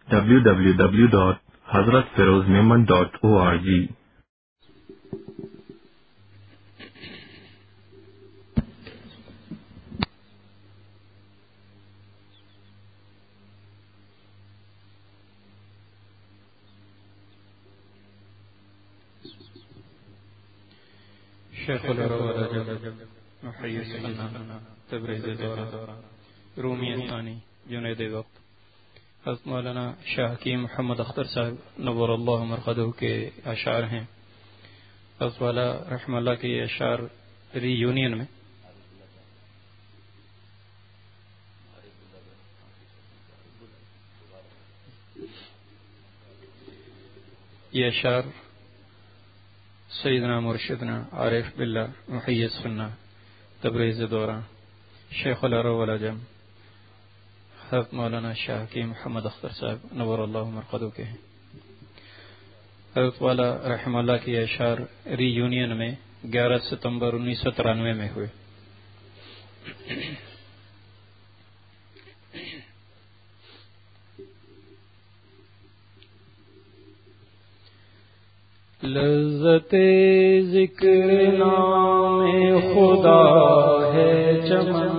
www.hazratfirozmemon.org. شیخ العرب محی السنہ تبریز دورہ رومی ثانی جنید وقت حضرت مولانا شاہ حکیم محمد اختر صاحب نور اللہ مرقدہ کے اشعار ہیں. حضرت والا رحمہ اللہ کے یہ اشعار ری یونین میں یہ اشعار سیدنا مرشدنا عارف باللہ محی السنہ تبریز دورہ شیخ العرب والعجم حضرت مولانا شاہ حکیم محمد اختر صاحب نور اللہ مرقدہ کے ہیں. حضرت والا رحمہ اللہ کی اشعار ری یونین میں 11 ستمبر 1993 میں ہوئے. لذت ذکر نام خدا ہے چمن،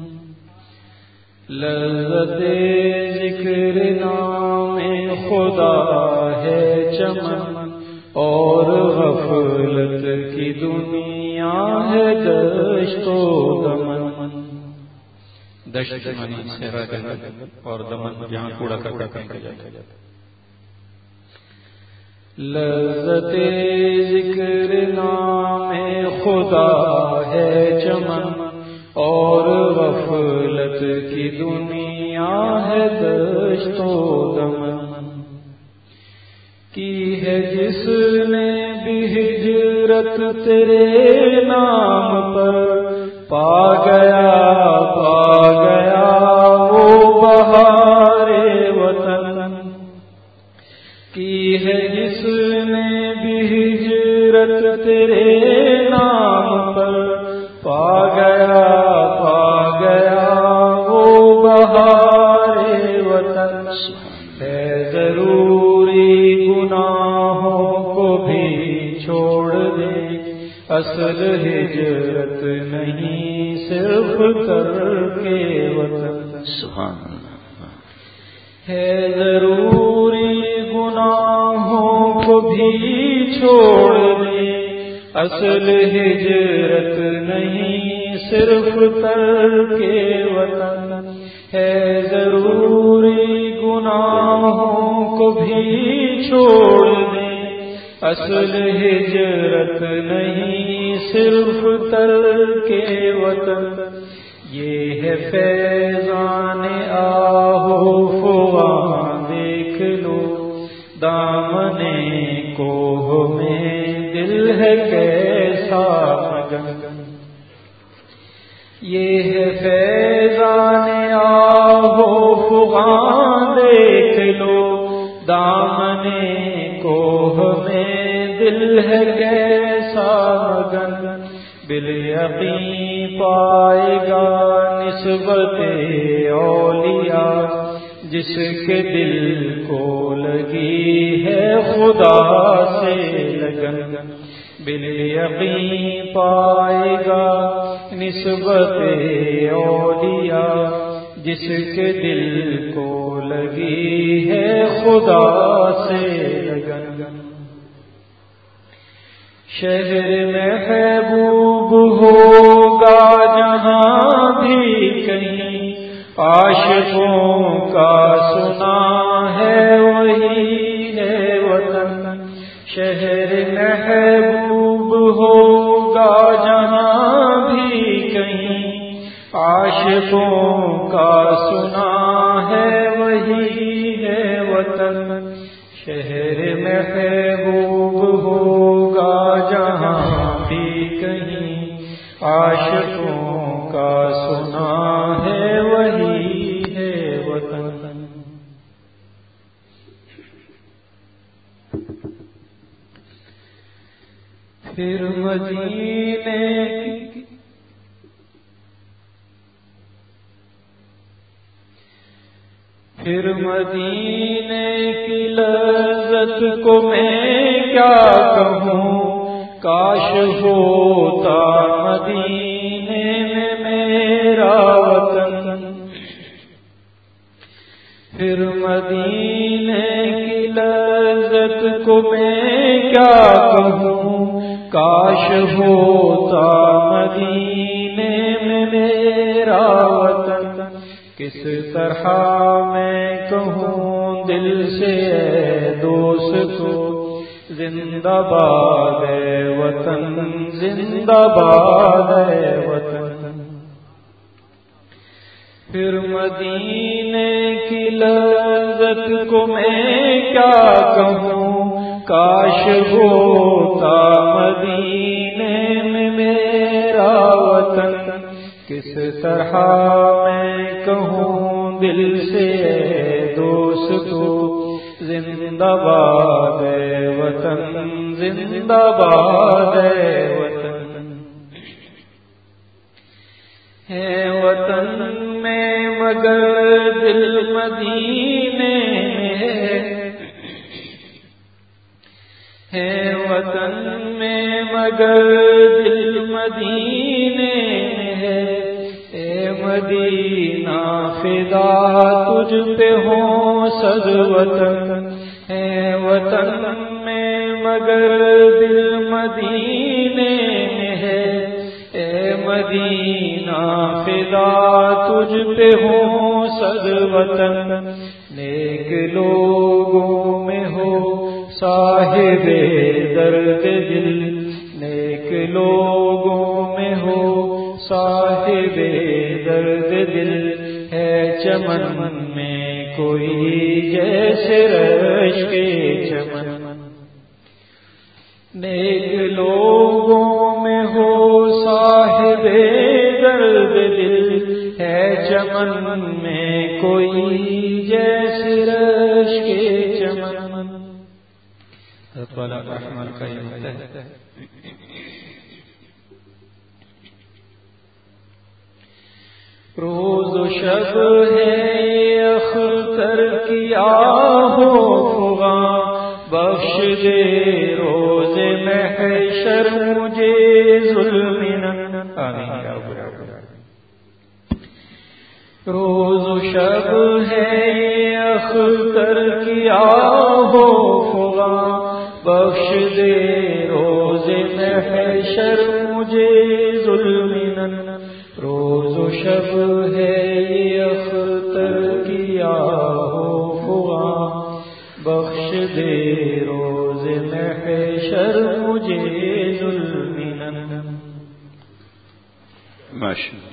لذت ذکر نام خدا ہے چمن، اور غفلت کی دنیا ہے دشت و دمن. دشت منی صحرا جنگل اور دمن جہاں کوڑا کرکٹ پھینکا جاتا ہے. لذت ذکر نام خدا ہے چمن، اور غفلت کی دنیا ہے دشت و دمن. کی ہے جس نے بھی ہجرت تیرے نام پر، پا گیا وہ بہار وطن. کی ہے جس نے بھی ہجرت تیرے نام پر، پا گیا وہ بہار وطن. ہے ضروری گناہوں کو بھی چھوڑ دے، اصل ہجرت نہیں صرف کر کے وطن. سبحان اللہ. ہے ضروری گناہوں کو بھی چھوڑ دے، اصل ہجرت نہیں صرف ترک وطن. ہے ضروری گناہوں کو بھی چھوڑ دے، اصل ہجرت نہیں صرف ترک وطن. یہ ہے فیضان آہو فغاں دیکھ لو، دامن کوہ میں دل ہے کیسا مگن. یہ ہے فیضان آہو فغاں دیکھ لو، دامن کوہ میں دل ہے کیسا مگن. بالیقین پائے گا نسبت اولیاء، جس کے دل کو لگی ہے خدا سے لگن. بالیقین پائے گا نسبت اولیاء، جس کے دل کو لگی ہے خدا سے لگن. شہر محبوب ہوگا جہاں بھی کہیں، عاشقوں کا سنا ہے وہی ہے وطن. شہر محبوب ہوگا جہاں بھی کہیں، عاشقوں کا سنا ہے وہی ہے وطن. شہر محبوب ہوگا جہاں بھی کہیں، عاشقوں کا سنا ہے وہی ہے وطن. پھر مدینے کی لذت کو میں کیا کہوں، کاش ہوتا مدینے میں میرا وطن، پھر مدینے کی لذت کو میں کیا کہوں، کاش ہوتا مدینے میں میرا وطن، کس طرح میں کہوں دل سے اے دوستو، زندہ باد اے وطن، زندہ باد اے وطن، پھر مدینے کی لذت کو میں کیا کہوں، کاش ہوتا مدینے میں میرا وطن، کس طرح میں کہوں دل سے اے دوستو، زندہ باد اے وطن، زندہ باد اے وطن، ہے وطن میں مگر دل مدینے ہے وطن میں مگر دل مدینے ہے، اے مدینہ فدا تجھ پہ ہو صد وطن، ہے وطن میں مگر دل مدینے ہے، اے مدینہ فدا تجھ پہ ہو صد وطن، نیک لوگوں میں ہو صاحب درد دل، نیک لوگوں میں ہو صاحب درد دل، ہے چمن میں کوئی جیسے رش کے چمن، نیک لوگوں میں ہو صاحب درد دل، ہے چمن میں کوئی جیسے رش کے چمن، والا رحمان کا یہ ہوتا ہے۔ روز و شب ہے یہ اختر کیا ہو فغاں، بخش دے روز محشر مجھے ظلم، آمین یا رب العالمین۔ روز و شب ہے یہ اختر کیا ہو فغاں، بخش دے روز محشر مجھے ظلم، روز و شب ہے یہ اختر کیا ہو فغاں، بخش دے روز محشر مجھے ظلم، ماشاءاللہ۔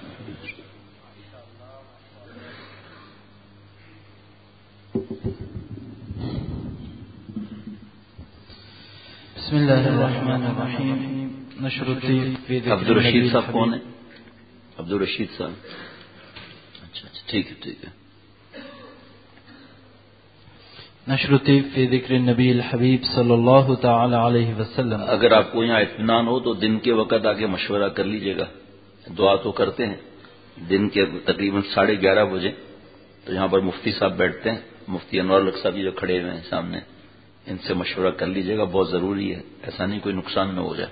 بسم اللہ الرحمن الرحیم۔ نشر الطیب عبد الرشید صاحب کون ہے؟ عبد الرشید صاحب، اچھا ٹھیک ہے۔ نشر الطیب فی ذکر النبی الحبیب صلی اللہ تعالی علیہ وسلم۔ اگر آپ کو یہاں اطمینان ہو تو دن کے وقت آ کے مشورہ کر لیجیے گا، دعا تو کرتے ہیں دن کے تقریباً 11:30 بجے، تو یہاں پر مفتی صاحب بیٹھتے ہیں، مفتی انور الحق صاحب جو کھڑے ہوئے ہیں سامنے، ان سے مشورہ کر لیجیے گا، بہت ضروری ہے، ایسا نہیں کوئی نقصان نہ ہو جائے۔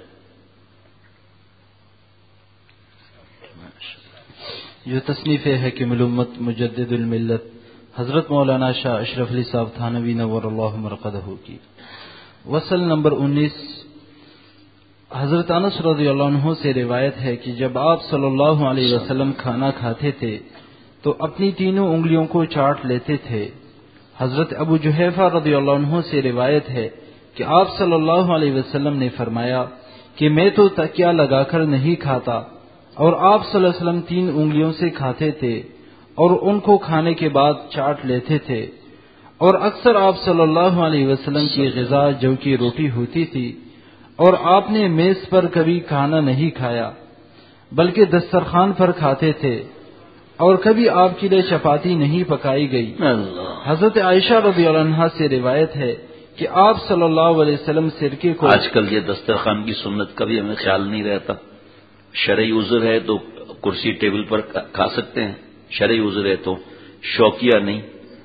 جو تصنیف حکیم الامت مجدد الملت حضرت مولانا شاہ اشرف علی صاحب تھانوی نور اللہ مرقدہ کی، وصل نمبر 19۔ حضرت انس رضی اللہ عنہ سے روایت ہے کہ جب آپ صلی اللہ علیہ وسلم کھانا کھاتے تھے تو اپنی تینوں انگلیوں کو چاٹ لیتے تھے۔ حضرت ابو جحیفہ رضی اللہ عنہ سے روایت ہے کہ آپ صلی اللہ علیہ وسلم نے فرمایا کہ میں تو تکیہ لگا کر نہیں کھاتا، اور آپ صلی اللہ علیہ وسلم 3 انگلیوں سے کھاتے تھے اور ان کو کھانے کے بعد چاٹ لیتے تھے، اور اکثر آپ صلی اللہ علیہ وسلم کی غذا جو کی روٹی ہوتی تھی، اور آپ نے میز پر کبھی کھانا نہیں کھایا بلکہ دسترخوان پر کھاتے تھے، اور کبھی آپ کے لیے چپاتی نہیں پکائی گئی۔ حضرت عائشہ رضی اللہ عنہا سے روایت ہے کہ آپ صلی اللہ علیہ وسلم سرکے کو، آج کل یہ دسترخوان کی سنت کا بھی ہمیں خیال نہیں رہتا، شرعی عذر ہے تو کرسی ٹیبل پر کھا سکتے ہیں، شرعی عذر ہے تو شوقیہ نہیں،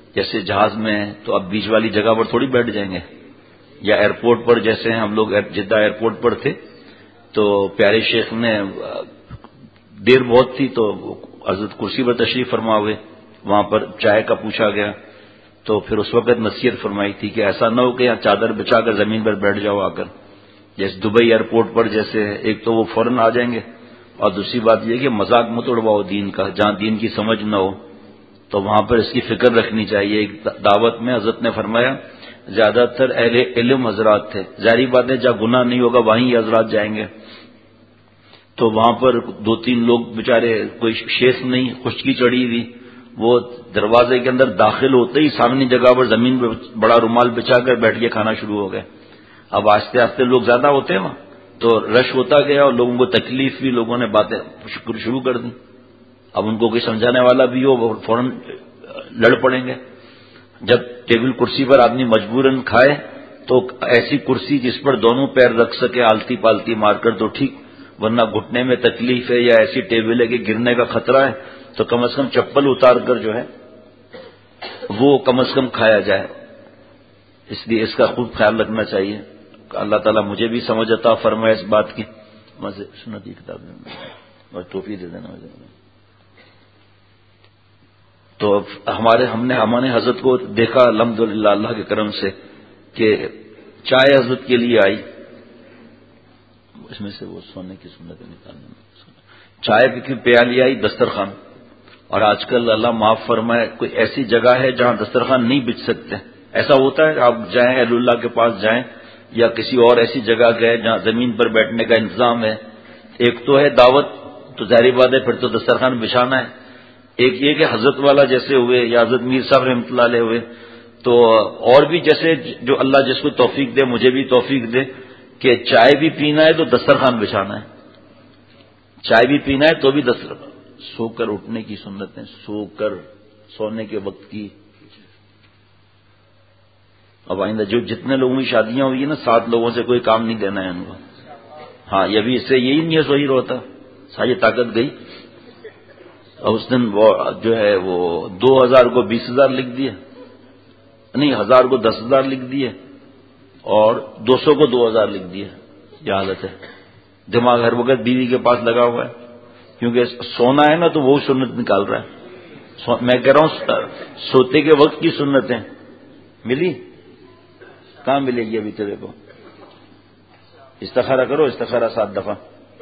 جیسے جہاز میں ہیں تو اب بیچ والی جگہ پر تھوڑی بیٹھ جائیں گے، یا ایئرپورٹ پر جیسے ہم لوگ جدہ ایئرپورٹ پر تھے تو پیارے شیخ نے دیر بہت تھی تو حضرت کرسی پر تشریف فرما ہوئے، وہاں پر چائے کا پوچھا گیا تو پھر اس وقت نصیحت فرمائی تھی کہ ایسا نہ ہو کہ یہاں چادر بچا کر زمین پر بیٹھ جاؤ آ کر، جیسے دبئی ایئرپورٹ پر جیسے ایک تو وہ فوراً آ جائیں گے، اور دوسری بات یہ کہ مذاق مت اڑواؤ دین کا، جہاں دین کی سمجھ نہ ہو تو وہاں پر اس کی فکر رکھنی چاہیے۔ ایک دعوت میں حضرت نے فرمایا زیادہ تر اہل علم حضرات تھے، ظاہری بات ہے جہاں گناہ نہیں ہوگا وہیں یہ حضرات جائیں گے، تو وہاں پر 2-3 لوگ بیچارے، کوئی شیخ نہیں، خشکی چڑھی ہوئی، وہ دروازے کے اندر داخل ہوتے ہی سامنے جگہ پر زمین پہ بڑا رومال بچا کر بیٹھ کے کھانا شروع ہو گئے۔ اب آہستہ آہستہ لوگ زیادہ ہوتے ہیں وہاں تو رش ہوتا گیا اور لوگوں کو تکلیف بھی، لوگوں نے باتیں شروع کر دی۔ اب ان کو کوئی سمجھانے والا بھی ہو وہ فوراً لڑ پڑیں گے۔ جب ٹیبل کرسی پر آدمی مجبوراً کھائے تو ایسی کرسی جس پر دونوں پیر رکھ سکے آلتی پالتی مار کر تو ٹھیک، ورنہ گھٹنے میں تکلیف ہے یا ایسی ٹیبل ہے کہ گرنے کا خطرہ ہے تو کم از کم چپل اتار کر جو ہے وہ کم از کم کھایا جائے۔ اس لیے اس کا خوب خیال رکھنا چاہیے۔ اللہ تعالیٰ مجھے بھی سمجھ عطا فرمائے اس بات کی۔ مجھے سنتی کتاب اور ٹوپی دے دینا مجھے۔ تو ہم نے حضرت کو دیکھا الحمدللہ اللہ کے کرم سے کہ چائے حضرت کے لیے آئی، اس میں سے وہ سونے کی سنت نکالنے میں چائے کی پیالی آئی، دسترخوان، اور آج کل اللہ معاف فرمائے کوئی ایسی جگہ ہے جہاں دسترخوان نہیں بچ سکتے۔ ایسا ہوتا ہے آپ جائیں اہل اللہ کے پاس جائیں یا کسی اور ایسی جگہ گئے جہاں زمین پر بیٹھنے کا انتظام ہے، ایک تو ہے دعوت تو ظاہری بات ہے پھر تو دسترخوان بچھانا ہے، ایک یہ کہ حضرت والا جیسے ہوئے یا حضرت میر صاحب رحمۃ اللہ علیہ ہوئے، تو اور بھی جیسے جو اللہ جس کو توفیق دے، مجھے بھی توفیق دے کہ چائے بھی پینا ہے تو دسترخوان بچھانا ہے، چائے بھی پینا ہے تو بھی دسترخوان، سو کر اٹھنے کی سنت ہے، سو کر سونے کے وقت کی۔ اب آئندہ جو جتنے لوگوں کی شادیاں ہوئی ہیں نا 7 لوگوں سے کوئی کام نہیں دینا ہے ان کو، ہاں یہ بھی اس سے یہی نہیں ہے ظہیر ہوتا، ساری طاقت گئی۔ اور اس دن وہ جو ہے وہ 2000 کو 20,000 لکھ دیے، نہیں 1000 کو 10,000 لکھ دیے اور 200 کو 2000 لکھ دیے، یہ حالت ہے۔ دماغ ہر وقت بیوی کے پاس لگا ہوا ہے، کیونکہ سونا ہے نا تو وہ سنت نکال رہا ہے۔ میں کہہ رہا ہوں سوتے کے وقت کی سنتیں ملی کہاں ملے گی ابھی تیرے کو؟ استخارہ کرو، استخارہ 7 دفعہ۔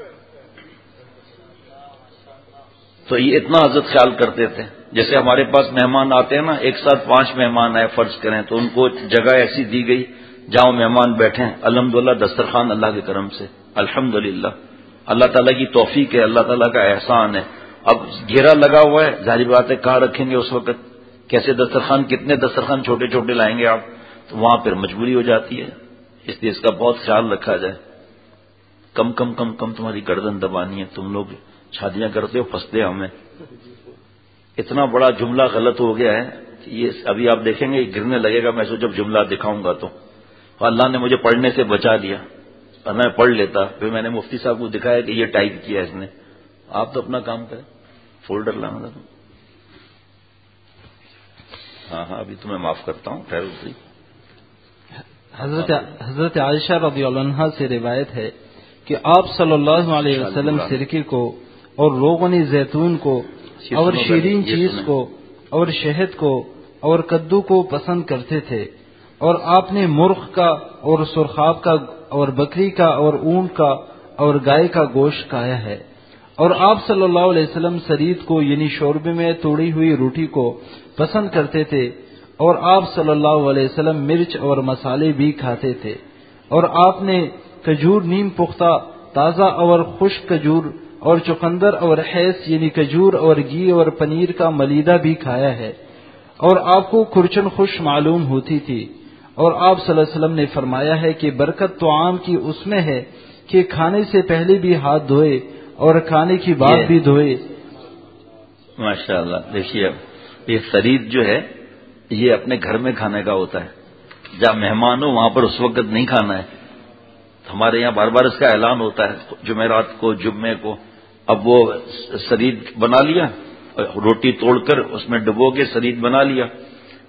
تو یہ اتنا حضرت خیال کرتے تھے، جیسے ہمارے پاس مہمان آتے ہیں نا، ایک ساتھ 5 مہمان آئے فرض کریں تو ان کو جگہ ایسی دی گئی جہاں مہمان بیٹھیں، الحمدللہ دسترخوان اللہ کے کرم سے، الحمدللہ اللہ تعالیٰ کی توفیق ہے، اللہ تعالیٰ کا احسان ہے۔ اب گھیرا لگا ہوا ہے، ظاہری بات ہے کہاں رکھیں گے اس وقت، کیسے دسترخوان، کتنے دسترخوان چھوٹے چھوٹے لائیں گے آپ، تو وہاں پھر مجبوری ہو جاتی ہے۔ اس لیے اس کا بہت خیال رکھا جائے۔ کم کم کم کم تمہاری گردن دبانی ہے، تم لوگ شادیاں کرتے ہو پھنستے ہمیں۔ اتنا بڑا جملہ غلط ہو گیا ہے کہ یہ ابھی آپ دیکھیں گے گرنے لگے گا، میں سو جب جملہ دکھاؤں گا تو اللہ نے مجھے پڑھنے سے بچا دیا، اور میں پڑھ لیتا، پھر میں نے مفتی صاحب کو دکھایا کہ یہ ٹائپ کیا اس نے۔ آپ تو اپنا کام کریں، فولڈر لانا تھا۔ ہاں ابھی تو میں معاف کرتا ہوں، خیر اتری۔ حضرت عائشہ رضی اللہ عنہا سے روایت ہے کہ آپ صلی اللہ علیہ وسلم سرکے کو اور روغن زیتون کو اور شیرین چیز کو اور شہد کو اور کدو کو پسند کرتے تھے، اور آپ نے مرغ کا اور سرخاب کا اور بکری کا اور اونٹ کا اور گائے کا گوشت کھایا ہے، اور آپ صلی اللہ علیہ وسلم سرید کو یعنی شوربے میں توڑی ہوئی روٹی کو پسند کرتے تھے، اور آپ صلی اللہ علیہ وسلم مرچ اور مسالے بھی کھاتے تھے، اور آپ نے کھجور نیم پختہ تازہ اور خشک کھجور اور چقندر اور حیث یعنی کھجور اور گھی اور پنیر کا ملیدہ بھی کھایا ہے، اور آپ کو کھرچن خوش معلوم ہوتی تھی، اور آپ صلی اللہ علیہ وسلم نے فرمایا ہے کہ برکت طعام کی اس میں ہے کہ کھانے سے پہلے بھی ہاتھ دھوئے اور کھانے کی بعد بھی دھوئے۔ ماشاء اللہ۔ دیکھیے یہ سرید جو ہے یہ اپنے گھر میں کھانے کا ہوتا ہے، جہاں مہمان ہو وہاں پر اس وقت نہیں کھانا ہے۔ ہمارے یہاں بار بار اس کا اعلان ہوتا ہے، جمعرات کو جمعے کو۔ اب وہ سرید بنا لیا، روٹی توڑ کر اس میں ڈبو کے سرید بنا لیا،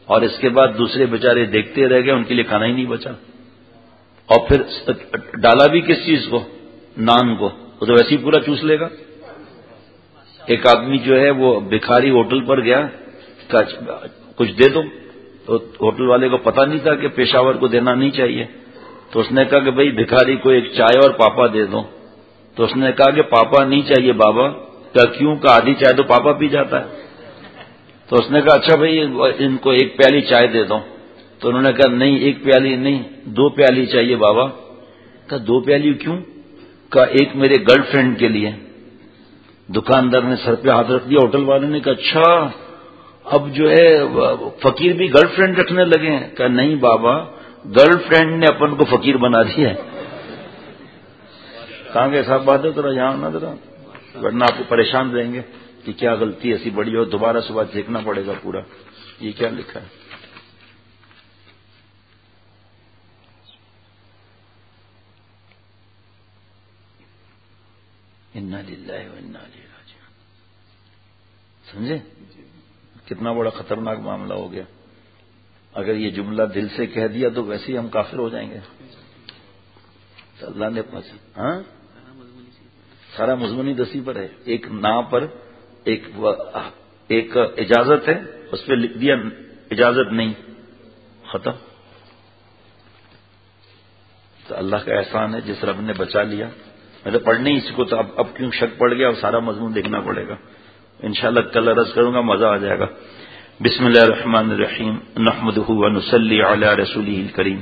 اور اس کے بعد دوسرے بیچارے دیکھتے رہ گئے، ان کے لیے کھانا ہی نہیں بچا. اور پھر ڈالا بھی کس چیز کو؟ نان کو. وہ تو ویسے ہی پورا چوس لے گا. ایک آدمی جو ہے وہ بھکاری ہوٹل پر گیا، کچھ دے دو. تو ہوٹل والے کو پتہ نہیں تھا کہ پیشاور کو دینا نہیں چاہیے. تو اس نے کہا کہ بھئی بھکاری کو ایک چائے اور پاپا دے دو. تو اس نے کہا کہ پاپا نہیں چاہیے بابا. کیوں؟ کہ آدھی چائے تو پاپا پی جاتا ہے. تو اس نے کہا اچھا بھئی ان کو ایک پیالی چائے دے دو. تو انہوں نے کہا نہیں، ایک پیالی نہیں، 2 پیالی چاہیے بابا. کہا 2 پیالی کیوں؟ کہا ایک میرے گرل فرینڈ کے لیے. دکاندار نے سر پہ ہاتھ رکھ دیا. ہوٹل والے نے کہا اچھا اب جو ہے فقیر بھی گرل فرینڈ رکھنے لگے ہیں. کہا نہیں بابا، گرل فرینڈ نے اپن کو فقیر بنا دیا ہے. کہاں گے صاحب بات ہے ذرا یہاں نا ذرا، ورنہ آپ کو پریشان رہیں گے کہ کیا غلطی ایسی بڑی ہو. دوبارہ صبح دیکھنا پڑے گا پورا یہ کیا لکھا ہے. انا للہ و انا الیہ راجعون. سمجھے کتنا بڑا خطرناک معاملہ ہو گیا. اگر یہ جملہ دل سے کہہ دیا تو ویسے ہی ہم کافر ہو جائیں گے. تو اللہ نے اپنا سارا مضمونی دسی پر ہے. ایک نا پر ایک اجازت ہے، اس پہ لکھ دیا اجازت نہیں، ختم. تو اللہ کا احسان ہے جس رب نے بچا لیا. میں تو پڑھنے اس کو تو اب کیوں شک پڑ گیا، اب سارا مضمون دیکھنا پڑے گا. انشاءاللہ کل عرض کروں گا، مزہ آ جائے گا. بسم اللہ الرحمن الرحیم نحمدہ ونصلی علی رسولہ الکریم.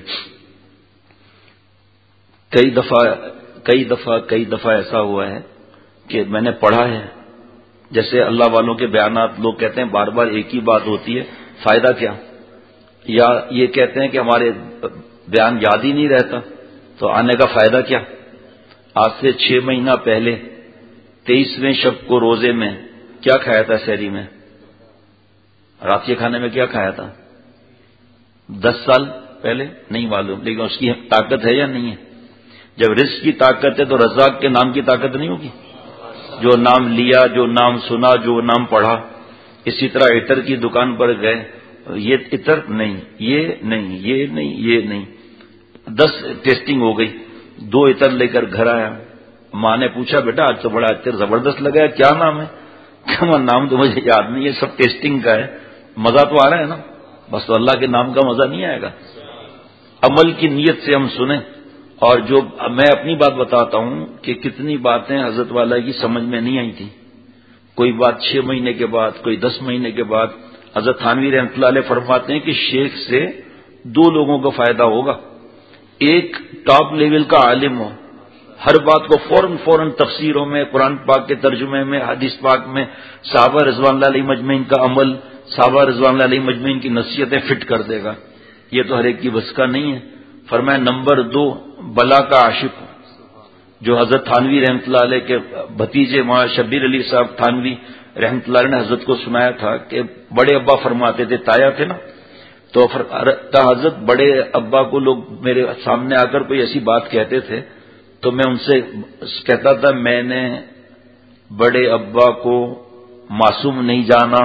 کئی دفعہ ایسا ہوا ہے کہ میں نے پڑھا ہے، جیسے اللہ والوں کے بیانات لوگ کہتے ہیں بار بار ایک ہی بات ہوتی ہے، فائدہ کیا؟ یا یہ کہتے ہیں کہ ہمارے بیان یاد ہی نہیں رہتا، تو آنے کا فائدہ کیا؟ آج سے 6 مہینہ پہلے 23ویں شب کو روزے میں کیا کھایا تھا؟ سحری میں رات کے کھانے میں کیا کھایا تھا؟ 10 سال پہلے نہیں معلوم، لیکن اس کی طاقت ہے یا نہیں ہے؟ جب رزق کی طاقت ہے تو رزاق کے نام کی طاقت نہیں ہوگی؟ جو نام لیا، جو نام سنا، جو نام پڑھا. اسی طرح عطر کی دکان پر گئے، یہ عطر نہیں، یہ نہیں، یہ نہیں، یہ نہیں، 10 ٹیسٹنگ ہو گئی. 2 عطر لے کر گھر آیا. ماں نے پوچھا بیٹا آج تو بڑا عطر زبردست لگا ہے، کیا نام ہے؟ کہ نام تو مجھے یاد نہیں ہے، سب ٹیسٹنگ کا ہے. مزہ تو آ رہا ہے نا، بس تو اللہ کے نام کا مزہ نہیں آئے گا. عمل کی نیت سے ہم سنیں. اور جو میں اپنی بات بتاتا ہوں کہ کتنی باتیں حضرت والا کی سمجھ میں نہیں آئی تھی. کوئی بات 6 مہینے کے بعد، کوئی 10 مہینے کے بعد. حضرت تھانوی رحمۃ اللہ علیہ فرماتے ہیں کہ شیخ سے 2 لوگوں کو فائدہ ہوگا. ایک ٹاپ لیول کا عالم ہو، ہر بات کو فوراً تفسیروں میں، قرآن پاک کے ترجمے میں، حدیث پاک میں صحابہ رضوان اللہ علیہ مجمعین کا عمل، صحابہ رضوان اللہ علیہ مجمعین کی نصیحتیں فٹ کر دے گا. یہ تو ہر ایک کی بس کا نہیں ہے. فرمایا نمبر 2 بلا کا عاشق، جو حضرت تھانوی رحمۃ اللہ علیہ کے بھتیجے مولانا شبیر علی صاحب تھانوی رحمۃ اللہ علیہ نے حضرت کو سنایا تھا کہ بڑے ابا فرماتے تھے، تایا تھے نا، تو حضرت بڑے ابا کو لوگ میرے سامنے آ کر کوئی ایسی بات کہتے تھے تو میں ان سے کہتا تھا میں نے بڑے ابا کو معصوم نہیں جانا.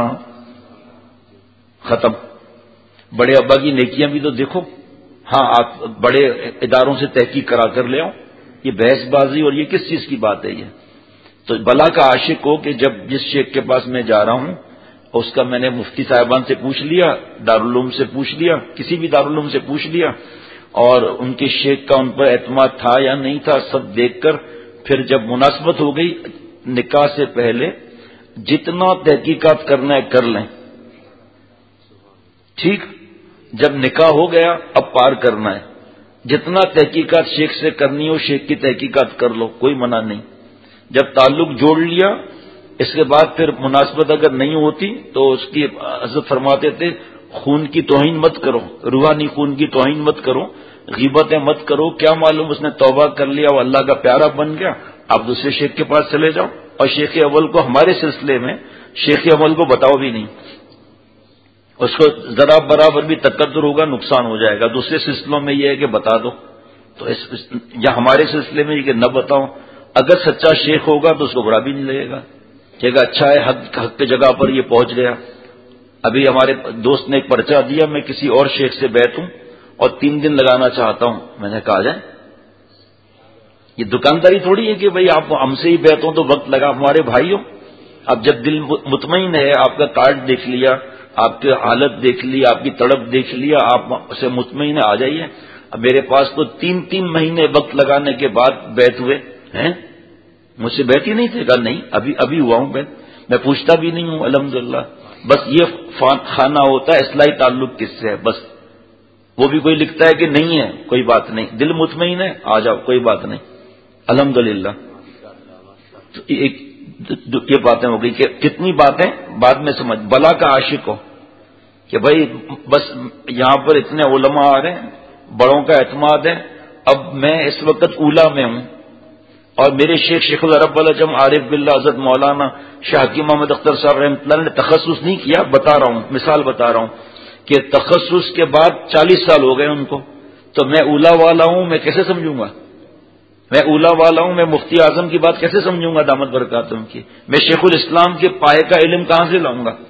ختم. بڑے ابا کی نیکیاں بھی تو دیکھو. ہاں آپ بڑے اداروں سے تحقیق کرا کر لے آؤ. یہ بحث بازی اور یہ کس چیز کی بات ہے؟ یہ تو بلا کا عاشق ہو کہ جب جس شیخ کے پاس میں جا رہا ہوں اس کا میں نے مفتی صاحبان سے پوچھ لیا، دارالعلوم سے پوچھ لیا، کسی بھی دارالعلوم سے پوچھ لیا، اور ان کے شیخ کا ان پر اعتماد تھا یا نہیں تھا سب دیکھ کر پھر جب مناسبت ہو گئی نکاح سے پہلے جتنا تحقیقات کرنا ہے کر لیں. ٹھیک. جب نکاح ہو گیا اب پار کرنا ہے. جتنا تحقیقات شیخ سے کرنی ہو شیخ کی تحقیقات کر لو، کوئی منع نہیں. جب تعلق جوڑ لیا اس کے بعد پھر مناسبت اگر نہیں ہوتی تو اس کی حضرت فرماتے تھے خون کی توہین مت کرو، روحانی خون کی توہین مت کرو، غیبتیں مت کرو. کیا معلوم اس نے توبہ کر لیا وہ اللہ کا پیارا بن گیا، آپ دوسرے شیخ کے پاس چلے جاؤ. اور شیخ اول کو ہمارے سلسلے میں شیخ اول کو بتاؤ بھی نہیں، اس کو ذرا برابر بھی تقدر ہوگا نقصان ہو جائے گا. دوسرے سلسلوں میں یہ ہے کہ بتا دو، تو یا ہمارے سلسلے میں یہ کہ نہ بتاؤ. اگر سچا شیخ ہوگا تو اس کو برا بھی نہیں لگے گا، کہے گا اچھا ہے حق کی جگہ پر یہ پہنچ گیا. ابھی ہمارے دوست نے ایک پرچہ دیا، میں کسی اور شیخ سے بیعت ہوں اور 3 دن لگانا چاہتا ہوں. میں نے کہا جائے یہ دکانداری تھوڑی ہے کہ بھئی آپ ہم سے ہی بیعت ہوں تو وقت لگا. ہمارے بھائی ہو، اب جب دل مطمئن ہے، آپ کا کارڈ دیکھ لیا، آپ کی حالت دیکھ لی، آپ کی تڑپ دیکھ لیا، آپ سے مطمئن ہے، آ جائیے. اب میرے پاس تو 3 مہینے وقت لگانے کے بعد بیعت ہوئے ہیں. مجھ سے بیعت ہی نہیں تھے. کہا نہیں، ابھی ہوا ہوں بیعت. میں پوچھتا بھی نہیں ہوں الحمدللہ. بس یہ خانہ ہوتا ہے اصلاحی تعلق کس سے ہے بس. وہ بھی کوئی لکھتا ہے کہ نہیں ہے، کوئی بات نہیں، دل مطمئن ہے، آ جاؤ، کوئی بات نہیں الحمدللہ. تو یہ باتیں ہو گئی کہ کتنی باتیں بعد میں سمجھ. بلا کا عاشق ہو کہ بھائی بس یہاں پر اتنے علماء آ رہے ہیں، بڑوں کا اعتماد ہے. اب میں اس وقت اولا میں ہوں اور میرے شیخ العرب والعجم عارف باللہ حضرت مولانا شاہ حکیم محمد اختر صاحب رحمۃ اللہ نے تخصص نہیں کیا، بتا رہا ہوں، مثال بتا رہا ہوں کہ تخصص کے بعد 40 سال ہو گئے ان کو. تو میں اولا والا ہوں، میں کیسے سمجھوں گا؟ میں اولا والا ہوں، میں مفتی اعظم کی بات کیسے سمجھوں گا دامت برکاتہم کی؟ میں شیخ الاسلام کے پائے کا علم کہاں سے لاؤں گا؟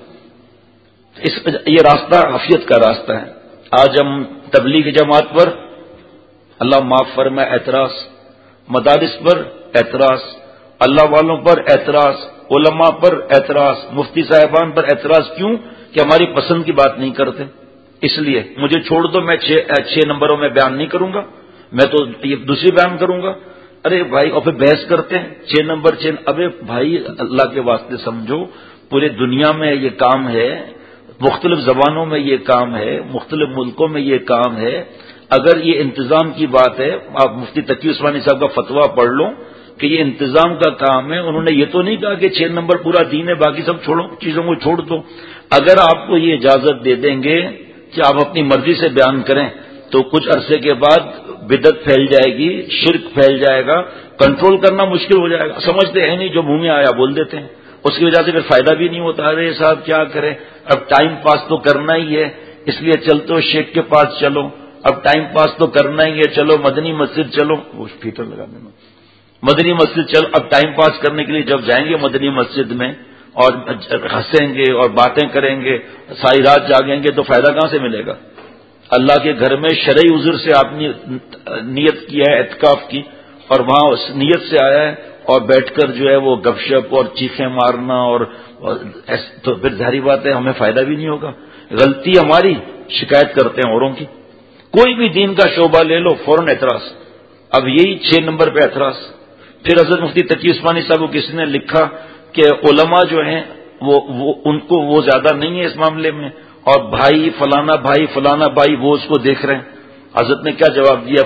یہ راستہ عافیت کا راستہ ہے. آج ہم تبلیغ جماعت پر اللہ معاف فرمائے اعتراض، مدارس پر اعتراض، اللہ والوں پر اعتراض، علماء پر اعتراض، مفتی صاحبان پر اعتراض. کیوں؟ کہ ہماری پسند کی بات نہیں کرتے. اس لیے مجھے چھوڑ دو، میں 6 نمبروں میں بیان نہیں کروں گا، میں تو یہ دوسری بیان کروں گا. ارے بھائی، اور پھر بحث کرتے ہیں 6 نمبر 6. ابے بھائی اللہ کے واسطے سمجھو، پورے دنیا میں یہ کام ہے، مختلف زبانوں میں یہ کام ہے، مختلف ملکوں میں یہ کام ہے. اگر یہ انتظام کی بات ہے، آپ مفتی تقی عثمانی صاحب کا فتویٰ پڑھ لو کہ یہ انتظام کا کام ہے. انہوں نے یہ تو نہیں کہا کہ 6 نمبر پورا دین ہے، باقی سب چھوڑو، چیزوں کو چھوڑ دو. اگر آپ کو یہ اجازت دے دیں گے کہ آپ اپنی مرضی سے بیان کریں تو کچھ عرصے کے بعد بدعت پھیل جائے گی، شرک پھیل جائے گا، کنٹرول کرنا مشکل ہو جائے گا. سمجھتے ہیں نہیں، جو منہ میں آیا بول دیتے ہیں، اس کی وجہ سے پھر فائدہ بھی نہیں ہوتا. ارے صاحب کیا کریں، اب ٹائم پاس تو کرنا ہی ہے، اس لیے چلتے ہو شیخ کے پاس چلو. اب ٹائم پاس تو کرنا ہی ہے، چلو مدنی مسجد چلو. وہ فیٹر لگا دینا، مدنی مسجد چلو. اب ٹائم پاس کرنے کے لیے جب جائیں گے مدنی مسجد میں اور ہنسیں گے اور باتیں کریں گے، ساری رات جاگیں گے، تو فائدہ کہاں سے ملے گا؟ اللہ کے گھر میں شرعی عذر سے آپ نے نیت کیا ہے اعتکاف کی، اور وہاں اس نیت سے آیا ہے، اور بیٹھ کر جو ہے وہ گپ شپ اور چیخیں مارنا اور تو پھر ظاہری بات ہے ہمیں فائدہ بھی نہیں ہوگا. غلطی ہماری، شکایت کرتے ہیں اوروں کی. کوئی بھی دین کا شعبہ لے لو، فوراً اعتراض. اب یہی 6 نمبر پہ اعتراض. پھر حضرت مفتی تقی عثمانی صاحب کو کسی نے لکھا کہ علماء جو ہیں ان کو وہ زیادہ نہیں ہے اس معاملے میں، اور بھائی فلانا بھائی وہ اس کو دیکھ رہے ہیں. حضرت نے کیا جواب دیا؟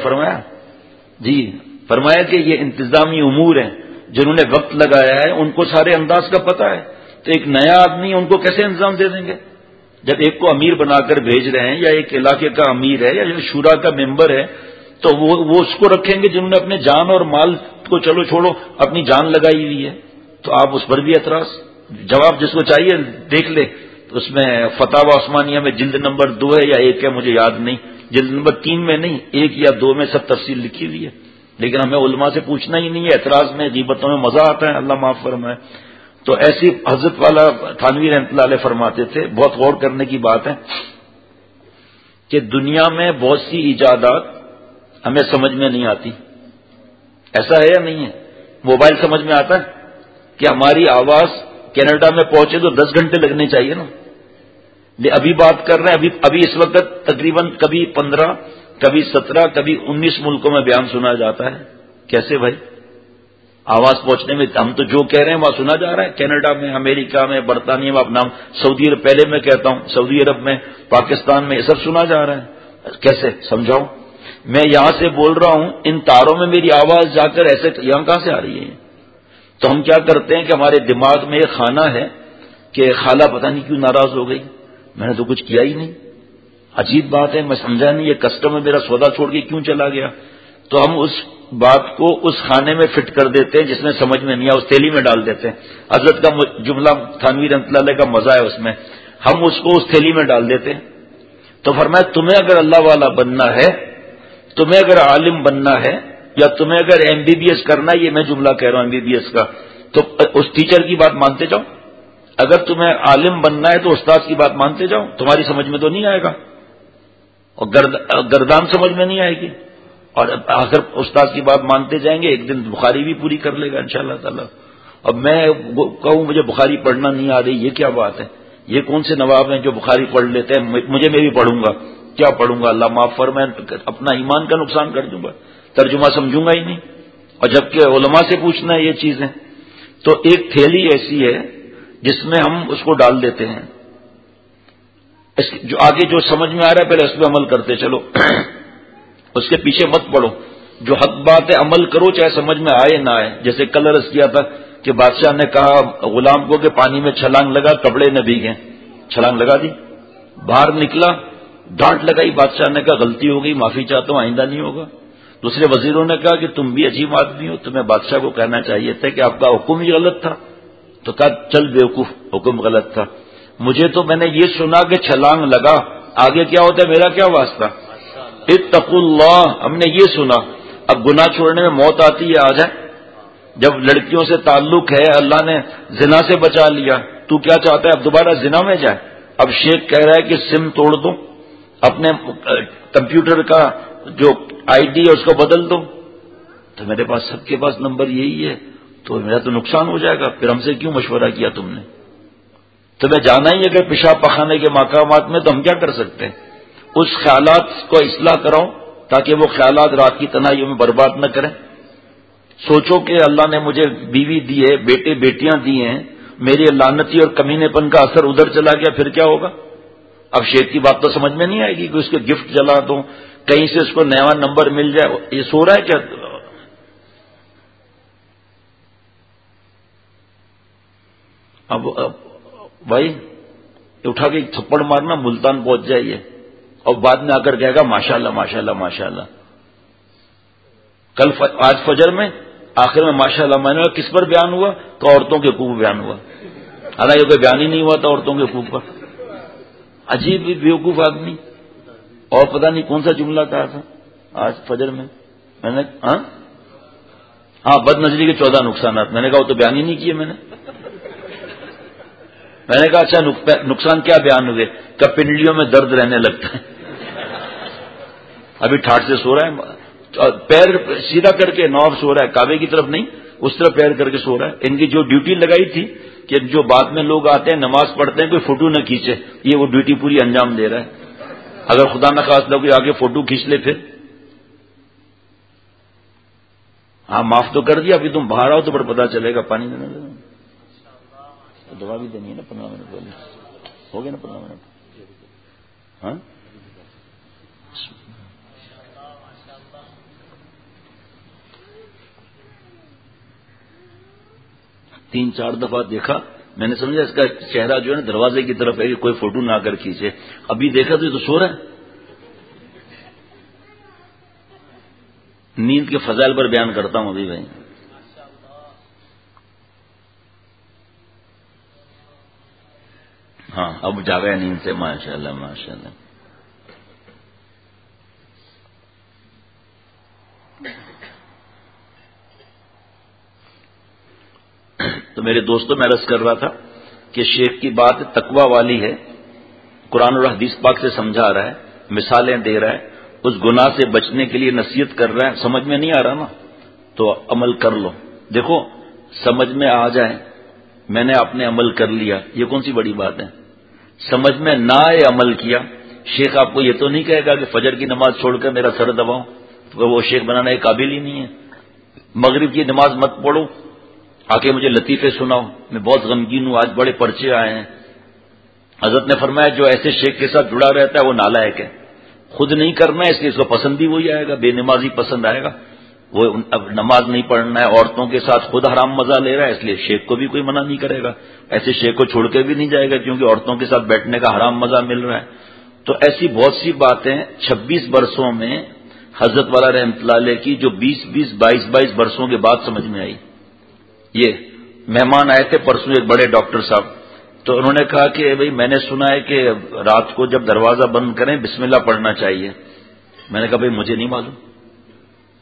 فرمایا کہ یہ انتظامی امور ہیں، جنہوں نے وقت لگایا ہے ان کو سارے انداز کا پتہ ہے. تو ایک نیا آدمی ان کو کیسے انتظام دے دیں گے؟ جب ایک کو امیر بنا کر بھیج رہے ہیں، یا ایک علاقے کا امیر ہے یا شورا کا ممبر ہے، تو وہ اس کو رکھیں گے جنہوں نے اپنے جان اور مال کو چلو چھوڑو اپنی جان لگائی ہوئی ہے. تو آپ اس پر بھی اعتراض. جواب جس کو چاہیے دیکھ لے. تو اس میں فتاوی عثمانیہ میں جلد نمبر 2 ہے یا 1 ہے، مجھے یاد نہیں، جلد نمبر 3 میں نہیں، 1 یا 2 میں سب تفصیل لکھی ہوئی ہے. لیکن ہمیں علماء سے پوچھنا ہی نہیں ہے. اعتراض میں غیبتوں میں مزہ آتا ہے، اللہ معاف فرمائے. تو ایسی حضرت والا تھانوی رحمۃ اللہ علیہ فرماتے تھے، بہت غور کرنے کی بات ہے، کہ دنیا میں بہت سی ایجادات ہمیں سمجھ میں نہیں آتی. ایسا ہے یا نہیں ہے؟ موبائل سمجھ میں آتا ہے کہ ہماری آواز کینیڈا میں پہنچے تو 10 گھنٹے لگنے چاہیے نا. ابھی بات کر رہے ہیں، ابھی اس وقت تقریباً کبھی 15، کبھی 17، کبھی 19 ملکوں میں بیان سنا جاتا ہے. کیسے بھائی؟ آواز پہنچنے میں ہم تو جو کہہ رہے ہیں وہاں سنا جا رہا ہے. کینیڈا میں، امریکہ میں، برطانیہ میں، اپنا سعودی عرب، پہلے میں کہتا ہوں سعودی عرب میں، پاکستان میں، یہ سب سنا جا رہا ہے. کیسے سمجھاؤ؟ میں یہاں سے بول رہا ہوں، ان تاروں میں میری آواز جا کر ایسے یہاں کہاں سے آ رہی ہے؟ تو ہم کیا کرتے ہیں کہ ہمارے دماغ میں ایک خانہ ہے کہ خالہ پتہ نہیں کیوں ناراض ہو گئی، میں نے تو کچھ کیا ہی نہیں. عجیب بات ہے، میں سمجھا نہیں یہ کسٹمر میرا سودا چھوڑ کے کیوں چلا گیا. تو ہم اس بات کو اس خانے میں فٹ کر دیتے ہیں جس میں سمجھ میں نہیں آیا، اس تھیلی میں ڈال دیتے ہیں. حضرت کا جملہ تھانوی رحمۃ اللہ علیہ کا مزہ ہے اس میں، ہم اس کو اس تھیلی میں ڈال دیتے ہیں. تو فرمایا تمہیں اگر اللہ والا بننا ہے، تمہیں اگر عالم بننا ہے، یا تمہیں اگر MBBS کرنا ہے، یہ میں جملہ کہہ رہا ہوں MBBS کا، تو اس ٹیچر کی بات مانتے جاؤ. اگر تمہیں عالم بننا ہے تو استاد کی بات مانتے جاؤ، تمہاری سمجھ میں تو نہیں آئے گا اور گردان سمجھ میں نہیں آئے گی، اور اگر استاد کی بات مانتے جائیں گے ایک دن بخاری بھی پوری کر لے گا انشاءاللہ تعالی۔ اب میں کہوں مجھے بخاری پڑھنا نہیں آ رہی، یہ کیا بات ہے؟ یہ کون سے نواب ہیں جو بخاری پڑھ لیتے ہیں؟ مجھے میں بھی پڑھوں گا، کیا پڑھوں گا؟ اللہ معاف فرمائے، اپنا ایمان کا نقصان کر دوں گا، ترجمہ سمجھوں گا ہی نہیں، اور جبکہ علماء سے پوچھنا ہے یہ چیزیں۔ تو ایک تھیلی ایسی ہے جس میں ہم اس کو ڈال دیتے ہیں، جو آگے جو سمجھ میں آ رہا ہے پہلے اس پہ عمل کرتے چلو، اس کے پیچھے مت پڑو، جو حق بات ہے عمل کرو چاہے سمجھ میں آئے نہ آئے۔ جیسے کل عرض کیا تھا کہ بادشاہ نے کہا غلام کو کہ پانی میں چھلانگ لگا، کپڑے نہ بھیگیں، چھلانگ لگا دی، باہر نکلا، ڈانٹ لگائی، بادشاہ نے کہا غلطی ہو گئی، معافی چاہتا ہوں، آئندہ نہیں ہوگا۔ دوسرے وزیروں نے کہا کہ تم بھی عجیب آدمی ہو، تمہیں بادشاہ کو کہنا چاہیے تھا کہ آپ کا حکم ہی غلط تھا۔ تو کہا چل بیوقوف، حکم غلط تھا، مجھے تو میں نے یہ سنا کہ چھلانگ لگا، آگے کیا ہوتا ہے میرا کیا واسطہ؟ اتقوا اللہ، ہم نے یہ سنا۔ اب گناہ چھوڑنے میں موت آتی ہے، آ جائے، جب لڑکیوں سے تعلق ہے اللہ نے زنا سے بچا لیا، تو کیا چاہتا ہے اب دوبارہ زنا میں جائے؟ اب شیخ کہہ رہا ہے کہ سم توڑ دو، اپنے کمپیوٹر کا جو آئی ڈی ہے اس کو بدل دو، تو میرے پاس سب کے پاس نمبر یہی ہے، تو میرا تو نقصان ہو جائے گا، پھر ہم سے کیوں مشورہ کیا تم نے؟ تمہیں جانا ہی اگر پیشاب پخانے کے مقامات میں تو ہم کیا کر سکتے ہیں؟ اس خیالات کو اصلاح کراؤ تاکہ وہ خیالات رات کی تنہائیوں میں برباد نہ کریں۔ سوچو کہ اللہ نے مجھے بیوی دی ہے، بیٹے بیٹیاں دی ہیں، میری لعنتی اور کمینے پن کا اثر ادھر چلا گیا، پھر کیا ہوگا؟ اب شیخ کی بات تو سمجھ میں نہیں آئے گی کہ اس کے گفٹ جلا دو، کہیں سے اس کو نیا نمبر مل جائے، یہ سو رہا ہے کیا؟ اب بھائی اٹھا کے تھپڑ مارنا، ملتان پہنچ جائیے، اور بعد میں آ کر کہے گا ماشاءاللہ ماشاءاللہ ماشاءاللہ۔ آج فجر میں آخر میں ماشاءاللہ میں نے کس پر بیان ہوا؟ تو عورتوں کے خوب بیان ہوا، حالانکہ کوئی بیان ہی نہیں ہوا تھا عورتوں کے خوب پر۔ عجیب بیوقوف آدمی، اور پتہ نہیں کون سا جملہ کہا تھا آج فجر میں نے، ہاں بد نظری کے 14 نقصانات، میں نے کہا وہ تو بیان ہی نہیں کیے میں نے کہا اچھا نقصان کیا بیان ہوئے؟ کہ پنڈلیوں میں درد رہنے لگتا ہے، ابھی ٹھاٹ سے سو رہا ہے، پیر سیدھا کر کے نواب سو رہا ہے، کعبے کی طرف نہیں اس طرف پیر کر کے سو رہا ہے۔ ان کی جو ڈیوٹی لگائی تھی کہ جو بعد میں لوگ آتے ہیں نماز پڑھتے ہیں کوئی فوٹو نہ کھینچے، یہ وہ ڈیوٹی پوری انجام دے رہا ہے۔ اگر خدا نخواستہ کوئی آگے فوٹو کھینچ لے پھر ہاں معاف تو کر دیا، ابھی تم باہر آؤ تو پھر پتا چلے گا۔ پانی دینا دوا بھی دینی ہے نا، 15 منٹ پہلے ہو گیا نا 15 منٹ، ہاں 3-4 دفعہ دیکھا میں نے، سمجھا اس کا چہرہ جو ہے نا دروازے کی طرف ہے کہ کوئی فوٹو نہ کر کھینچے، ابھی دیکھا تو یہ تو سو رہا ہے۔ نیند کے فضائل پر بیان کرتا ہوں ابھی بھائی۔ ہاں اب جاگا ہے نیند سے، ماشاءاللہ ماشاءاللہ۔ تو میرے دوستوں میں عرض کر رہا تھا کہ شیخ کی بات تقوی والی ہے، قرآن اور حدیث پاک سے سمجھا رہا ہے، مثالیں دے رہا ہے، اس گناہ سے بچنے کے لیے نصیحت کر رہا ہے۔ سمجھ میں نہیں آ رہا نا تو عمل کر لو، دیکھو سمجھ میں آ جائے، میں نے اپنے عمل کر لیا، یہ کون سی بڑی بات ہے؟ سمجھ میں نہ آئے عمل کیا، شیخ آپ کو یہ تو نہیں کہے گا کہ فجر کی نماز چھوڑ کر میرا سر دباؤ، تو وہ شیخ بنانے کے قابل ہی نہیں ہے۔ مغرب کی نماز مت پڑھو، آ کے مجھے لطیفے سناؤ، میں بہت غمگین ہوں، آج بڑے پرچے آئے ہیں۔ حضرت نے فرمایا جو ایسے شیخ کے ساتھ جڑا رہتا ہے وہ نالائق ہے، خود نہیں کرنا ہے اس لیے اس کو پسند بھی وہی آئے گا، بے نمازی پسند آئے گا۔ وہ اب نماز نہیں پڑھنا ہے، عورتوں کے ساتھ خود حرام مزہ لے رہا ہے، اس لیے شیخ کو بھی کوئی منع نہیں کرے گا، ایسے شیخ کو چھوڑ کے بھی نہیں جائے گا کیونکہ عورتوں کے ساتھ بیٹھنے کا حرام مزہ مل رہا ہے۔ تو ایسی بہت سی باتیں 26 برسوں میں حضرت والا رحمۃ اللہ علیہ کی جو 20-20 22-22 برسوں کے بعد سمجھ میں آئی۔ یہ مہمان آئے تھے پرسوں ایک بڑے ڈاکٹر صاحب، تو انہوں نے کہا کہ بھئی میں نے سنا ہے کہ رات کو جب دروازہ بند کریں بسم اللہ پڑھنا چاہیے۔ میں نے کہا بھئی مجھے نہیں معلوم،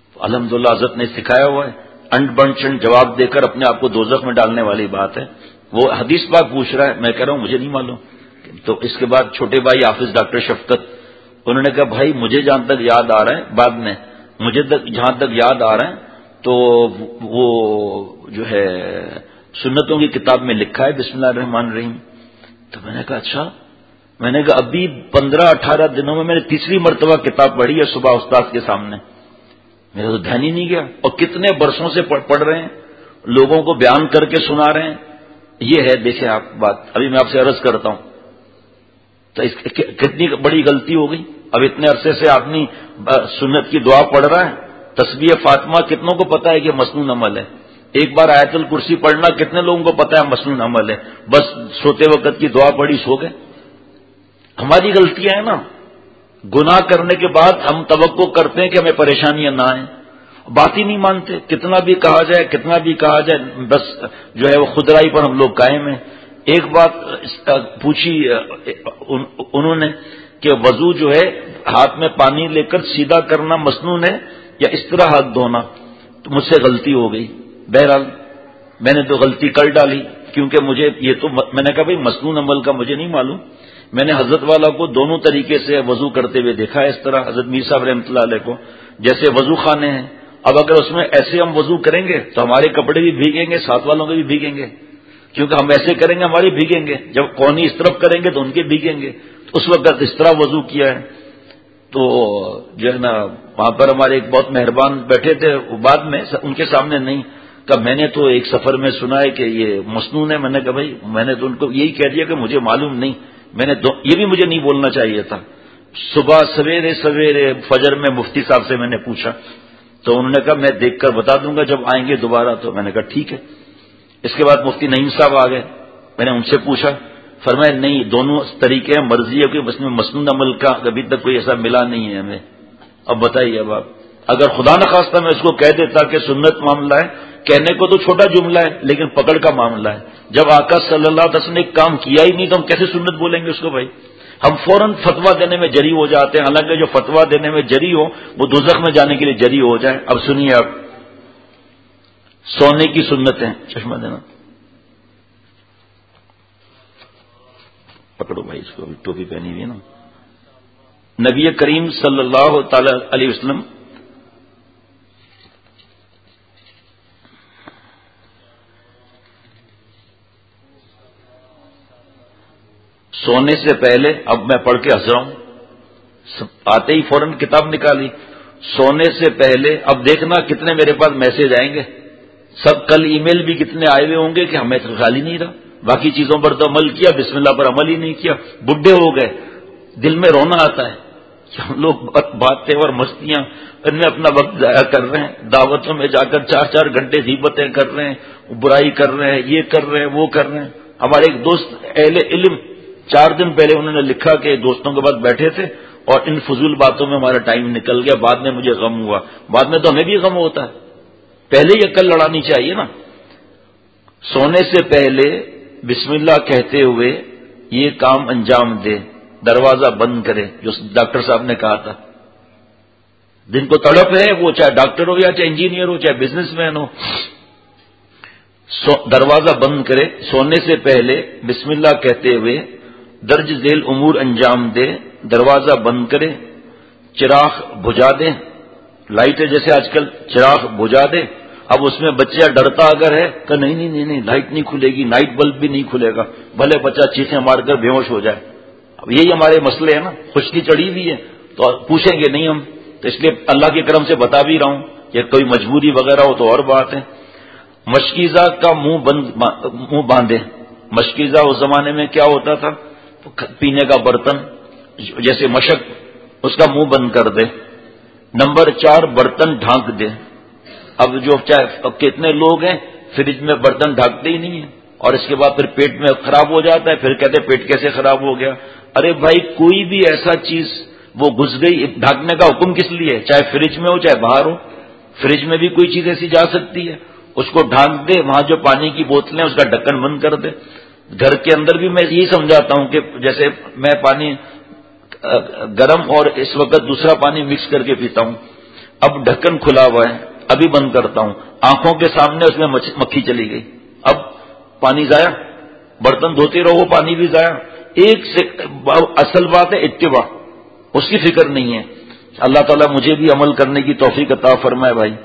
الحمدللہ حضرت نے سکھایا ہوا ہے، انٹ بنٹ چنٹ جواب دے کر اپنے آپ کو دوزخ میں ڈالنے والی بات ہے۔ وہ حدیث پاک پوچھ رہا ہے، میں کہہ رہا ہوں مجھے نہیں معلوم. تو اس کے بعد چھوٹے بھائی حافظ ڈاکٹر شفقت انہوں نے کہا بھائی مجھے جہاں تک یاد آ رہا ہے، بعد میں مجھے جہاں تک یاد آ رہا ہے تو وہ جو ہے سنتوں کی کتاب میں لکھا ہے بسم اللہ الرحمن الرحیم. تو میں نے کہا اچھا. میں نے کہا ابھی 15-18 دنوں میں نے تیسری مرتبہ کتاب پڑھی ہے صبح استاد کے سامنے. میرا تو دھیان ہی نہیں گیا. اور کتنے برسوں سے پڑھ رہے ہیں، لوگوں کو بیان کر کے سنا رہے ہیں. یہ ہے دیکھیں آپ بات. ابھی میں آپ سے عرض کرتا ہوں تو کتنی بڑی غلطی ہو گئی. اب اتنے عرصے سے آدمی سنت کی دعا پڑھ رہا ہے. تسبیح فاطمہ کتنوں کو پتا ہے کہ مسنون عمل ہے؟ ایک بار آیت الکرسی پڑھنا کتنے لوگوں کو پتا ہے مسنون عمل ہے؟ بس سوتے وقت کی دعا پڑھی سو گئے. ہماری غلطیاں ہیں نا. گناہ کرنے کے بعد ہم توقع کرتے ہیں کہ ہمیں پریشانیاں نہ آئیں، بات ہی نہیں مانتے. کتنا بھی کہا جائے بس جو ہے وہ خودرائی پر ہم لوگ قائم ہیں. ایک بات پوچھی انہوں نے کہ وضو جو ہے ہاتھ میں پانی لے کر سیدھا کرنا مسنون ہے یا اس طرح ہاتھ دھونا؟ تو مجھ سے غلطی ہو گئی. بہرحال میں نے تو غلطی کر ڈالی کیونکہ مجھے یہ تو میں نے کہا بھائی مسنون عمل کا مجھے نہیں معلوم. میں نے حضرت والا کو دونوں طریقے سے وضو کرتے ہوئے دیکھا ہے. اس طرح حضرت میر صاحب رحمۃ اللہ علیہ کو جیسے وضو خانے ہیں. اب اگر اس میں ایسے ہم وضو کریں گے تو ہمارے کپڑے بھی بھیگیں گے، ساتھ والوں کے بھی بھیگیں گے، کیونکہ ہم ایسے کریں گے ہمارے بھیگیں گے. جب کونی اس طرف کریں گے تو ان کے بھیگیں گے. اس وقت اس طرح وضو کیا ہے. تو جو ہے نا وہاں پر ہمارے ایک بہت مہربان بیٹھے تھے، بعد میں ان کے سامنے نہیں کہ میں نے تو ایک سفر میں سنا ہے کہ یہ مسنون ہے. میں نے کہا بھائی میں نے تو ان کو یہی کہہ دیا کہ مجھے معلوم نہیں. میں نے یہ بھی مجھے نہیں بولنا چاہیے تھا. صبح سویرے فجر میں مفتی صاحب سے میں نے پوچھا تو انہوں نے کہا میں دیکھ کر بتا دوں گا جب آئیں گے دوبارہ. تو میں نے کہا ٹھیک ہے. اس کے بعد مفتی نعیم صاحب آ گئے. میں نے ان سے پوچھا، فرمایا نہیں دونوں طریقے ہیں، مرضی ہے کہ اس میں مسنون عمل کا ابھی تک کوئی ایسا ملا نہیں ہے ہمیں. اب بتائیے اب آپ اگر خدا نخواستہ میں اس کو کہہ دیتا کہ سنت معاملہ ہے، کہنے کو تو چھوٹا جملہ ہے لیکن پکڑ کا معاملہ ہے. جب آقا صلی اللہ علیہ وسلم نے کام کیا ہی نہیں تو ہم کیسے سنت بولیں گے اس کو؟ بھائی ہم فوراً فتویٰ دینے میں جری ہو جاتے ہیں، حالانکہ جو فتویٰ دینے میں جری ہو وہ دوزخ میں جانے کے لیے جری ہو جائے. اب سنیے آپ سونے کی سنتیں. چشمہ دینا پکڑو بھائی اس کو، ٹوپی پہنی ہوئی ہے نا. نبی کریم صلی اللہ تعالی علیہ وسلم سونے سے پہلے، اب میں پڑھ کے ہنس رہا ہوں، آتے ہی فوراً کتاب نکالی. سونے سے پہلے اب دیکھنا کتنے میرے پاس میسج آئیں گے. سب کل ای میل بھی کتنے آئے ہوئے ہوں گے کہ ہمیں تو خیال ہی نہیں رہا، باقی چیزوں پر تو عمل کیا، بسم اللہ پر عمل ہی نہیں کیا، بڈھے ہو گئے. دل میں رونا آتا ہے کہ ہم لوگ باتیں اور مستیاں ان میں اپنا وقت ضائع کر رہے ہیں. دعوتوں میں جا کر 4-4 گھنٹے غیبتیں کر رہے ہیں، برائی کر رہے ہیں، یہ کر رہے ہیں وہ کر رہے ہیں. ہمارے ایک دوست اہل علم 4 دن پہلے انہوں نے لکھا کہ دوستوں کے بعد بیٹھے تھے اور ان فضول باتوں میں ہمارا ٹائم نکل گیا، بعد میں مجھے غم ہوا. بعد میں تو ہمیں بھی غم ہوتا ہے، پہلے ہی عقل لڑانی چاہیے نا. سونے سے پہلے بسم اللہ کہتے ہوئے یہ کام انجام دے، دروازہ بند کرے، جو ڈاکٹر صاحب نے کہا تھا. جن کو تڑپ ہے وہ چاہے ڈاکٹر ہو یا چاہے انجینئر ہو چاہے بزنس مین ہو، دروازہ بند کرے. سونے سے پہلے بسم اللہ کہتے ہوئے درج ذیل امور انجام دے، دروازہ بند کرے، چراغ بجھا دے. لائٹیں جیسے آج کل چراغ بجھا دے. اب اس میں بچہ ڈرتا اگر ہے کہ نہیں لائٹ نہیں کھلے گی، نائٹ بلب بھی نہیں کھلے گا، بھلے بچہ چیخیں مار کر بے ہوش ہو جائے. اب یہی ہمارے مسئلے ہیں نا، خشکی چڑھی ہوئی ہے تو پوچھیں گے نہیں ہم. تو اس لیے اللہ کے کرم سے بتا بھی رہا ہوں کہ کوئی مجبوری وغیرہ ہو تو اور بات ہے. مشکیزہ کا منہ باندھے. مشکیزہ اس زمانے میں کیا ہوتا تھا؟ پینے کا برتن جیسے مشک، اس کا منہ بند کر دے. نمبر 4 برتن ڈھانک دے. اب جو چاہے کتنے لوگ ہیں فریج میں برتن ڈھانکتے ہی نہیں ہیں اور اس کے بعد پھر پیٹ میں خراب ہو جاتا ہے، پھر کہتے ہیں پیٹ کیسے خراب ہو گیا. ارے بھائی کوئی بھی ایسا چیز وہ گھس گئی، ڈھانکنے کا حکم کس لیے؟ چاہے فریج میں ہو چاہے باہر ہو، فریج میں بھی کوئی چیز ایسی جا سکتی ہے، اس کو ڈھانک دے. وہاں جو پانی کی بوتلیں اس کا ڈھکن بند کر دے. گھر کے اندر بھی میں یہی سمجھاتا ہوں کہ جیسے میں پانی گرم اور اس وقت دوسرا پانی مکس کر کے پیتا ہوں. اب ڈھکن کھلا ہوا ہے، ابھی بند کرتا ہوں، آنکھوں کے سامنے اس میں مکھی چلی گئی، اب پانی ضائع. برتن دھوتے رہو پانی بھی ضائع. ایک سے اصل بات ہے اتباع، اس کی فکر نہیں ہے. اللہ تعالیٰ مجھے بھی عمل کرنے کی توفیق عطا فرمائے بھائی.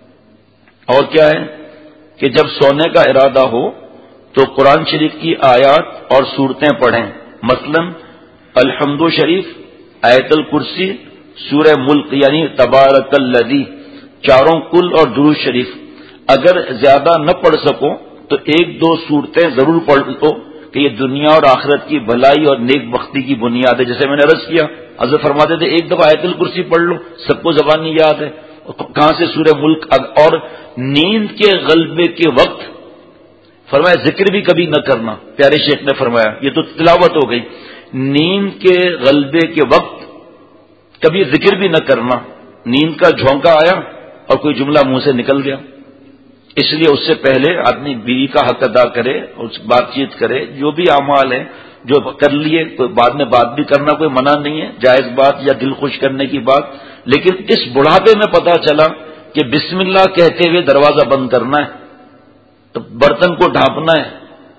اور کیا ہے کہ جب سونے کا ارادہ ہو تو قرآن شریف کی آیات اور صورتیں پڑھیں. مثلا الحمد شریف، آیت الکرسی، سورہ ملک یعنی تبارک الذی، چاروں کل اور درود شریف. اگر زیادہ نہ پڑھ سکو تو ایک دو صورتیں ضرور پڑھ لو کہ یہ دنیا اور آخرت کی بھلائی اور نیک بختی کی بنیاد ہے. جیسے میں نے عرض کیا، حضرت فرماتے تھے ایک دفعہ آیت الکرسی پڑھ لو، سب کو زبانی یاد ہے. کہاں سے سورہ ملک. اور نیند کے غلبے کے وقت فرمایا ذکر بھی کبھی نہ کرنا. پیارے شیخ نے فرمایا، یہ تو تلاوت ہو گئی. نیند کے غلبے کے وقت کبھی ذکر بھی نہ کرنا. نیند کا جھونکا آیا اور کوئی جملہ منہ سے نکل گیا، اس لیے اس سے پہلے آدمی بیوی کا حق ادا کرے، اس بات چیت کرے. جو بھی اعمال ہیں جو کر لیے، کوئی بعد میں بات بھی کرنا کوئی منع نہیں ہے، جائز بات یا دل خوش کرنے کی بات. لیکن اس بڑھاپے میں پتا چلا کہ بسم اللہ کہتے ہوئے دروازہ بند کرنا ہے، تو برتن کو ڈھانپنا ہے،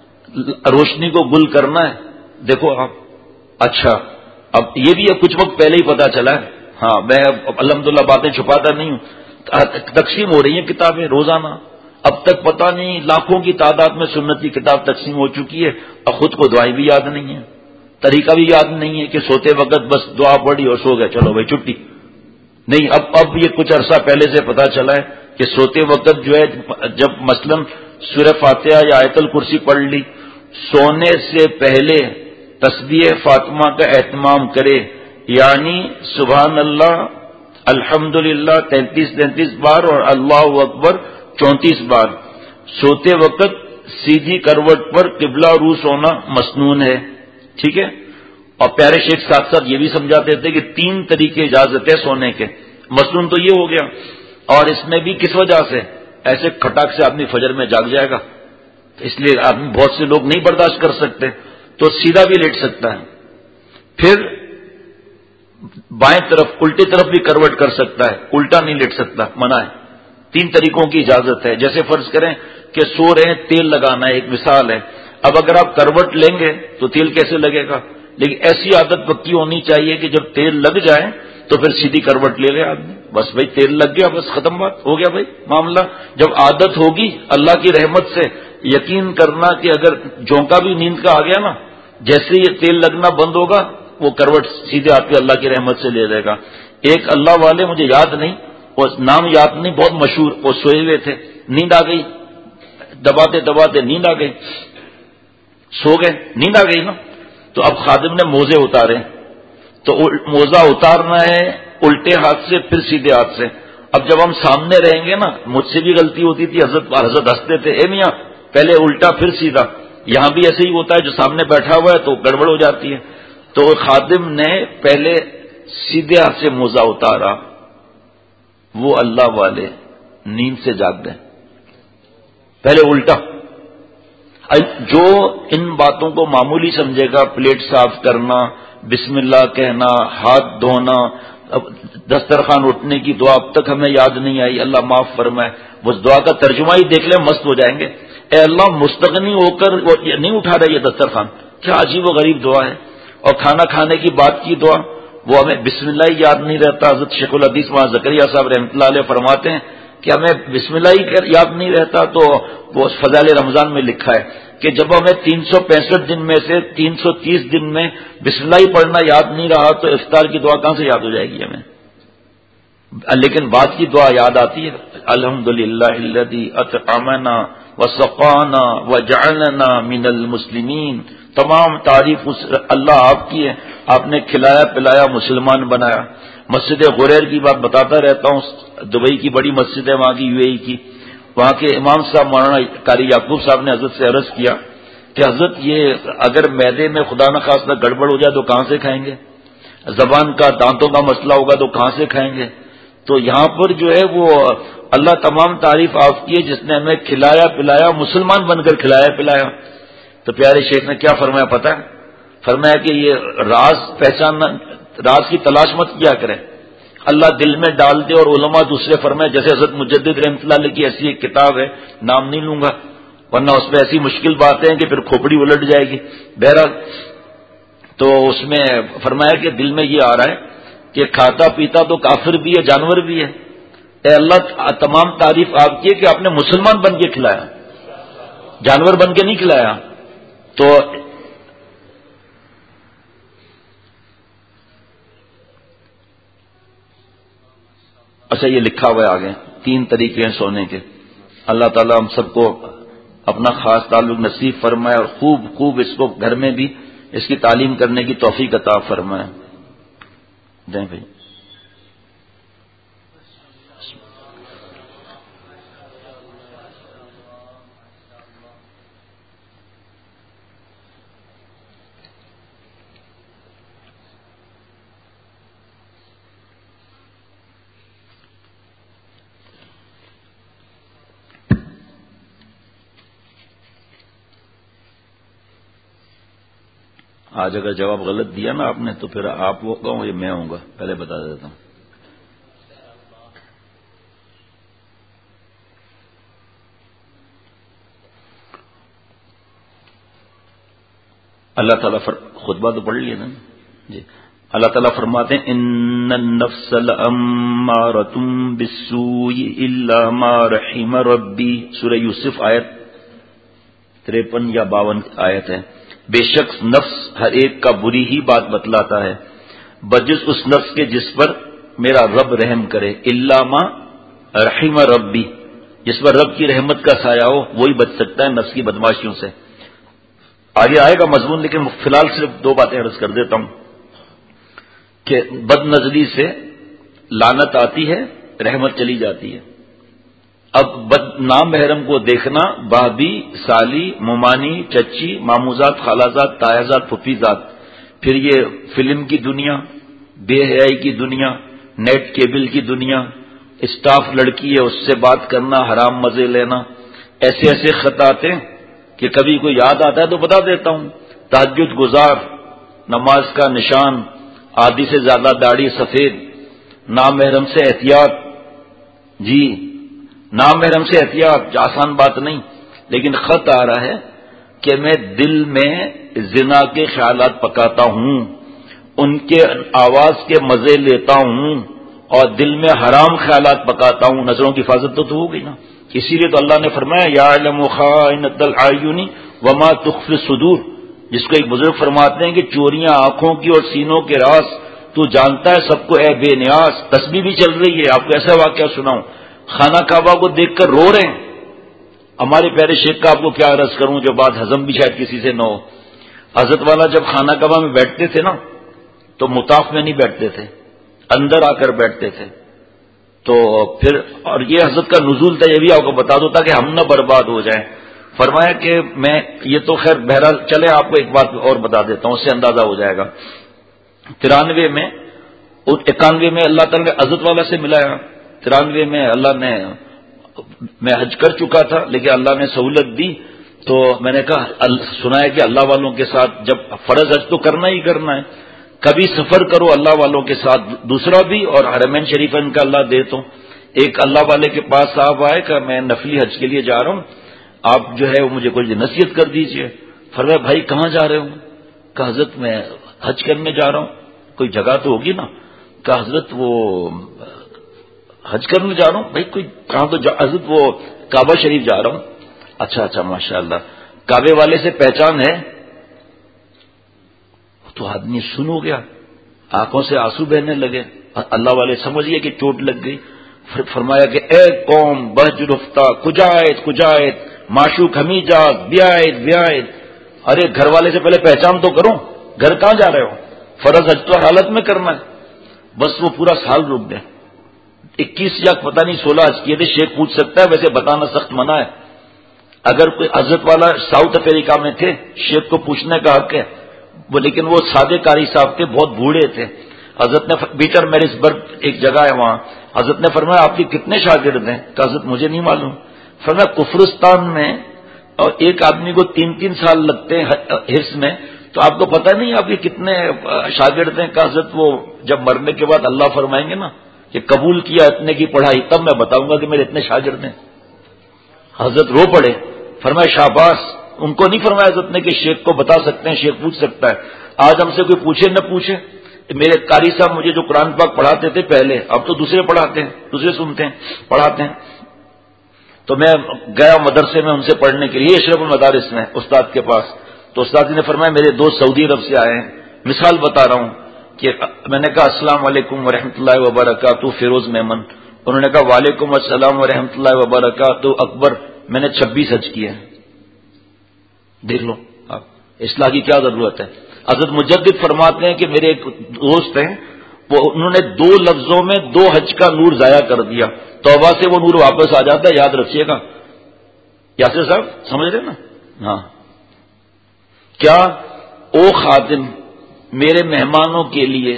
روشنی کو گل کرنا ہے. دیکھو آپ، اچھا اب یہ بھی کچھ وقت پہلے ہی پتا چلا ہے. ہاں میں الحمدللہ باتیں چھپاتا نہیں ہوں. تقسیم ہو رہی ہیں کتابیں روزانہ، اب تک پتہ نہیں لاکھوں کی تعداد میں سنت کی کتاب تقسیم ہو چکی ہے، اور خود کو دعائیں بھی یاد نہیں ہیں، طریقہ بھی یاد نہیں ہے کہ سوتے وقت بس دعا پڑھی اور سو گئے، چلو بھائی چھٹی. نہیں، اب یہ کچھ عرصہ پہلے سے پتا چلا ہے کہ سوتے وقت جو ہے جب مثلا سورہ فاتحہ یا آیت الکرسی پڑھ لی، سونے سے پہلے تسبیح فاطمہ کا اہتمام کرے، یعنی سبحان اللہ الحمدللہ 33 بار اور اللہ اکبر 34 بار. سوتے وقت سیدھی کروٹ پر قبلہ رو سونا مسنون ہے. ٹھیک ہے. اور پیارے شیخ ساتھ ساتھ یہ بھی سمجھاتے تھے کہ 3 طریقے اجازت ہے سونے کے. مسنون تو یہ ہو گیا، اور اس میں بھی کس وجہ سے ایسے کھٹاک سے آدمی فجر میں جاگ جائے گا، اس لیے آدمی بہت سے لوگ نہیں برداشت کر سکتے تو سیدھا بھی لیٹ سکتا ہے. پھر بائیں طرف الٹی طرف بھی کروٹ کر سکتا ہے، الٹا نہیں لیٹ سکتا، منع ہے. 3 طریقوں کی اجازت ہے. جیسے فرض کریں کہ سو رہے ہیں، تیل لگانا ہے، ایک مثال ہے. اب اگر آپ کروٹ لیں گے تو تیل کیسے لگے گا؟ لیکن ایسی عادت پکی ہونی چاہیے کہ جب تیل لگ جائے تو پھر سیدھی کروٹ لے لے آدمی. بس بھائی تیل لگ گیا، بس ختم بات، ہو گیا بھائی معاملہ. جب عادت ہوگی اللہ کی رحمت سے یقین کرنا کہ اگر جھونکا بھی نیند کا آ گیا نا، جیسے یہ تیل لگنا بند ہوگا وہ کروٹ سیدھے آپ کے اللہ کی رحمت سے لے لے گا. ایک اللہ والے، مجھے یاد نہیں، اور نام یاد نہیں، بہت مشہور، وہ سوئے ہوئے تھے، نیند آ گئی، دباتے دباتے نیند آ گئی، سو گئے، نیند آ گئی نا. تو اب خادم نے موزے اتارے، تو موزہ اتارنا ہے الٹے ہاتھ سے پھر سیدھے ہاتھ سے. اب جب ہم سامنے رہیں گے نا، مجھ سے بھی غلطی ہوتی تھی، حضرت ہنستے تھے، اے میاں پہلے الٹا پھر سیدھا. یہاں بھی ایسے ہی ہوتا ہے، جو سامنے بیٹھا ہوا ہے تو گڑبڑ ہو جاتی ہے. تو خادم نے پہلے سیدھے ہاتھ سے موزہ اتارا. وہ اللہ والے نیند سے جاگ گئے، پہلے الٹا. جو ان باتوں کو معمولی سمجھے گا، پلیٹ صاف کرنا، بسم اللہ کہنا، ہاتھ دھونا، دسترخوان اٹھنے کی دعا اب تک ہمیں یاد نہیں آئی، اللہ معاف فرمائے، اس دعا کا ترجمہ ہی دیکھ لیں مست ہو جائیں گے. اے اللہ مستغنی ہو کر نہیں اٹھا رہا یہ دسترخوان، کیا عجیب و غریب دعا ہے. اور کھانا کھانے کی بات کی دعا، وہ ہمیں بسم اللہ ہی یاد نہیں رہتا. حضرت شیخ الحدیث مولانا زکریا صاحب رحمۃ اللہ علیہ فرماتے ہیں کہ ہمیں بسم اللہ ہی یاد نہیں رہتا. تو وہ فضائل رمضان میں لکھا ہے کہ جب ہمیں 365 دن میں سے 330 دن میں بسم اللہ ہی پڑھنا یاد نہیں رہا تو افطار کی دعا کہاں سے یاد ہو جائے گی ہمیں. لیکن بعد کی دعا یاد آتی ہے، الحمدللہ الذی اطعمنا وسقانا وجعلنا من المسلمین. تمام تعریف اس اللہ آپ کی ہے، آپ نے کھلایا پلایا مسلمان بنایا. مسجد غریر کی بات بتاتا رہتا ہوں، دبئی کی بڑی مسجد ہے وہاں کی، UAE کی. وہاں کے امام صاحب مولانا قاری یعقوب صاحب نے حضرت سے عرض کیا کہ حضرت یہ اگر معدے میں خدا نخواستہ گڑبڑ ہو جائے تو کہاں سے کھائیں گے؟ زبان کا دانتوں کا مسئلہ ہوگا تو کہاں سے کھائیں گے؟ تو یہاں پر جو ہے وہ اللہ تمام تعریف آپ کی ہے جس نے ہمیں کھلایا پلایا، مسلمان بن کر کھلایا پلایا. تو پیارے شیخ نے کیا فرمایا پتہ ہے؟ فرمایا کہ یہ راز پہچاننا، راز کی تلاش مت کیا کریں، اللہ دل میں ڈال دے. اور علماء دوسرے فرمائے، جیسے حضرت مجدد رحمۃ اللہ علیہ کی ایسی ایک کتاب ہے، نام نہیں لوں گا، ورنہ اس میں ایسی مشکل باتیں ہیں کہ پھر کھوپڑی الٹ جائے گی. بہرحال تو اس میں فرمایا کہ دل میں یہ آ رہا ہے کہ کھاتا پیتا تو کافر بھی ہے، جانور بھی ہے. اے اللہ تمام تعریف آپ کی ہے کہ آپ نے مسلمان بن کے کھلایا، جانور بن کے نہیں کھلایا. تو اچھا یہ لکھا ہوا ہے آگے 3 طریقے ہیں سونے کے. اللہ تعالیٰ ہم سب کو اپنا خاص تعلق نصیب فرمائے اور خوب خوب اس کو گھر میں بھی اس کی تعلیم کرنے کی توفیق عطا فرمائے. دیں بھائی. آج اگر جواب غلط دیا نا آپ نے تو پھر آپ وہ کہوں یا میں ہوں گا، پہلے بتا دیتا ہوں. اللہ تعالیٰ خطبہ تو پڑھ لیے نا جی. اللہ تعالیٰ فرماتے ہیں ان النفس لامارۃ بالسوء الا ما رحم ربی. سورہ یوسف آیت 53 یا 52 آیت ہے. بے شک نفس ہر ایک کا بری ہی بات بتلاتا ہے بجز اس نفس کے جس پر میرا رب رحم کرے. الا ما رحم ربی، جس پر رب کی رحمت کا سایہ ہو وہی بچ سکتا ہے نفس کی بدماشیوں سے. آگے آئے گا مضمون، لیکن فی الحال صرف 2 باتیں عرض کر دیتا ہوں کہ بد نظری سے لعنت آتی ہے، رحمت چلی جاتی ہے. اب نامحرم کو دیکھنا بھابھی، سالی، ممانی، چچی، ماموزاد، خالازاد، تایازاد، پھپھیزاد، پھر یہ فلم کی دنیا، بے حیائی کی دنیا، نیٹ کیبل کی دنیا، اسٹاف لڑکی ہے اس سے بات کرنا، حرام مزے لینا، ایسے ایسے خط آتے ہیں کہ کبھی کوئی یاد آتا ہے تو بتا دیتا ہوں. تہجد گزار، نماز کا نشان، آدھی سے زیادہ داڑھی سفید، نامحرم سے احتیاط. جی نامحرم سے احتیاط آسان بات نہیں، لیکن خط آ رہا ہے کہ میں دل میں زنا کے خیالات پکاتا ہوں، ان کے آواز کے مزے لیتا ہوں اور دل میں حرام خیالات پکاتا ہوں. نظروں کی حفاظت تو ہو گئی نا. اسی لیے تو اللہ نے فرمایا یعلم خائنۃ الاعین وما تخفی الصدور. جس کو ایک بزرگ فرماتے ہیں کہ چوریاں آنکھوں کی اور سینوں کے راز تو جانتا ہے سب کو اے بے نیاز. تسبیح بھی چل رہی ہے. آپ کو ایسا واقعہ سناؤں، خانہ کعبہ کو دیکھ کر رو رہے ہیں. ہمارے پیارے شیخ کا آپ کو کیا عرض کروں جو بات ہضم بھی شاید کسی سے نہ ہو. حضرت والا جب خانہ کعبہ میں بیٹھتے تھے نا تو مطاف میں نہیں بیٹھتے تھے، اندر آ کر بیٹھتے تھے. تو پھر اور یہ حضرت کا نزول تھا، یہ بھی آپ کو بتا دو تاکہ ہم نہ برباد ہو جائیں. فرمایا کہ میں یہ تو خیر بہرحال چلے آپ کو ایک بات اور بتا دیتا ہوں، اس سے اندازہ ہو جائے گا. 93 میں 91 میں اللہ تعالیٰ نے حضرت والا سے ملایا. 93 میں اللہ نے، میں حج کر چکا تھا لیکن اللہ نے سہولت دی تو میں نے کہا سنا ہے کہ اللہ والوں کے ساتھ جب فرض حج تو کرنا ہی کرنا ہے، کبھی سفر کرو اللہ والوں کے ساتھ. دوسرا بھی اور حرمین شریفین کا اللہ دے تو ایک اللہ والے کے پاس صاحب آئے کہ میں نفلی حج کے لیے جا رہا ہوں، آپ جو ہے وہ مجھے کوئی نصیحت کر دیجئے. فرمایا بھائی کہاں جا رہے ہوں؟ کہ حضرت میں حج کرنے جا رہا ہوں. کوئی جگہ تو ہوگی نا؟ کہ حضرت وہ حج کرنے جا رہا ہوں. بھائی کوئی کہاں تو حضرت وہ کعبہ شریف جا رہا ہوں. اچھا ماشاء اللہ. کعبے والے سے پہچان ہے؟ تو آدمی سن ہو گیا، آنکھوں سے آنسو بہنے لگے. اللہ والے سمجھ گئے کہ چوٹ لگ گئی. فرمایا کہ اے قوم بہج رفتہ کجایت معشوق ہمی جات بیائد. ارے گھر والے سے پہلے پہچان تو کرو، گھر کہاں جا رہے ہو؟ فرض حج تو حالت میں کرنا ہے. بس وہ پورا سال رک گئے. 21 یا پتہ نہیں 16 حج کیے تھے. شیخ پوچھ سکتا ہے، ویسے بتانا سخت منع ہے. اگر کوئی حضرت والا ساؤتھ افریقہ میں تھے، شیخ کو پوچھنے کا حق ہے لیکن وہ سادے کاری صاحب تھے، بہت بوڑھے تھے. حضرت نے پیٹر میرس برگ ایک جگہ ہے وہاں، حضرت نے فرمایا آپ کے کتنے شاگرد ہیں؟ کہ حضرت مجھے نہیں معلوم. فرمایا کفرستان میں اور ایک آدمی کو 3 سال لگتے ہیں حرص میں، تو آپ کو پتہ نہیں آپ کے کتنے شاگرد ہیں؟ کہ حضرت وہ جب مرنے کے بعد اللہ فرمائیں گے نا کہ قبول کیا اتنے کی پڑھائی، تب میں بتاؤں گا کہ میرے اتنے شاگرد ہیں. حضرت رو پڑے. فرمایا شاباش. ان کو نہیں فرمایا حضرت نے کہ شیخ کو بتا سکتے ہیں, شیخ پوچھ سکتا ہے. آج ہم سے کوئی پوچھے نہ پوچھے. میرے قاری صاحب مجھے جو قرآن پاک پڑھاتے تھے پہلے, اب تو دوسرے پڑھاتے ہیں, دوسرے سنتے ہیں, پڑھاتے ہیں. تو میں گیا مدرسے میں ان سے پڑھنے کے لیے, اشرف المدارس میں استاد کے پاس. تو استاد نے فرمایا میرے دوست سعودی عرب سے آئے ہیں, مثال بتا رہا ہوں کہ میں نے کہا السلام علیکم ورحمۃ اللہ وبرکاتہ فیروز میمن. انہوں نے کہا وعلیکم السلام ورحمۃ اللہ وبرکاتہ اکبر. میں نے 26 حج کیے ہیں. دیکھ لو آپ, اصلاح کی کیا ضرورت ہے. حضرت مجدد فرماتے ہیں کہ میرے ایک دوست ہیں, وہ انہوں نے 2 لفظوں میں 2 حج کا نور ضائع کر دیا. توبہ سے وہ نور واپس آ جاتا ہے, یاد رکھیے گا. یاسر صاحب سمجھ رہے نا؟ ہاں. کیا او خادم میرے مہمانوں کے لیے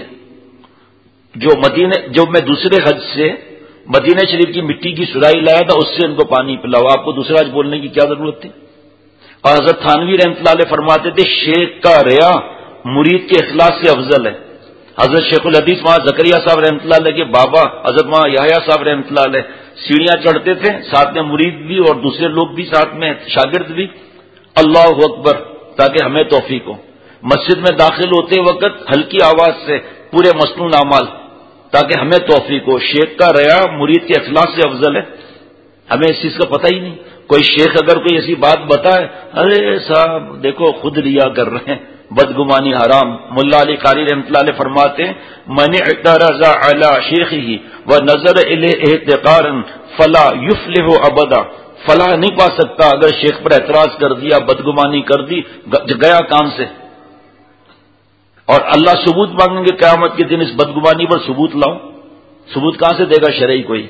جو میں دوسرے حج سے مدینہ شریف کی مٹی کی سرائی لایا تھا, اس سے ان کو پانی پلاؤ. آپ کو دوسرا حج بولنے کی کیا ضرورت تھی؟ اور حضرت تھانوی رحمۃ اللہ علیہ فرماتے تھے شیخ کا ریا مرید کے اخلاص سے افضل ہے. حضرت شیخ الحدیث وہاں زکریا صاحب رحمۃ اللہ علیہ کے بابا حضرت وہاں یحییٰ صاحب رحمۃ اللہ علیہ سیڑھیاں چڑھتے تھے, ساتھ میں مرید بھی اور دوسرے لوگ بھی ساتھ میں, شاگرد بھی. اللہ اکبر, تاکہ ہمیں توفیق ہو. مسجد میں داخل ہوتے وقت ہلکی آواز سے پورے مسنون اعمال, تاکہ ہمیں توفیق ہو. شیخ کا ریا مرید کے اخلاص سے افضل ہے. ہمیں اس چیز کا پتہ ہی نہیں. کوئی شیخ اگر کوئی ایسی بات بتائے, ارے صاحب دیکھو خود ریا کر رہے ہیں, بدگمانی حرام. ملا علی قاری رحمۃ اللہ علیہ فرماتے ہیں من اعترض علی شیخہ ونظر الیہ احتقارا فلا یفلح ابدا. فلاح نہیں پا سکتا اگر شیخ پر اعتراض کر دیا, بدگمانی کر دی, گیا کام سے. اور اللہ ثبوت مانگیں گے قیامت کے دن, اس بدگمانی پر ثبوت لاؤ. ثبوت کہاں سے دے گا شرعی کوئی؟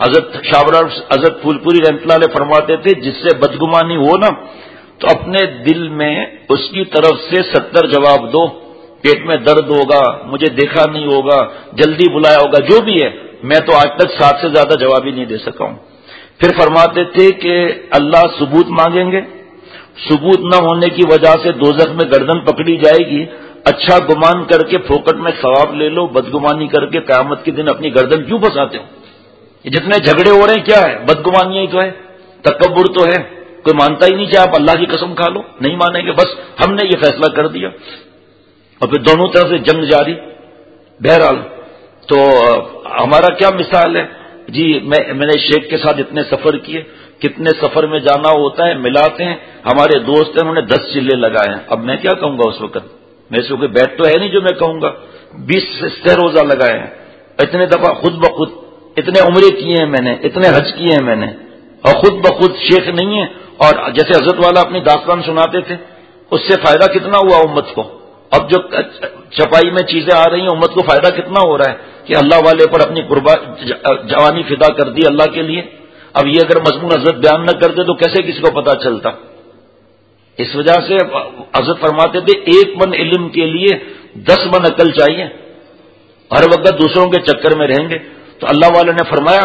حضرت پھول پوری رحمۃ اللہ علیہ فرماتے تھے جس سے بدگمانی ہو نا, تو اپنے دل میں اس کی طرف سے 70 جواب دو. پیٹ میں درد ہوگا, مجھے دیکھا نہیں ہوگا, جلدی بلایا ہوگا, جو بھی ہے. میں تو آج تک 7 سے زیادہ جواب ہی نہیں دے سکا ہوں. پھر فرماتے تھے کہ اللہ ثبوت مانگیں گے, ثبوت نہ ہونے کی وجہ سے دوزخ میں گردن پکڑی جائے گی. اچھا گمان کر کے پھوکٹ میں ثواب لے لو, بدگمانی کر کے قیامت کے دن اپنی گردن کیوں پھنساتے ہو؟ جتنے جھگڑے ہو رہے ہیں کیا ہے؟ بدگمانیاں ہی تو ہے, تکبر تو ہے. کوئی مانتا ہی نہیں کہ آپ اللہ کی قسم کھا لو, نہیں مانیں گے. بس ہم نے یہ فیصلہ کر دیا, اور پھر دونوں طرف سے جنگ جاری. بہرحال تو ہمارا کیا مثال ہے جی. میں نے شیخ کے ساتھ اتنے سفر کیے, کتنے سفر میں جانا ہوتا ہے, ملاتے ہیں. ہمارے دوست ہیں, انہوں نے 10 چلے لگائے ہیں. اب میں کیا کہوں گا اس وقت, میرے سے کوئی بیٹ تو ہے نہیں جو میں کہوں گا. 20 روزہ لگائے ہیں, اتنے دفعہ خود بخود. اتنے عمرے کیے ہیں میں نے, اتنے حج کیے ہیں میں نے, اور خود بخود شیخ نہیں ہے. اور جیسے حضرت والا اپنی داستان سناتے تھے, اس سے فائدہ کتنا ہوا امت کو. اب جو چھپائی میں چیزیں آ رہی ہیں, امت کو فائدہ کتنا ہو رہا ہے کہ اللہ والے پر اپنی جوانی فدا کر دی اللہ کے لیے. اب یہ اگر مضمون حضرت بیان نہ کرتے تو کیسے کسی کو پتا چلتا. اس وجہ سے حضرت فرماتے تھے 1 من علم کے لیے 10 من عقل چاہیے. ہر وقت دوسروں کے چکر میں رہیں گے. تو اللہ والے نے فرمایا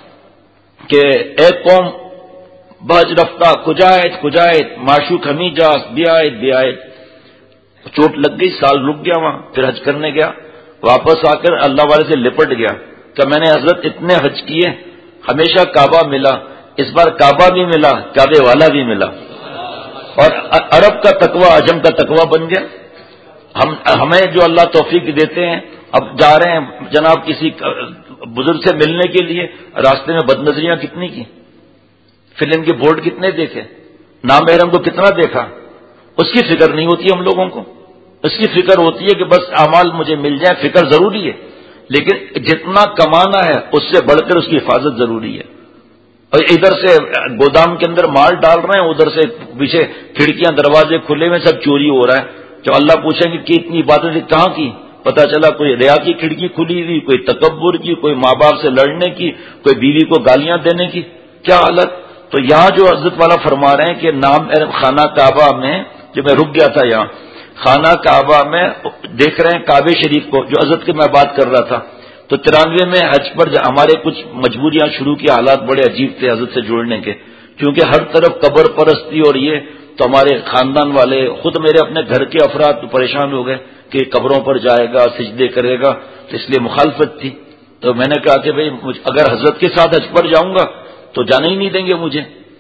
کہ اے قوم بج رفتہ کجائت معشوق ہمیں جاس بیائت. چوٹ لگ گئی, سال رک گیا وہاں, پھر حج کرنے گیا. واپس آ کر اللہ والے سے لپٹ گیا کہ میں نے حضرت اتنے حج کیے, ہمیشہ کعبہ ملا, اس بار کعبہ بھی ملا, کعبے والا بھی ملا. اور عرب کا تقوی عجم کا تقوی بن گیا. ہمیں جو اللہ توفیق دیتے ہیں, اب جا رہے ہیں جناب کسی بزرگ سے ملنے کے لیے, راستے میں بد نظریاں کتنی کی, فلم کے بورڈ کتنے دیکھے, نامحرم کو کتنا دیکھا. اس کی فکر نہیں ہوتی ہم لوگوں کو. اس کی فکر ہوتی ہے کہ بس اعمال مجھے مل جائیں. فکر ضروری ہے, لیکن جتنا کمانا ہے اس سے بڑھ کر اس کی حفاظت ضروری ہے. اور ادھر سے گودام کے اندر مال ڈال رہے ہیں, ادھر سے پیچھے کھڑکیاں دروازے کھلے ہوئے, سب چوری ہو رہا ہے. جب اللہ پوچھیں گے کہ اتنی عبادت کہاں کی, پتا چلا کوئی ریا کی کھڑکی کھلی ہوئی, کوئی تکبر کی, کوئی ماں باپ سے لڑنے کی, کوئی بیوی کو گالیاں دینے کی. کیا حالت. تو یہاں جو حضرت والا فرما رہے ہیں کہ نام خانہ کعبہ میں, جو میں رک گیا تھا یہاں خانہ کعبہ میں, دیکھ رہے ہیں کعبے شریف کو, جو حضرت کی میں بات کر رہا تھا. تو 93 میں حج پر ہمارے کچھ مجبوریاں شروع کی, حالات بڑے عجیب تھے حضرت سے جوڑنے کے, کیونکہ ہر طرف قبر پرستی اور یہ. تو ہمارے خاندان والے, خود میرے اپنے گھر کے افراد تو پریشان ہو گئے کہ قبروں پر جائے گا, سجدے کرے گا, تو اس لیے مخالفت تھی. تو میں نے کہا کہ بھئی اگر حضرت کے ساتھ حج پر جاؤں گا تو جانے ہی نہیں دیں گے مجھے.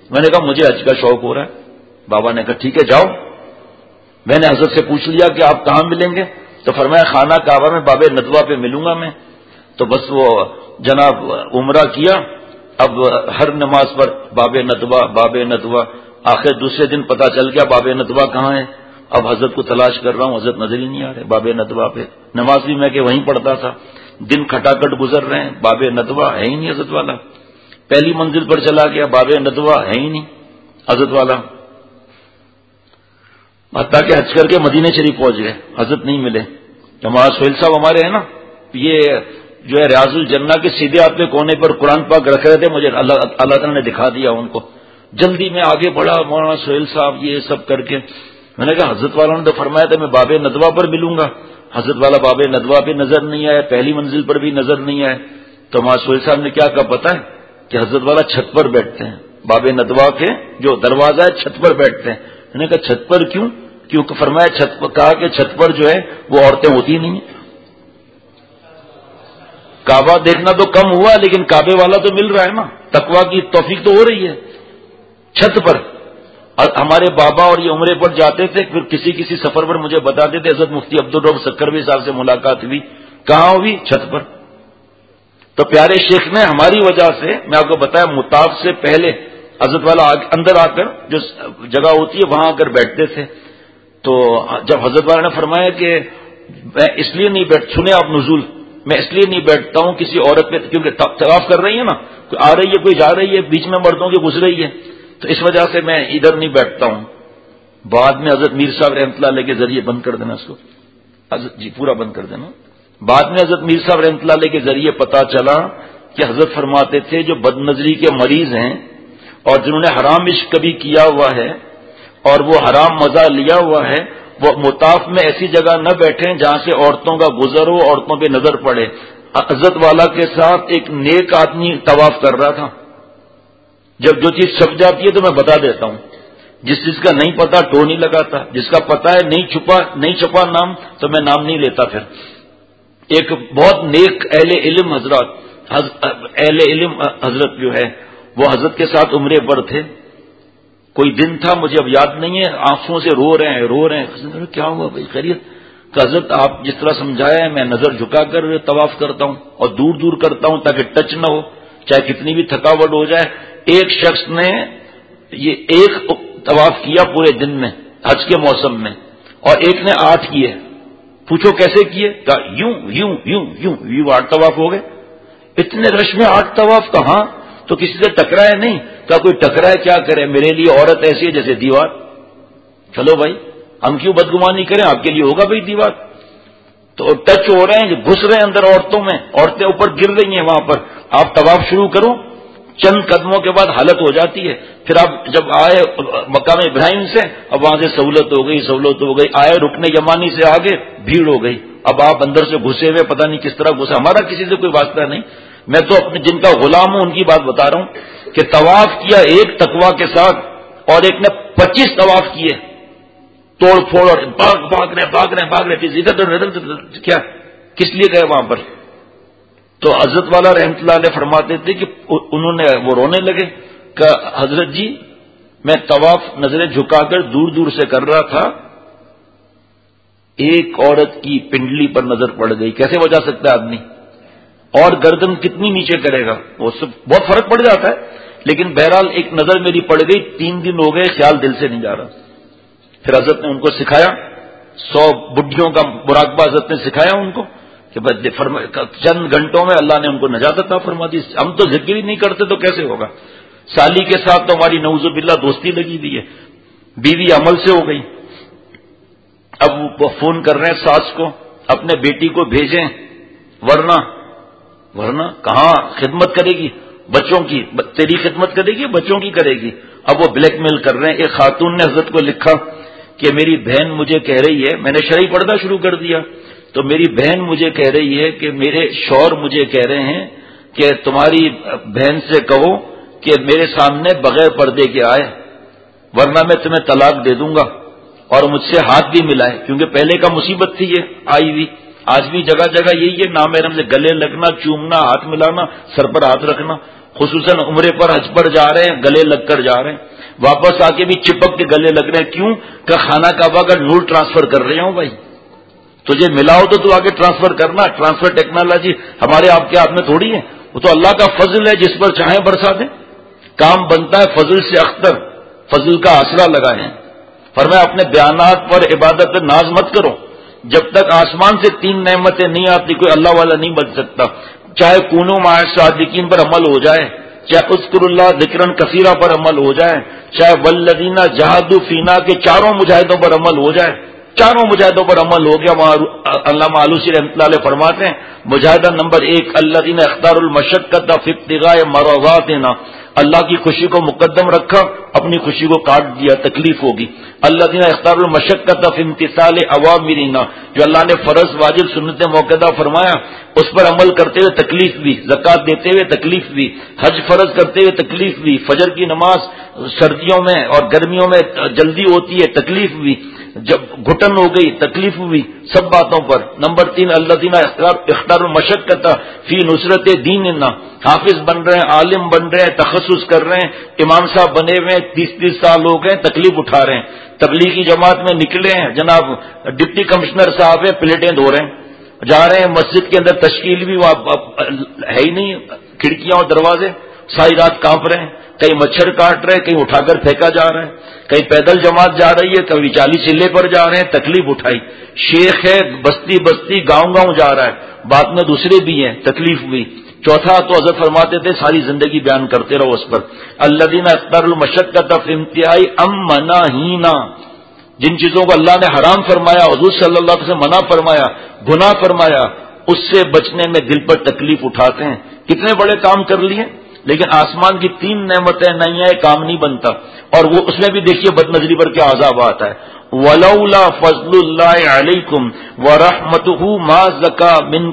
میں نے کہا مجھے حج کا شوق ہو رہا ہے. بابا نے کہا ٹھیک ہے جاؤ. میں نے حضرت سے پوچھ لیا کہ آپ کہاں ملیں گے؟ تو فرمایا خانہ کعبہ میں باب ندوہ پہ ملوں گا میں. تو بس وہ جناب عمرہ کیا. اب ہر نماز پر باب ندوہ باب ندوہ. آخر دوسرے دن پتا چل گیا باب ندوہ کہاں ہے. اب حضرت کو تلاش کر رہا ہوں، حضرت نظر ہی نہیں آ رہے باب ندوہ پہ. نماز بھی میں کہ وہیں پڑھتا تھا. دن کھٹاکٹ گزر رہے ہیں، باب ندوہ ہے ہی نہیں حضرت والا. پہلی منزل پر چلا گیا، باب ندوہ ہے ہی نہیں حضرت والا. حتیٰ کہ حج کر کے مدینہ شریف پہنچ گئے، حضرت نہیں ملے. ہمارا سہیل صاحب ہمارے ہیں نا، یہ جو ہے ریاض الجنہ کے سیدھے ہاتھ میں کونے پر قرآن پاک رکھ رہے تھے، مجھے اللہ تعالیٰ نے دکھا دیا ان کو. جلدی میں آگے بڑھا، مولانا سہیل صاحب یہ سب کر کے میں نے کہا حضرت والا نے تو فرمایا تھا میں باب ندوہ پر ملوں گا. حضرت والا باب ندوہ پہ نظر نہیں آیا، پہلی منزل پر بھی نظر نہیں آئے. تو ہمارا سہیل صاحب نے کیا کہا پتہ ہے کہ حضرت والا چھت پر بیٹھتے ہیں، باب ندوہ کے جو دروازہ ہے چھت پر بیٹھتے ہیں. میں نے کہا چھت پر کیوں؟ کیونکہ فرمایا چھت پر، کہا کہ چھت پر جو ہے وہ عورتیں ہوتی نہیں ہیں. کعبہ دیکھنا تو کم ہوا لیکن کعبے والا تو مل رہا ہے نا، تقویٰ کی توفیق تو ہو رہی ہے. چھت پر ہمارے بابا اور یہ عمرے پر جاتے تھے، پھر کسی سفر پر مجھے بتاتے تھے حضرت مفتی عبدالرب سکروی صاحب سے ملاقات ہوئی. کہاں ہوئی؟ چھت پر. تو پیارے شیخ نے ہماری وجہ سے، میں آپ کو بتایا مطاف سے پہلے حضرت والا اندر آ کر جو جگہ ہوتی ہے وہاں آ کر بیٹھتے تھے. تو جب حضرت والا نے فرمایا کہ میں اس لیے نہیں سنے آپ نزول، میں اس لیے نہیں بیٹھتا ہوں کسی عورت پہ، کیونکہ طواف کر رہی ہے نا، کوئی آ رہی ہے کوئی جا رہی ہے، بیچ میں مردوں کی گزر رہی ہے، تو اس وجہ سے میں ادھر نہیں بیٹھتا ہوں. بعد میں حضرت میر صاحب رحمۃ اللہ علیہ کے ذریعے بند کر دینا اس کو، حضرت جی پورا بند کر دینا. بعد میں حضرت میر صاحب رحمۃ اللہ علیہ کے ذریعے پتا چلا کہ حضرت فرماتے تھے جو بد نظری کے مریض ہیں اور جنہوں نے حرام عشق کبھی کیا ہوا ہے اور وہ حرام مزہ لیا ہوا ہے، وہ مطاف میں ایسی جگہ نہ بیٹھیں جہاں سے عورتوں کا گزر ہو، عورتوں پہ نظر پڑے. حضرت والا کے ساتھ ایک نیک آدمی طواف کر رہا تھا. جب جو چیز چھپ جاتی ہے تو میں بتا دیتا ہوں، جس چیز کا نہیں پتا ٹو نہیں لگاتا، جس کا پتا ہے نہیں چھپا نام تو میں نام نہیں لیتا. پھر ایک بہت نیک اہل علم حضرت جو ہے وہ حضرت کے ساتھ عمرے پر تھے. کوئی دن تھا مجھے اب یاد نہیں ہے، آنکھوں سے رو رہے ہیں. کیا ہوا بھائی خیریت؟ کہ حضرت آپ جس طرح سمجھایا ہے میں نظر جھکا کر طواف کرتا ہوں اور دور دور کرتا ہوں تاکہ ٹچ نہ ہو، چاہے کتنی بھی تھکاوٹ ہو جائے. ایک شخص نے یہ ایک طواف کیا پورے دن میں حج کے موسم میں، اور ایک نے 8 کیے. پوچھو کیسے کیے؟ کہا یوں یوں یوں یوں یوں 8 طواف ہو گئے. اتنے رش میں 8 طواف کہاں؟ تو کسی سے ٹکرائے نہیں. کہا کوئی ٹکرائے کیا کرے، میرے لیے عورت ایسی ہے جیسے دیوار. چلو بھائی ہم کیوں بدگمانی کریں، آپ کے لیے ہوگا بھائی دیوار. تو ٹچ ہو رہے ہیں، گھس رہے ہیں اندر عورتوں میں، عورتیں اوپر گر رہی ہیں وہاں پر. آپ طواف شروع کرو، چند قدموں کے بعد حالت ہو جاتی ہے. پھر آپ جب آئے مقام ابراہیم سے، اب وہاں سے سہولت ہو گئی. آئے رکن یمانی سے آگے بھیڑ ہو گئی. اب آپ اندر سے گھسے ہوئے پتہ نہیں کس طرح گھسے. ہمارا کسی سے کوئی واسطہ نہیں، میں تو اپنے جن کا غلام ہوں ان کی بات بتا رہا ہوں کہ طواف کیا ایک تقویٰ کے ساتھ اور ایک نے 25 طواف کیے توڑ پھوڑ، اور بھاگ رہے کیا کس لیے گئے وہاں پر. تو حضرت والا رحمت اللہ علیہ فرماتے تھے کہ انہوں نے وہ رونے لگے کہ حضرت جی میں طواف نظریں جھکا کر دور دور سے کر رہا تھا، ایک عورت کی پنڈلی پر نظر پڑ گئی. کیسے بچا سکتا ہے آدمی؟ اور گردن کتنی نیچے کرے گا، وہ سب بہت فرق پڑ جاتا ہے. لیکن بہرحال ایک نظر میری پڑ گئی، 3 دن ہو گئے خیال دل سے نہیں جا رہا. پھر حضرت نے ان کو سکھایا، 100 بڈھیوں کا مراقبہ حضرت نے سکھایا ان کو کہ چند گھنٹوں میں اللہ نے ان کو نجات عطا فرما دی. ہم تو ذکر ہی نہیں کرتے تو کیسے ہوگا. سالی کے ساتھ تو ہماری نعوذ باللہ دوستی لگی ہوئی ہے، بیوی عمل سے ہو گئی. اب وہ فون کر رہے ہیں ساس کو اپنے بیٹی کو بھیجیں، ورنہ کہاں خدمت کرے گی بچوں کی، تیری خدمت کرے گی بچوں کی کرے گی. اب وہ بلیک میل کر رہے ہیں. ایک خاتون نے حضرت کو لکھا کہ میری بہن مجھے کہہ رہی ہے، میں نے شرعی پردہ شروع کر دیا، تو میری بہن مجھے کہہ رہی ہے کہ میرے شوہر مجھے کہہ رہے ہیں کہ تمہاری بہن سے کہو کہ میرے سامنے بغیر پردے کے آئے ورنہ میں تمہیں طلاق دے دوں گا، اور مجھ سے ہاتھ بھی ملائے، کیونکہ پہلے کا مصیبت تھی یہ آئی ہوئی. آج بھی جگہ جگہ یہی ہے، نامحرم سے گلے لگنا، چومنا، ہاتھ ملانا، سر پر ہاتھ رکھنا. خصوصاً عمرے پر حج پر جا رہے ہیں گلے لگ کر جا رہے ہیں، واپس آ کے بھی چپک کے گلے لگ رہے ہیں. کیوں کہ خانہ کعبہ کا نور ٹرانسفر کر رہے ہوں. بھائی تجھے ملا ہو تو آگے ٹرانسفر کرنا. ٹرانسفر ٹیکنالوجی ہمارے آپ کے ہاتھ میں تھوڑی ہے، وہ تو اللہ کا فضل ہے، جس پر چاہیں برسا دیں. کام بنتا ہے فضل سے اختر، فضل کا آسرا لگائیں. فرمایا اپنے بیانات پر عبادت پر ناز مت کرو. جب تک آسمان سے 3 نعمتیں نہیں آتی کوئی اللہ والا نہیں بن سکتا. چاہے کونو مع الصادقین پر عمل ہو جائے، چاہے اذکر اللہ ذکرن کثیرہ پر عمل ہو جائے، چاہے والذین جاہدوا فینا کے 4 مجاہدوں پر عمل ہو جائے. 4 مجاہدوں پر عمل ہو گیا. علامہ آلوسی رحمۃ اللہ علیہ فرماتے ہیں مجاہدہ نمبر 1 الذین اختاروا المشقۃ فی ابتغاء مرضاتنا، اللہ کی خوشی کو مقدم رکھا، اپنی خوشی کو کاٹ دیا، تکلیف ہوگی. الذین اختاروا المشقۃ فی امتثال اوامرنا، جو اللہ نے فرض واجب سنت موقدہ فرمایا اس پر عمل کرتے ہوئے تکلیف بھی، زکوٰۃ دیتے ہوئے تکلیف بھی، حج فرض کرتے ہوئے تکلیف بھی، فجر کی نماز سردیوں میں اور گرمیوں میں جلدی ہوتی ہے تکلیف بھی، جب گھٹن ہو گئی تکلیف ہوئی، سب باتوں پر. نمبر 3 الذین اختاروا المشقۃ فی نصرت دیننا، حافظ بن رہے ہیں، عالم بن رہے ہیں، تخصص کر رہے ہیں، امام صاحب بنے ہوئے ہیں، 30 سال ہو گئے، تکلیف اٹھا رہے ہیں. تبلیغی جماعت میں نکلے ہیں، جناب ڈپٹی کمشنر صاحب ہیں، پلیٹیں دھو رہے ہیں، جا رہے ہیں مسجد کے اندر تشکیل بھی ہے ہی نہیں، کھڑکیاں اور دروازے، ساری رات کانپ رہے ہیں، کہیں مچھر کاٹ رہے ہیں، کہیں اٹھا کر پھینکا جا رہا ہے، کہیں پیدل جماعت جا رہی ہے، کبھی 40 چلے پر جا رہے ہیں، تکلیف اٹھائی. شیخ ہے بستی بستی گاؤں گاؤں جا رہا ہے، بات میں دوسرے بھی ہیں، تکلیف ہوئی. چوتھا تو حضرت فرماتے تھے ساری زندگی بیان کرتے رہو اس پر. الذین اختاروا المشقۃ فی امتثال امناہینا، جن چیزوں کو اللہ نے حرام فرمایا، حضور صلی اللہ علیہ وسلم منع فرمایا، گناہ فرمایا، اس سے بچنے میں دل پر تکلیف اٹھاتے ہیں. کتنے بڑے کام کر لیے، لیکن آسمان کی 3 نعمتیں نہیں آئے کام نہیں بنتا. اور وہ اس میں بھی دیکھیے بد نظری پر کیا عذاب آتا ہے. ولولا فضل اللہ علیکم ورحمتہ ما زکا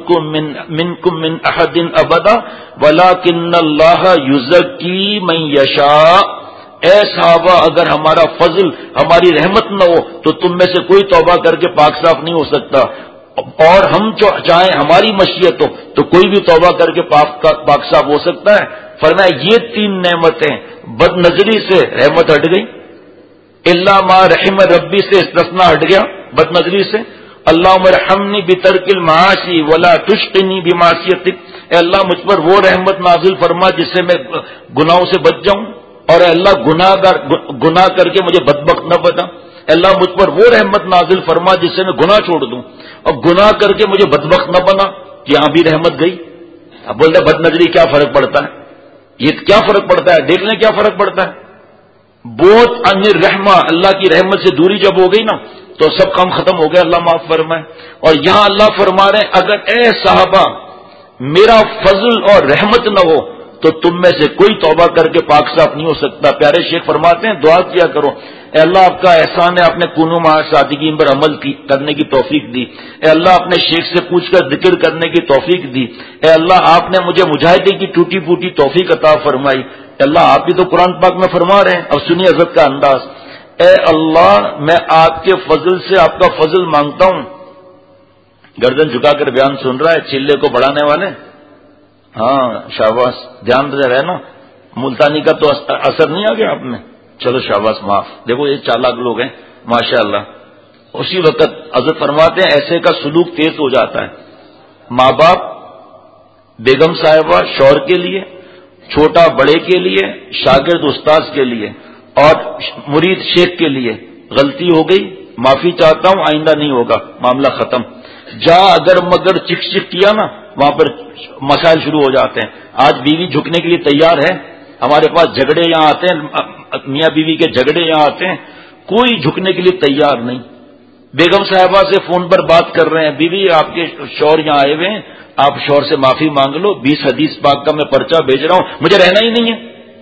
منکم من احد ابدا ولکن اللہ یزکی من یشاء. اے صحابہ اگر ہمارا فضل ہماری رحمت نہ ہو تو تم میں سے کوئی توبہ کر کے پاک صاف نہیں ہو سکتا، اور ہم چاہیں ہماری مشیت ہو تو کوئی بھی توبہ کر کے پاک صاف ہو سکتا ہے. فرمایا یہ 3 نعمتیں بد نظری سے رحمت ہٹ گئی، اللہ ما رحم ربی سے استثناء ہٹ گیا بد نظری سے. اللہم ارحمنی بترک المعاصی ولا تشقنی بمعصیتک، اے اللہ مجھ پر وہ رحمت نازل فرما جس سے میں گناہوں سے بچ جاؤں، اور اے اللہ گناہ کر کے مجھے بدبخت نہ بنا. اے اللہ مجھ پر وہ رحمت نازل فرما جس سے میں گناہ چھوڑ دوں، اور گناہ کر کے مجھے بدبخت نہ بنا. یہاں بھی رحمت گئی. اب بولتے بد نظری کیا فرق پڑتا ہے، یہ کیا فرق پڑتا ہے، دیکھ لیں کیا فرق پڑتا ہے. بہت ان رحمہ، اللہ کی رحمت سے دوری جب ہو گئی نا تو سب کام ختم ہو گیا، اللہ معاف فرمائے. اور یہاں اللہ فرما رہے ہیں اگر اے صحابہ میرا فضل اور رحمت نہ ہو تو تم میں سے کوئی توبہ کر کے پاک صاف نہیں ہو سکتا. پیارے شیخ فرماتے ہیں دعا کیا کرو، اے اللہ آپ کا احسان ہے آپ نے کونو مع الصادقین پر عمل کرنے کی توفیق دی. اے اللہ اپنے شیخ سے پوچھ کر ذکر کرنے کی توفیق دی. اے اللہ آپ نے مجھے مجاہدے کی ٹوٹی پھوٹی توفیق عطا فرمائی. اے اللہ آپ بھی تو قرآن پاک میں فرما رہے ہیں. اب سنیے حضرت کا انداز، اے اللہ میں آپ کے فضل سے آپ کا فضل مانگتا ہوں. گردن جھکا کر بیان سن رہا ہے چلے کو بڑھانے والے. ہاں شاباش، دھیان سے رہنا، ملتانی کا تو اثر نہیں آ گیا آپ میں. چلو شاباش معاف. دیکھو یہ چالاک لوگ ہیں ماشاء اللہ. اسی وقت حضرت فرماتے ہیں ایسے کا سلوک تیز ہو جاتا ہے. ماں باپ، بیگم صاحبہ شوہر کے لیے، چھوٹا بڑے کے لیے، شاگرد استاذ کے لیے، اور مرید شیخ کے لیے. غلطی ہو گئی معافی چاہتا ہوں، آئندہ نہیں ہوگا، معاملہ ختم. جا اگر مگر چک چک کیا نا وہاں پر مسائل شروع ہو جاتے ہیں. آج بیوی جھکنے کے لیے تیار ہے، ہمارے پاس جھگڑے یہاں آتے ہیں، میاں بیوی کے جھگڑے یہاں آتے ہیں، کوئی جھکنے کے لیے تیار نہیں. بیگم صاحبہ سے فون پر بات کر رہے ہیں، بیوی آپ کے شوہر یہاں آئے ہوئے ہیں، آپ شوہر سے معافی مانگ لو، 20 حدیث پاک کا میں پرچہ بھیج رہا ہوں، مجھے رہنا ہی نہیں ہے،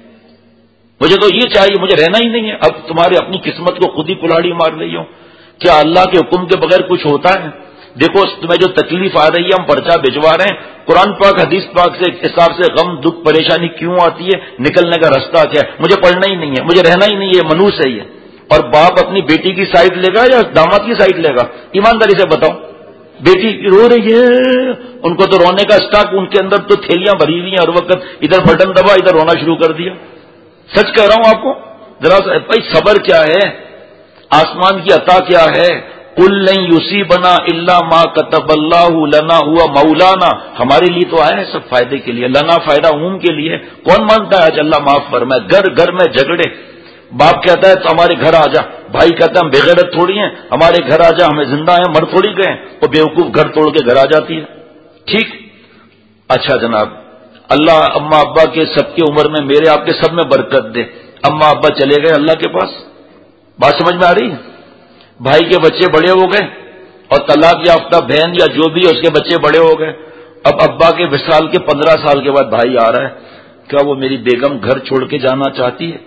مجھے تو یہ چاہیے، مجھے رہنا ہی نہیں ہے. اب تمہاری اپنی قسمت کو خود ہی کلاڑی مار رہی ہو. کیا اللہ کے حکم کے بغیر کچھ ہوتا ہے؟ دیکھو تمہیں جو تکلیف آ رہی ہے ہم پرچہ بھجوا رہے ہیں، قرآن پاک حدیث پاک سے حساب سے غم دکھ پریشانی کیوں آتی ہے، نکلنے کا راستہ کیا ہے. مجھے پڑھنا ہی نہیں ہے، مجھے رہنا ہی نہیں ہے، منوس ہے یہ. اور باپ اپنی بیٹی کی سائڈ لے گا یا داماد کی سائڈ لے گا؟ ایمانداری سے بتاؤ. بیٹی رو رہی ہے، ان کو تو رونے کا اسٹاک، ان کے اندر تو تھیلیاں بھری ہوئی ہیں، ہر وقت ادھر بٹن دبا ادھر رونا شروع کر دیا. سچ کہہ رہا ہوں آپ کو. ذرا بھائی صبر کیا ہے، آسمان کی عطا کیا ہے. قل لن یصیبنا الا ما کتب اللہ لنا ہوا مولانا. ہمارے لیے تو آیا ہے سب فائدے کے لیے، لنا فائدہ عموم کے لیے. کون مانتا ہے آج اللہ معاف فرمائے؟ گھر گھر میں جھگڑے، باپ کہتا ہے تو ہمارے گھر آ جا، بھائی کہتا ہے ہم بغیرت تھوڑی ہیں، ہمارے گھر آ جا، ہمیں زندہ ہیں، مر تھوڑی گئے. وہ بیوقوف گھر توڑ کے گھر آ جاتی ہے. ٹھیک، اچھا جناب، اللہ اماں ابا کے سب کی عمر میں، میرے آپ کے سب میں برکت دے. اماں ابا چلے گئے اللہ کے پاس، بات سمجھ میں آ رہی ہے؟ بھائی کے بچے بڑے ہو گئے، اور طلاق یافتہ بہن یا جو بھی ہے اس کے بچے بڑے ہو گئے. اب ابا کے وصال کے 15 سال کے بعد بھائی آ رہا ہے، کیا وہ میری بیگم گھر چھوڑ کے جانا چاہتی ہے؟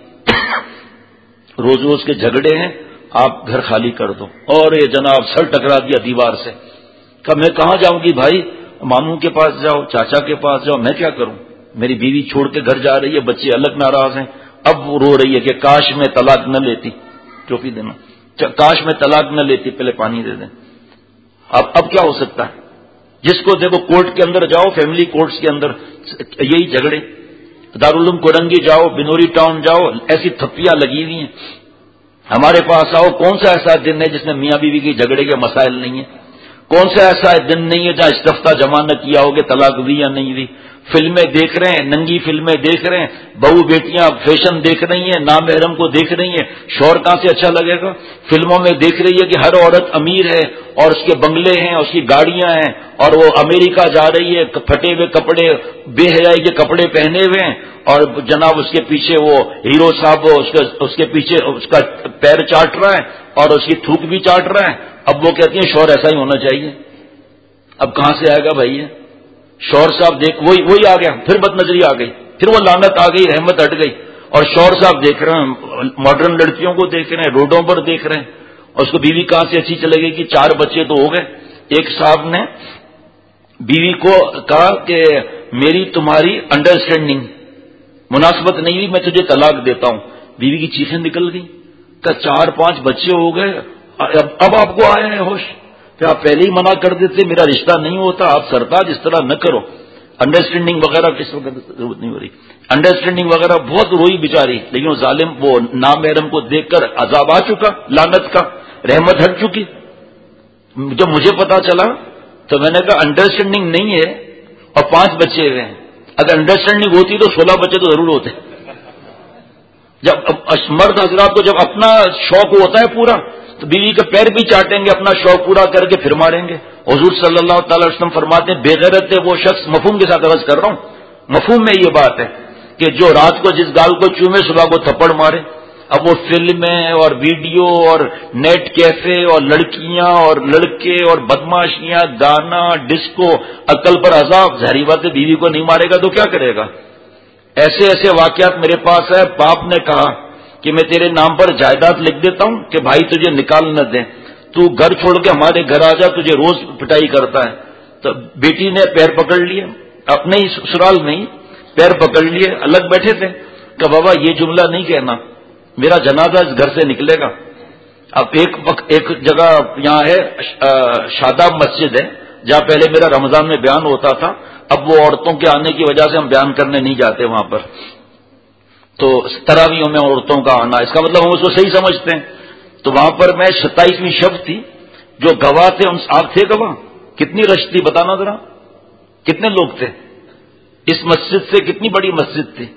روز روز کے جھگڑے ہیں، آپ گھر خالی کر دو. اور یہ جناب سر ٹکرا دیا دیوار سے. کہا میں کہاں جاؤں گی بھائی؟ ماموں کے پاس جاؤ، چاچا کے پاس جاؤ، میں کیا کروں؟ میری بیوی چھوڑ کے گھر جا رہی ہے، بچے الگ ناراض ہیں. اب وہ رو رہی ہے کہ کاش میں طلاق نہ لیتی. ٹوپی دینا، کاش میں طلاق نہ لیتی، پہلے پانی دے دیں. اب کیا ہو سکتا ہے؟ جس کو دیکھو کورٹ کے اندر جاؤ، فیملی کورٹس کے اندر یہی جھگڑے. دارالعلوم کورنگی جاؤ، بنوری ٹاؤن جاؤ، ایسی تھپیاں لگی ہوئی ہیں. ہمارے پاس آؤ، کون سا ایسا دن ہے جس میں میاں بیوی کی جھگڑے کے مسائل نہیں ہیں؟ کون سا ایسا دن نہیں ہے جہاں استفتہ جمع نہ کیا ہوگا طلاق ہوئی یا نہیں ہوئی؟ فلمیں دیکھ رہے ہیں، ننگی فلمیں دیکھ رہے ہیں، بہو بیٹیاں فیشن دیکھ رہی ہیں، نامحرم کو دیکھ رہی ہیں. شوہر کہاں سے اچھا لگے گا؟ فلموں میں دیکھ رہی ہے کہ ہر عورت امیر ہے اور اس کے بنگلے ہیں، اس کی گاڑیاں ہیں، اور وہ امریکہ جا رہی ہے، پھٹے ہوئے کپڑے، بے حیائی کے کپڑے پہنے ہوئے ہیں، اور جناب اس کے پیچھے وہ ہیرو صاحب اس کے پیچھے اس کا پیر چاٹ رہا ہے اور اس کی تھوک بھی چاٹ رہا ہے. اب وہ کہتی ہیں شوہر ایسا ہی ہونا چاہیے. اب کہاں سے آئے گا بھائی یہ؟ شوہر صاحب دیکھ وہی آ گیا، پھر بد نظری آ گئی، پھر وہ لعنت آ گئی، رحمت ہٹ گئی. اور شوہر صاحب دیکھ رہے ہیں، ماڈرن لڑکیوں کو دیکھ رہے ہیں، روڈوں پر دیکھ رہے ہیں، اور اس کو بیوی کہاں سے اچھی چلے گی کہ 4 بچے تو ہو گئے. ایک صاحب نے بیوی کو کہا کہ میری تمہاری انڈرسٹینڈنگ مناسبت نہیں ہوئی، میں تجھے طلاق دیتا ہوں. بیوی کی چیخیں نکل گئی کہ 4-5 بچے ہو گئے، اب آپ کو آئے ہیں ہوش کہ آپ پہلے ہی منع کر دیتے، میرا رشتہ نہیں ہوتا. آپ سرتاج اس طرح نہ کرو. انڈرسٹینڈنگ وغیرہ کس وقت ضرورت نہیں ہو رہی. انڈرسٹینڈنگ وغیرہ بہت روئی بیچاری، لیکن وہ ظالم وہ نامحرم کو دیکھ کر عذاب آ چکا، لعنت کا، رحمت ہٹ چکی. جب مجھے پتا چلا تو میں نے کہا انڈرسٹینڈنگ نہیں ہے اور 5 بچے ہوئے ہیں. اگر انڈرسٹینڈنگ ہوتی تو 16 بچے تو ضرور ہوتے. جب مرد حضرات کو جب اپنا شوق ہوتا ہے پورا تو بیوی کے پیر بھی چاٹیں گے، اپنا شوق پورا کر کے پھر ماریں گے. حضور صلی اللہ تعالی وسلم فرماتے ہیں بے غیرت ہے وہ شخص، مفہوم کے ساتھ عرض کر رہا ہوں، مفہوم میں یہ بات ہے کہ جو رات کو جس گال کو چومے صبح کو تھپڑ مارے. اب وہ فلمیں اور ویڈیو اور نیٹ کیفے اور لڑکیاں اور لڑکے اور بدماشیاں، گانا، ڈسکو، عقل پر عذاب. ظاہری بات ہے بیوی کو نہیں مارے گا تو کیا کرے گا؟ ایسے ایسے واقعات میرے پاس ہے. باپ نے کہا کہ میں تیرے نام پر جائیداد لکھ دیتا ہوں کہ بھائی تجھے نکال نہ دیں، تو گھر چھوڑ کے ہمارے گھر آ جا، تجھے روز پٹائی کرتا ہے. تو بیٹی نے پیر پکڑ لیے، اپنے ہی سسرال میں ہی پیر پکڑ لیے، الگ بیٹھے تھے. کہ بابا یہ جملہ نہیں کہنا، میرا جنازہ اس گھر سے نکلے گا. اب ایک جگہ یہاں ہے شاداب مسجد ہے جہاں پہلے میرا رمضان میں بیان ہوتا تھا. اب وہ عورتوں کے آنے کی وجہ سے ہم بیان کرنے نہیں جاتے وہاں پر. تو تراویحوں میں عورتوں کا آنا، اس کا مطلب ہم اس کو صحیح سمجھتے ہیں. تو وہاں پر میں 27ویں شب تھی، جو گواہ تھے آپ تھے گواہ؟ کتنی رش تھی بتانا ذرا، کتنے لوگ تھے؟ اس مسجد سے کتنی بڑی مسجد تھی؟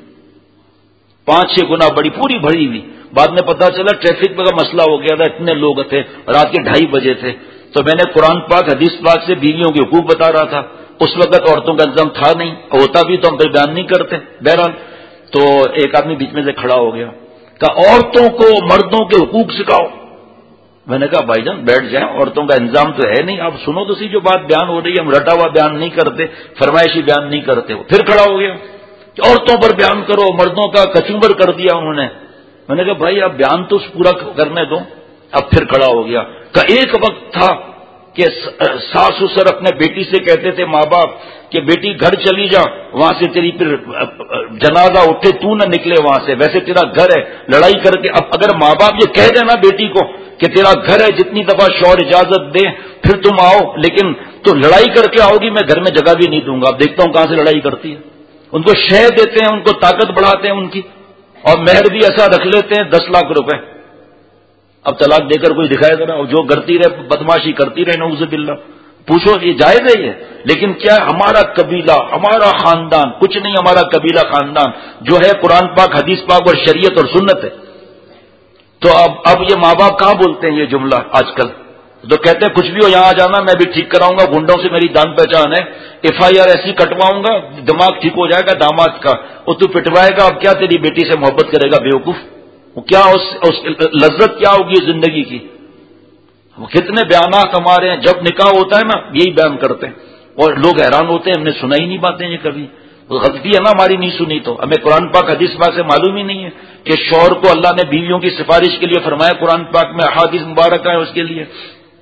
5-6 گنا بڑی، پوری بھری ہوئی. بعد میں پتا چلا ٹریفک کا مسئلہ ہو گیا تھا، اتنے لوگ تھے، رات کے 2:30 بجے تھے. تو میں نے قرآن پاک حدیث پاک سے بیویوں کے حقوق بتا رہا تھا. اس وقت عورتوں کا انتظام تھا نہیں، ہوتا بھی تو ہم پھر بیان نہیں کرتے. بہرحال تو ایک آدمی بیچ میں سے کھڑا ہو گیا، کہا عورتوں کو مردوں کے حقوق سکھاؤ. میں نے کہا بھائی جان بیٹھ جائیں، عورتوں کا انتظام تو ہے نہیں، آپ سنو تو سی جو بات بیان ہو رہی ہے. ہم رٹا ہوا بیان نہیں کرتے، فرمائشی بیان نہیں کرتے. وہ پھر کھڑا ہو گیا کہ عورتوں پر بیان کرو، مردوں کا کچومبر کر دیا انہوں نے. میں نے کہا بھائی آپ بیان تو پورا کرنے دو. اب پھر کھڑا ہو گیا کہ ایک وقت تھا کہ ساس سسر اپنے بیٹی سے کہتے تھے ماں باپ کہ بیٹی گھر چلی جا، وہاں سے تیری پھر جنازہ اٹھے تو نہ نکلے وہاں سے، ویسے تیرا گھر ہے، لڑائی کر کے. اب اگر ماں باپ یہ کہہ دینا بیٹی کو کہ تیرا گھر ہے، جتنی دفعہ شوہر اجازت دے پھر تم آؤ، لیکن تو لڑائی کر کے آؤ گی میں گھر میں جگہ بھی نہیں دوں گا. اب دیکھتا ہوں کہاں سے لڑائی کرتی ہے. ان کو شے دیتے ہیں، ان کو طاقت بڑھاتے ہیں ان کی، اور مہر بھی ایسا رکھ لیتے ہیں 10 لاکھ روپے. اب طلاق دے کر کوئی دکھائے گا نا، جو کرتی رہے بدماشی کرتی رہے، نعوذ باللہ. پوچھو یہ جائز ہے یہ؟ لیکن کیا ہمارا قبیلہ، ہمارا خاندان، کچھ نہیں، ہمارا قبیلہ خاندان جو ہے قرآن پاک، حدیث پاک اور شریعت اور سنت ہے. تو اب یہ ماں باپ کہاں بولتے ہیں یہ جملہ آج کل؟ تو کہتے ہیں کچھ بھی ہو یہاں آ جانا، میں بھی ٹھیک کراؤں گا، گنڈوں سے میری جان پہچان ہے، FIR ایسی کٹواؤں گا دماغ ٹھیک ہو جائے گا داماد کا. وہ تو پٹوائے گا، اب کیا تیری بیٹی سے محبت کرے گا بیوقوف؟ وہ کیا اس لذت کیا ہوگی زندگی کی؟ کتنے بیانات ہمارے ہیں، جب نکاح ہوتا ہے نا یہی بیان کرتے ہیں، اور لوگ حیران ہوتے ہیں ہم نے سنا ہی نہیں باتیں یہ کبھی. غلطی ہے نا ہماری نہیں سنی تو، ہمیں قرآن پاک حدیث پاک سے معلوم ہی نہیں ہے کہ شوہر کو اللہ نے بیویوں کی سفارش کے لیے فرمایا، قرآن پاک میں احادیث مبارکہ ہے اس کے لیے.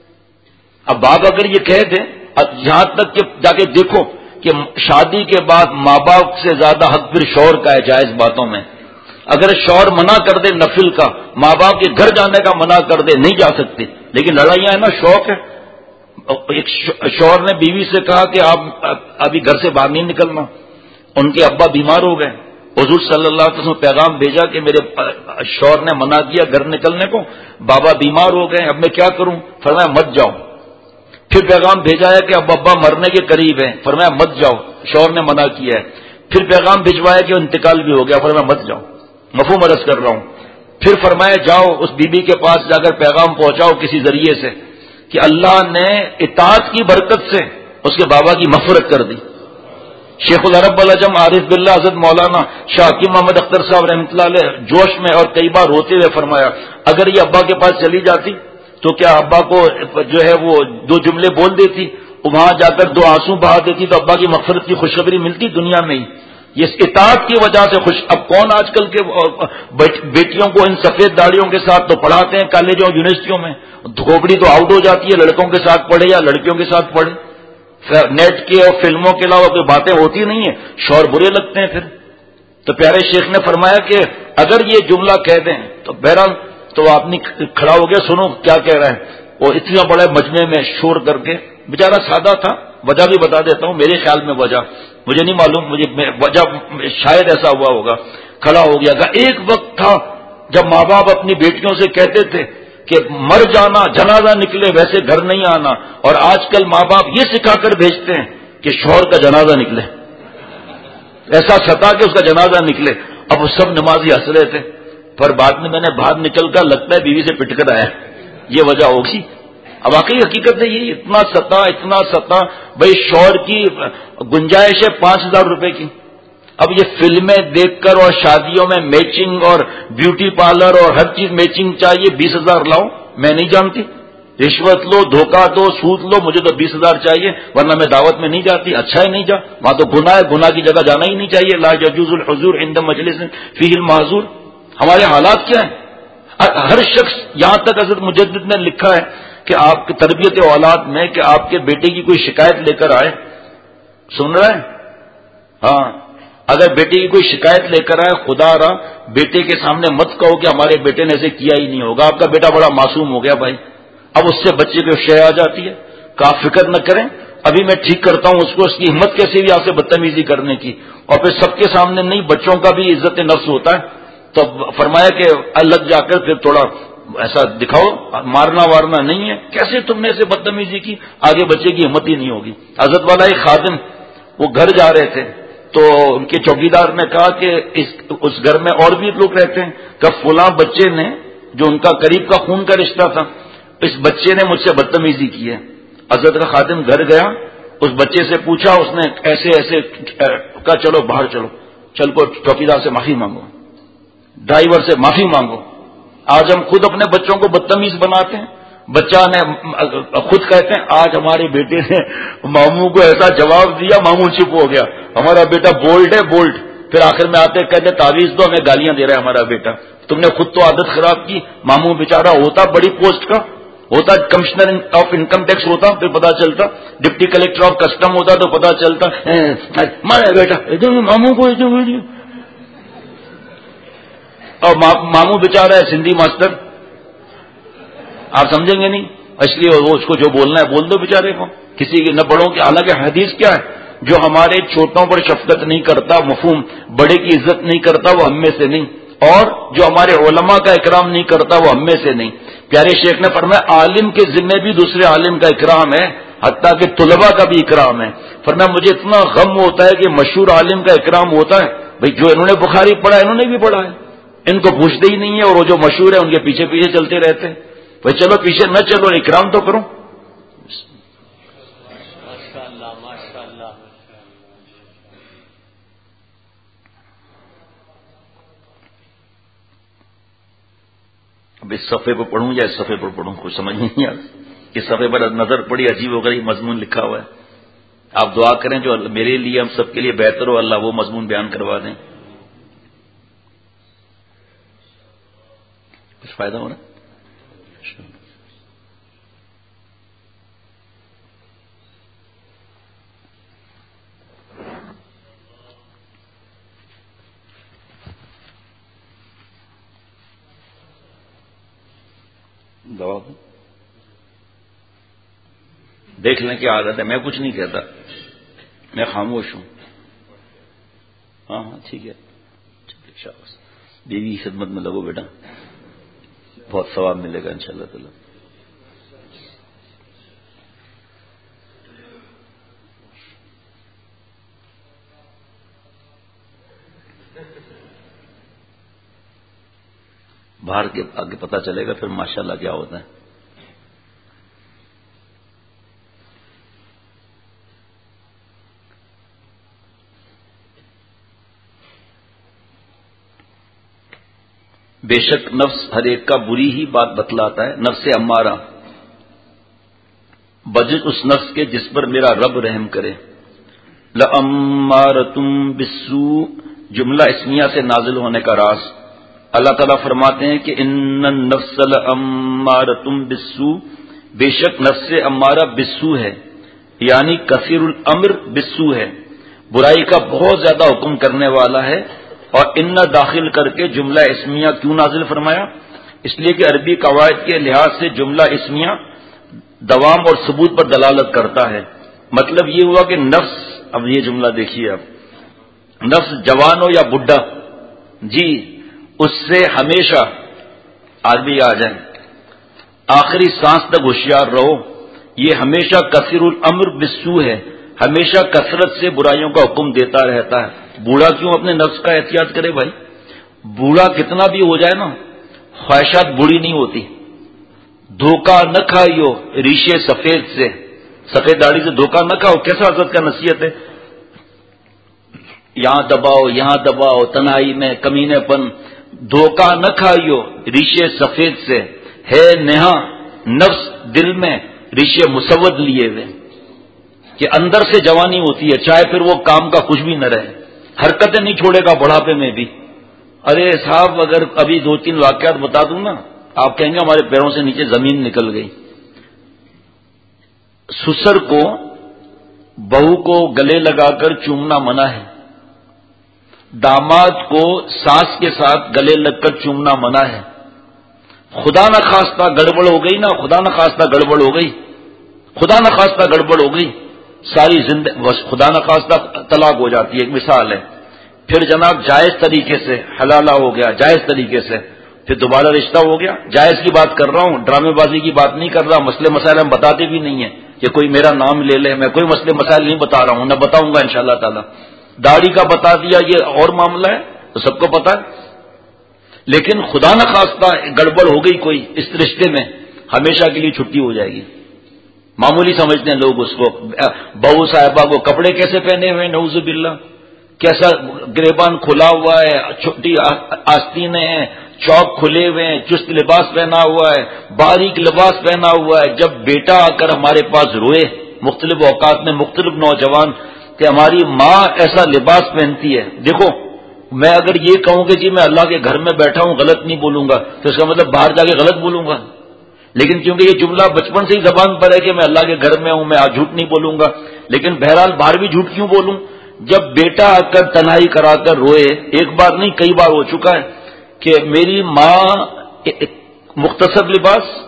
اب باپ اگر یہ کہہ دیں، یہاں تک کہ جا کے دیکھو کہ شادی کے بعد ماں باپ سے زیادہ حق پھر شوہر کا ہے جائز باتوں میں. اگر شوہر منع کر دے نفل کا، ماں باپ کے گھر جانے کا منع کر دے، نہیں جا سکتے. لیکن لڑائیاں ہیں نا، شوق ہے. ایک شوہر نے بیوی سے کہا کہ آپ ابھی گھر سے باہر نہیں نکلنا، ان کے ابا بیمار ہو گئے. حضور صلی اللہ علیہ وسلم پیغام بھیجا کہ میرے شوہر نے منع کیا گھر نکلنے کو، بابا بیمار ہو گئے، اب میں کیا کروں؟ فرمایا مت جاؤ. پھر پیغام بھیجا ہے کہ اب ابا مرنے کے قریب ہیں، فرمایا مت جاؤ، شوہر نے منع کیا ہے. پھر پیغام بھجوایا کہ انتقال بھی ہو گیا، فرمایا مت جاؤ، مفہوم عرض کر رہا ہوں. پھر فرمایا جاؤ اس بی بی کے پاس جا کر پیغام پہنچاؤ کسی ذریعے سے کہ اللہ نے اطاعت کی برکت سے اس کے بابا کی مغفرت کر دی. شیخ العرب العجم عارف باللہ حضرت مولانا شاہ حکیم محمد اختر صاحب رحمۃ اللہ علیہ جوش میں اور کئی بار روتے ہوئے فرمایا، اگر یہ ابا کے پاس چلی جاتی تو کیا ابا کو جو ہے وہ 2 جملے بول دیتی، وہاں جا کر 2 آنسو بہا دیتی تو ابا کی مغفرت کی خوشخبری ملتی دنیا میں ہی. یہ اطاعت کی وجہ سے خوش. اب کون آج کل کے بیٹیوں کو ان سفید داڑیوں کے ساتھ تو پڑھاتے ہیں کالجوں یونیورسٹیوں میں، کھوپڑی تو آؤٹ ہو جاتی ہے، لڑکوں کے ساتھ پڑھے یا لڑکیوں کے ساتھ پڑھے. نیٹ کے اور فلموں کے علاوہ کوئی باتیں ہوتی نہیں ہیں، شوہر برے لگتے ہیں پھر. تو پیارے شیخ نے فرمایا کہ اگر یہ جملہ کہہ دیں تو بہرحال تو آپ نے کھڑا ہو گیا، سنو کیا کہہ رہا ہے. وہ اتنا بڑے مجمع میں شور کر کے، بیچارہ سادہ تھا، وجہ بھی بتا دیتا ہوں، میرے خیال میں وجہ مجھے نہیں معلوم، مجھے وجہ شاید ایسا ہوا ہوگا. کھڑا ہو گیا. ایک وقت تھا جب ماں باپ اپنی بیٹیوں سے کہتے تھے کہ مر جانا جنازہ نکلے ویسے گھر نہیں آنا، اور آج کل ماں باپ یہ سکھا کر بھیجتے ہیں کہ شوہر کا جنازہ نکلے، ایسا ستا کہ اس کا جنازہ نکلے. اب وہ سب نمازی ہنس رہے تھے، پر بعد میں نے باہر نکل کر لگتا ہے بیوی سے پٹ کر آیا، یہ وجہ ہوگی. اب واقعی حقیقت ہے یہ اتنا ستا بھائی شوہر کی گنجائش ہے 5,000 روپے کی. اب یہ فلمیں دیکھ کر اور شادیوں میں میچنگ اور بیوٹی پارلر اور ہر چیز میچنگ چاہیے، 20,000 لاؤ. میں نہیں جانتی، رشوت لو، دھوکہ دو، سود لو، مجھے تو 20,000 چاہیے ورنہ میں دعوت میں نہیں جاتی. اچھا ہے نہیں جا، وہاں تو گناہ ہے، گناہ کی جگہ جانا ہی نہیں چاہیے. لا يجوز الحضور عند مجلس فیہ المحظور. ہمارے حالات کیا ہیں؟ ہر شخص، یہاں تک حضرت مجدد نے لکھا ہے کہ آپ کی تربیت اولاد میں کہ آپ کے بیٹے کی کوئی شکایت لے کر آئے، سن رہے ہیں؟ ہاں، اگر بیٹے کی کوئی شکایت لے کر آئے، خدا را بیٹے کے سامنے مت کہو کہ ہمارے بیٹے نے ایسے کیا ہی نہیں ہوگا، آپ کا بیٹا بڑا معصوم ہو گیا بھائی. اب اس سے بچے کو شے آ جاتی ہے کہ آپ فکر نہ کریں، ابھی میں ٹھیک کرتا ہوں اس کو. اس کی ہمت کیسی بھی آپ سے بدتمیزی کرنے کی، اور پھر سب کے سامنے نہیں، بچوں کا بھی عزت نفس ہوتا ہے. تو فرمایا کہ الگ جا کر پھر تھوڑا ایسا دکھاؤ، مارنا وارنا نہیں ہے. کیسے تم نے اسے بدتمیزی کی؟ آگے بچے کی ہمت ہی نہیں ہوگی. حضرت والا ایک خادم وہ گھر جا رہے تھے تو ان کے چوکیدار نے کہا کہ اس گھر میں اور بھی لوگ رہتے ہیں، کہ فلاں بچے نے جو ان کا قریب کا خون کا رشتہ تھا، اس بچے نے مجھ سے بدتمیزی کی ہے. حضرت کا خادم گھر گیا، اس بچے سے پوچھا، اس نے ایسے ایسے کہا چلو باہر چلو، چل کو چوکیدار سے معافی مانگو، ڈرائیور سے معافی مانگو. آج ہم خود اپنے بچوں کو بدتمیز بناتے ہیں. بچہ نے خود کہتے ہیں آج ہمارے بیٹے نے ماموں کو ایسا جواب دیا، ماموں چپ ہو گیا. ہمارا بیٹا بولڈ ہے، بولڈ. پھر آخر میں آتے کہتے تعویذ دو، ہمیں گالیاں دے رہا ہے ہمارا بیٹا. تم نے خود تو عادت خراب کی. ماموں بیچارہ ہوتا بڑی پوسٹ کا، ہوتا کمشنر آف انکم ٹیکس ہوتا پھر پتا چلتا، ڈپٹی کلیکٹر آف کسٹم ہوتا تو پتا چلتا ہمارا بیٹا ماموں کو. اور ماموں بیچارہ ہے سندھی ماسٹر. آپ سمجھیں گے نہیں، اس لیے وہ اس کو جو بولنا ہے بول دو بیچارے کو، کسی کی نہ بڑوں کی. حالانکہ حدیث کیا ہے، جو ہمارے چھوٹوں پر شفقت نہیں کرتا، مفہوم بڑے کی عزت نہیں کرتا، وہ ہم میں سے نہیں، اور جو ہمارے علماء کا اکرام نہیں کرتا وہ ہم میں سے نہیں. پیارے شیخ نے فرمایا عالم کے ذمہ بھی دوسرے عالم کا اکرام ہے، حتیٰ کہ طلباء کا بھی اکرام ہے. فرمایا مجھے اتنا غم ہوتا ہے کہ مشہور عالم کا اکرام ہوتا ہے، بھئی جو انہوں نے بخاری پڑھا انہوں نے بھی پڑھا ہے، ان کو پوچھتے ہی نہیں ہے، اور وہ جو مشہور ہے ان کے پیچھے پیچھے چلتے رہتے ہیں. بھئی چلو پیچھے نہ چلو، اکرام تو کرو. اب اس صفحے پر پڑھوں یا اس صفحے پر پڑھوں کچھ سمجھ نہیں آ رہا. اس صفحے پر نظر پڑی، عجیب و غریب مضمون لکھا ہوا ہے. آپ دعا کریں جو میرے لیے ہم سب کے لیے بہتر ہو، اللہ وہ مضمون بیان کروا دیں. کچھ فائدہ ہو رہا؟ دعا دیکھ لیں کیا عادت ہے. میں کچھ نہیں کہتا، میں خاموش ہوں. ہاں ہاں ٹھیک ہے، شاباش. بیوی کی خدمت میں لگو بیٹا، بہت ثواب ملے گا انشاءاللہ تعالی. باہر کے آگے پتہ چلے گا پھر ماشاءاللہ کیا ہوتا ہے. بے شک نفس ہر ایک کا بری ہی بات بتلاتا ہے. نفس امارہ بجز اس نفس کے جس پر میرا رب رحم کرے. لَأَمَّارَةٌ بِالسُّوءِ جملہ اسمیہ سے نازل ہونے کا راز. اللہ تعالیٰ فرماتے ہیں کہ ان النفس لَأَمَّارَةٌ بِالسُّوءِ بے شک نفس امارہ بالسوء ہے، یعنی کثیر الامر بالسوء ہے، برائی کا بہت زیادہ حکم کرنے والا ہے. اور ان داخل کر کے جملہ اسمیہ کیوں نازل فرمایا؟ اس لیے کہ عربی قواعد کے لحاظ سے جملہ اسمیہ دوام اور ثبوت پر دلالت کرتا ہے. مطلب یہ ہوا کہ نفس، اب یہ جملہ دیکھیے آپ، نفس جوان ہو یا بڈھا، جی اس سے ہمیشہ آدمی آ جائے آخری سانس تک ہوشیار رہو. یہ ہمیشہ کثیر الامر بالسوء ہے، ہمیشہ کثرت سے برائیوں کا حکم دیتا رہتا ہے. بوڑھا کیوں اپنے نفس کا احتیاط کرے بھائی؟ بوڑھا کتنا بھی ہو جائے نا، خواہشات بوڑھی نہیں ہوتی. دھوکہ نہ کھائیو ریشے سفید سے، سفید داڑھی سے دھوکہ نہ کھاؤ. کیسا حضرت کا نصیحت ہے، یہاں دباؤ یہاں دباؤ، تنہائی میں کمینے پن. دھوکہ نہ کھائیو ریشے سفید سے، ہے نہا نفس دل میں ریشے مسود لیے ہوئے، کہ اندر سے جوانی ہوتی ہے چاہے پھر وہ کام کا کچھ بھی نہ رہے، حرکتیں نہیں چھوڑے گا بڑھاپے میں بھی. ارے صاحب اگر ابھی 2-3 واقعات بتا دوں نا، آپ کہیں گے ہمارے پیروں سے نیچے زمین نکل گئی. سسر کو بہو کو گلے لگا کر چومنا منع ہے، داماد کو ساس کے ساتھ گلے لگ کر چومنا منع ہے. خدا نہ خواستہ گڑبڑ ہو گئی نا، خدا نہ خواستہ گڑبڑ ہو گئی، خدا نہ خواستہ گڑبڑ ہو گئی، ساری زندگی خدا نہ خواستہ طلاق ہو جاتی ہے. ایک مثال ہے. پھر جناب جائز طریقے سے حلالہ ہو گیا، جائز طریقے سے پھر دوبارہ رشتہ ہو گیا. جائز کی بات کر رہا ہوں، ڈرامے بازی کی بات نہیں کر رہا. مسئلے مسائل ہم بتاتے بھی نہیں ہیں کہ کوئی میرا نام لے لے. میں کوئی مسئلے مسائل نہیں بتا رہا ہوں، نہ بتاؤں گا انشاءاللہ تعالی. داڑھی کا بتا دیا، یہ اور معاملہ ہے تو سب کو پتا ہے. لیکن خدا نہ خواستہ گڑبڑ ہو گئی کوئی اس رشتے میں، ہمیشہ کے لیے چھٹی ہو جائے گی. معمولی سمجھتے ہیں لوگ اس کو. بہو صاحبہ کو کپڑے کیسے پہنے ہوئے، نعوذ باللہ، کیسا گریبان کھلا ہوا ہے، چھوٹی آستینیں ہیں، چوک کھلے ہوئے ہیں، چست لباس پہنا ہوا ہے، باریک لباس پہنا ہوا ہے. جب بیٹا آ کر ہمارے پاس روئے مختلف اوقات میں مختلف نوجوان کہ ہماری ماں ایسا لباس پہنتی ہے، دیکھو میں اگر یہ کہوں کہ جی میں اللہ کے گھر میں بیٹھا ہوں غلط نہیں بولوں گا تو اس کا مطلب باہر جا کے غلط بولوں گا. لیکن کیونکہ یہ جملہ بچپن سے ہی زبان پر ہے کہ میں اللہ کے گھر میں ہوں، میں آج جھوٹ نہیں بولوں گا. لیکن بہرحال باہر بھی جھوٹ کیوں بولوں؟ جب بیٹا آ کر تنہائی کرا کر روئے، ایک بار نہیں کئی بار ہو چکا ہے کہ میری ماں مختصر لباس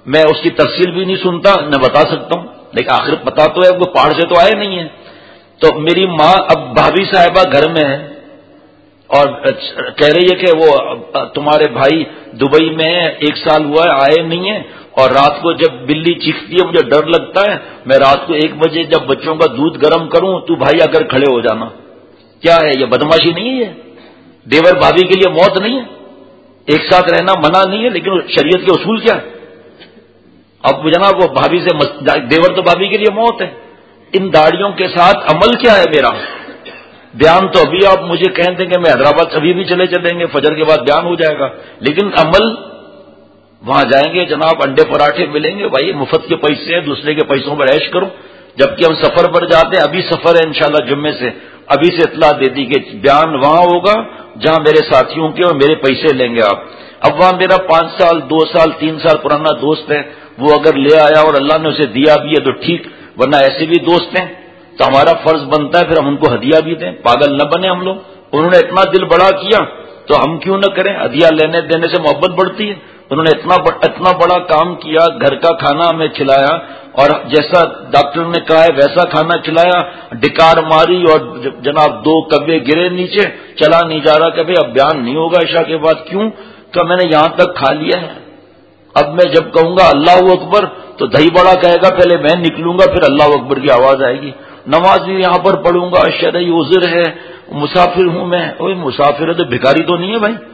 میں اس کی تفصیل بھی نہیں سنتا نہ بتا سکتا ہوں، لیکن آخر پتا تو ہے وہ پہاڑ سے تو آئے نہیں ہے. تو میری ماں اب بھابھی صاحبہ گھر میں ہے اور کہہ رہی ہے کہ وہ تمہارے بھائی دبئی میں ہے، 1 سال ہوا ہے آئے نہیں ہیں، اور رات کو جب بلی چیختی ہے مجھے ڈر لگتا ہے، میں رات کو 1 بجے جب بچوں کا دودھ گرم کروں تو بھائی آ کر کھڑے ہو جانا. کیا ہے یہ؟ بدماشی نہیں ہے؟ دیور بھابھی کے لیے موت نہیں ہے؟ ایک ساتھ رہنا منع نہیں ہے، لیکن شریعت کے اصول کیا ہے؟ اب جناب وہ بھابھی سے دیور تو بھابھی کے لیے موت ہے. ان داڑیوں کے ساتھ عمل کیا ہے میرا؟ بیان تو ابھی آپ مجھے کہہ دیں کہ میں حیدرآباد ابھی بھی چلے چلیں گے، فجر کے بعد بیان ہو جائے گا، لیکن عمل وہاں جائیں گے جناب انڈے پراٹھے ملیں گے، بھائی مفت کے پیسے ہیں، دوسرے کے پیسوں پر عیش کرو. جبکہ ہم سفر پر جاتے ہیں، ابھی سفر ہے انشاءاللہ جمعے سے، ابھی سے اطلاع دے دی کہ بیان وہاں ہوگا جہاں میرے ساتھیوں کے اور میرے پیسے لیں گے آپ. اب وہاں میرا 5 سال 2 سال 3 سال پرانا دوست ہے، وہ اگر لے آیا اور اللہ نے اسے دیا بھی ہے تو ٹھیک، ورنہ ایسے بھی دوست ہیں تو ہمارا فرض بنتا ہے پھر ہم ان کو ہدیہ بھی دیں. پاگل نہ بنے ہم لوگ. انہوں نے اتنا دل بڑا کیا تو ہم کیوں نہ کریں؟ ہدیہ لینے دینے سے محبت بڑھتی ہے. انہوں نے اتنا بڑا کام کیا، گھر کا کھانا ہمیں کھلایا اور جیسا ڈاکٹر نے کہا ہے ویسا کھانا کھلایا. ڈکار ماری اور جناب 2 کبے گرے نیچے، چلا نہیں جا رہا کہ بھائی اب بیان نہیں ہوگا عشاء کے بعد. کیوں کہ میں نے یہاں تک کھا لیا ہے. اب میں جب کہوں گا اللہ اکبر تو دہی بڑا کہے گا، پہلے میں نکلوں گا پھر اللہ اکبر کی آواز آئے گی. نماز بھی یہاں پر پڑھوں گا، شرعی عذر ہے، مسافر ہوں میں. اوہ مسافر ہے تو بھکاری تو نہیں ہے بھائی.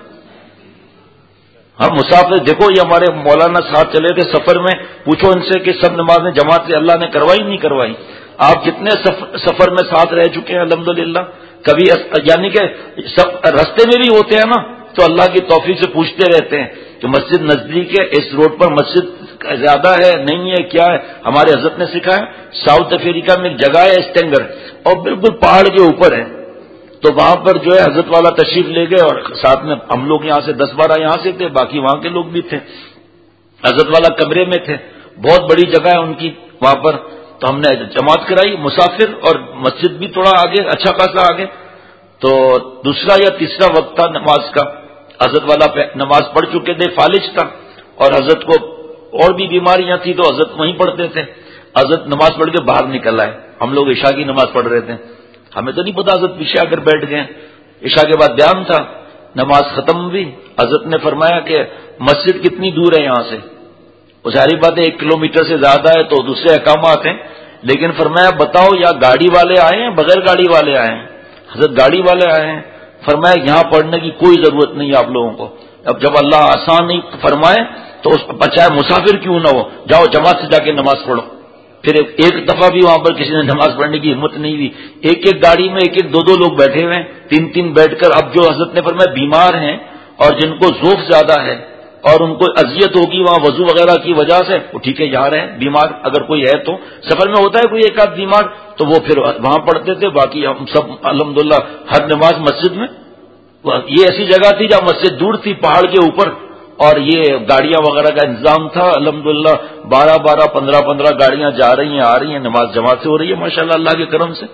ہم مسافر دیکھو، یہ ہمارے مولانا ساتھ چلے تھے سفر میں، پوچھو ان سے کہ سب نمازیں جماعت سے اللہ نے کروائی نہیں کروائی. آپ کتنے سفر میں ساتھ رہ چکے ہیں الحمدللہ. کبھی یعنی کہ سب رستے میں بھی ہوتے ہیں نا تو اللہ کی توفیق سے پوچھتے رہتے ہیں کہ مسجد نزدیک ہے، اس روڈ پر مسجد زیادہ ہے نہیں ہے کیا ہے. ہمارے حضرت نے سکھایا ساؤتھ افریقہ میں ایک جگہ ہے اسٹینگر اور بالکل پہاڑ کے اوپر ہے، تو وہاں پر جو ہے حضرت والا تشریف لے گئے اور ساتھ میں ہم لوگ یہاں سے 10-12 یہاں سے تھے، باقی وہاں کے لوگ بھی تھے. حضرت والا کمرے میں تھے، بہت بڑی جگہ ہے ان کی وہاں پر، تو ہم نے جماعت کرائی. مسافر اور مسجد بھی تھوڑا آگے، اچھا خاصا آگے. تو دوسرا یا تیسرا وقت تھا نماز کا، حضرت والا نماز پڑھ چکے تھے، فالج تھا، اور حضرت کو اور بھی بیماریاں تھیں تو حضرت وہیں پڑھتے تھے. حضرت نماز پڑھ کے باہر نکل آئے، ہم لوگ عشاء کی نماز پڑھ رہے تھے، ہمیں تو نہیں پتا، حضرت پیچھے آ کر بیٹھ گئے. عشاء کے بعد بیان تھا، نماز ختم ہوئی. حضرت نے فرمایا کہ مسجد کتنی دور ہے یہاں سے؟ وہ ساری باتیں 1 کلومیٹر سے زیادہ ہے تو دوسرے احکامات ہیں، لیکن فرمایا بتاؤ یا گاڑی والے آئے ہیں بغیر گاڑی والے آئے ہیں؟ حضرت گاڑی والے آئے ہیں. فرمایا یہاں پڑھنے کی کوئی ضرورت نہیں آپ لوگوں کو. اب جب اللہ آسان نہیں فرمائے تو چاہے مسافر کیوں نہ ہو، جاؤ جماعت سے جا کے نماز پڑھو. پھر ایک دفعہ بھی وہاں پر کسی نے نماز پڑھنے کی ہمت نہیں ہوئی. ایک گاڑی میں 1-2 لوگ بیٹھے ہوئے ہیں، 3 بیٹھ کر. اب جو حضرت نے فرمایا بیمار ہیں اور جن کو ذوف زیادہ ہے اور ان کو اذیت ہوگی وہاں وضو وغیرہ کی وجہ سے، وہ ٹھیک ہے یہاں رہیں. بیمار اگر کوئی ہے تو سفر میں ہوتا ہے کوئی ایک آدھ بیمار تو وہ پھر وہاں پڑھتے تھے. باقی ہم سب الحمدللہ ہر نماز مسجد میں. یہ ایسی جگہ تھی جہاں مسجد دور تھی پہاڑ کے اوپر اور یہ گاڑیاں وغیرہ کا انتظام تھا. الحمدللہ 12 15 گاڑیاں جا رہی ہیں آ رہی ہیں، نماز جماعت سے ہو رہی ہے ماشاءاللہ اللہ کے کرم سے.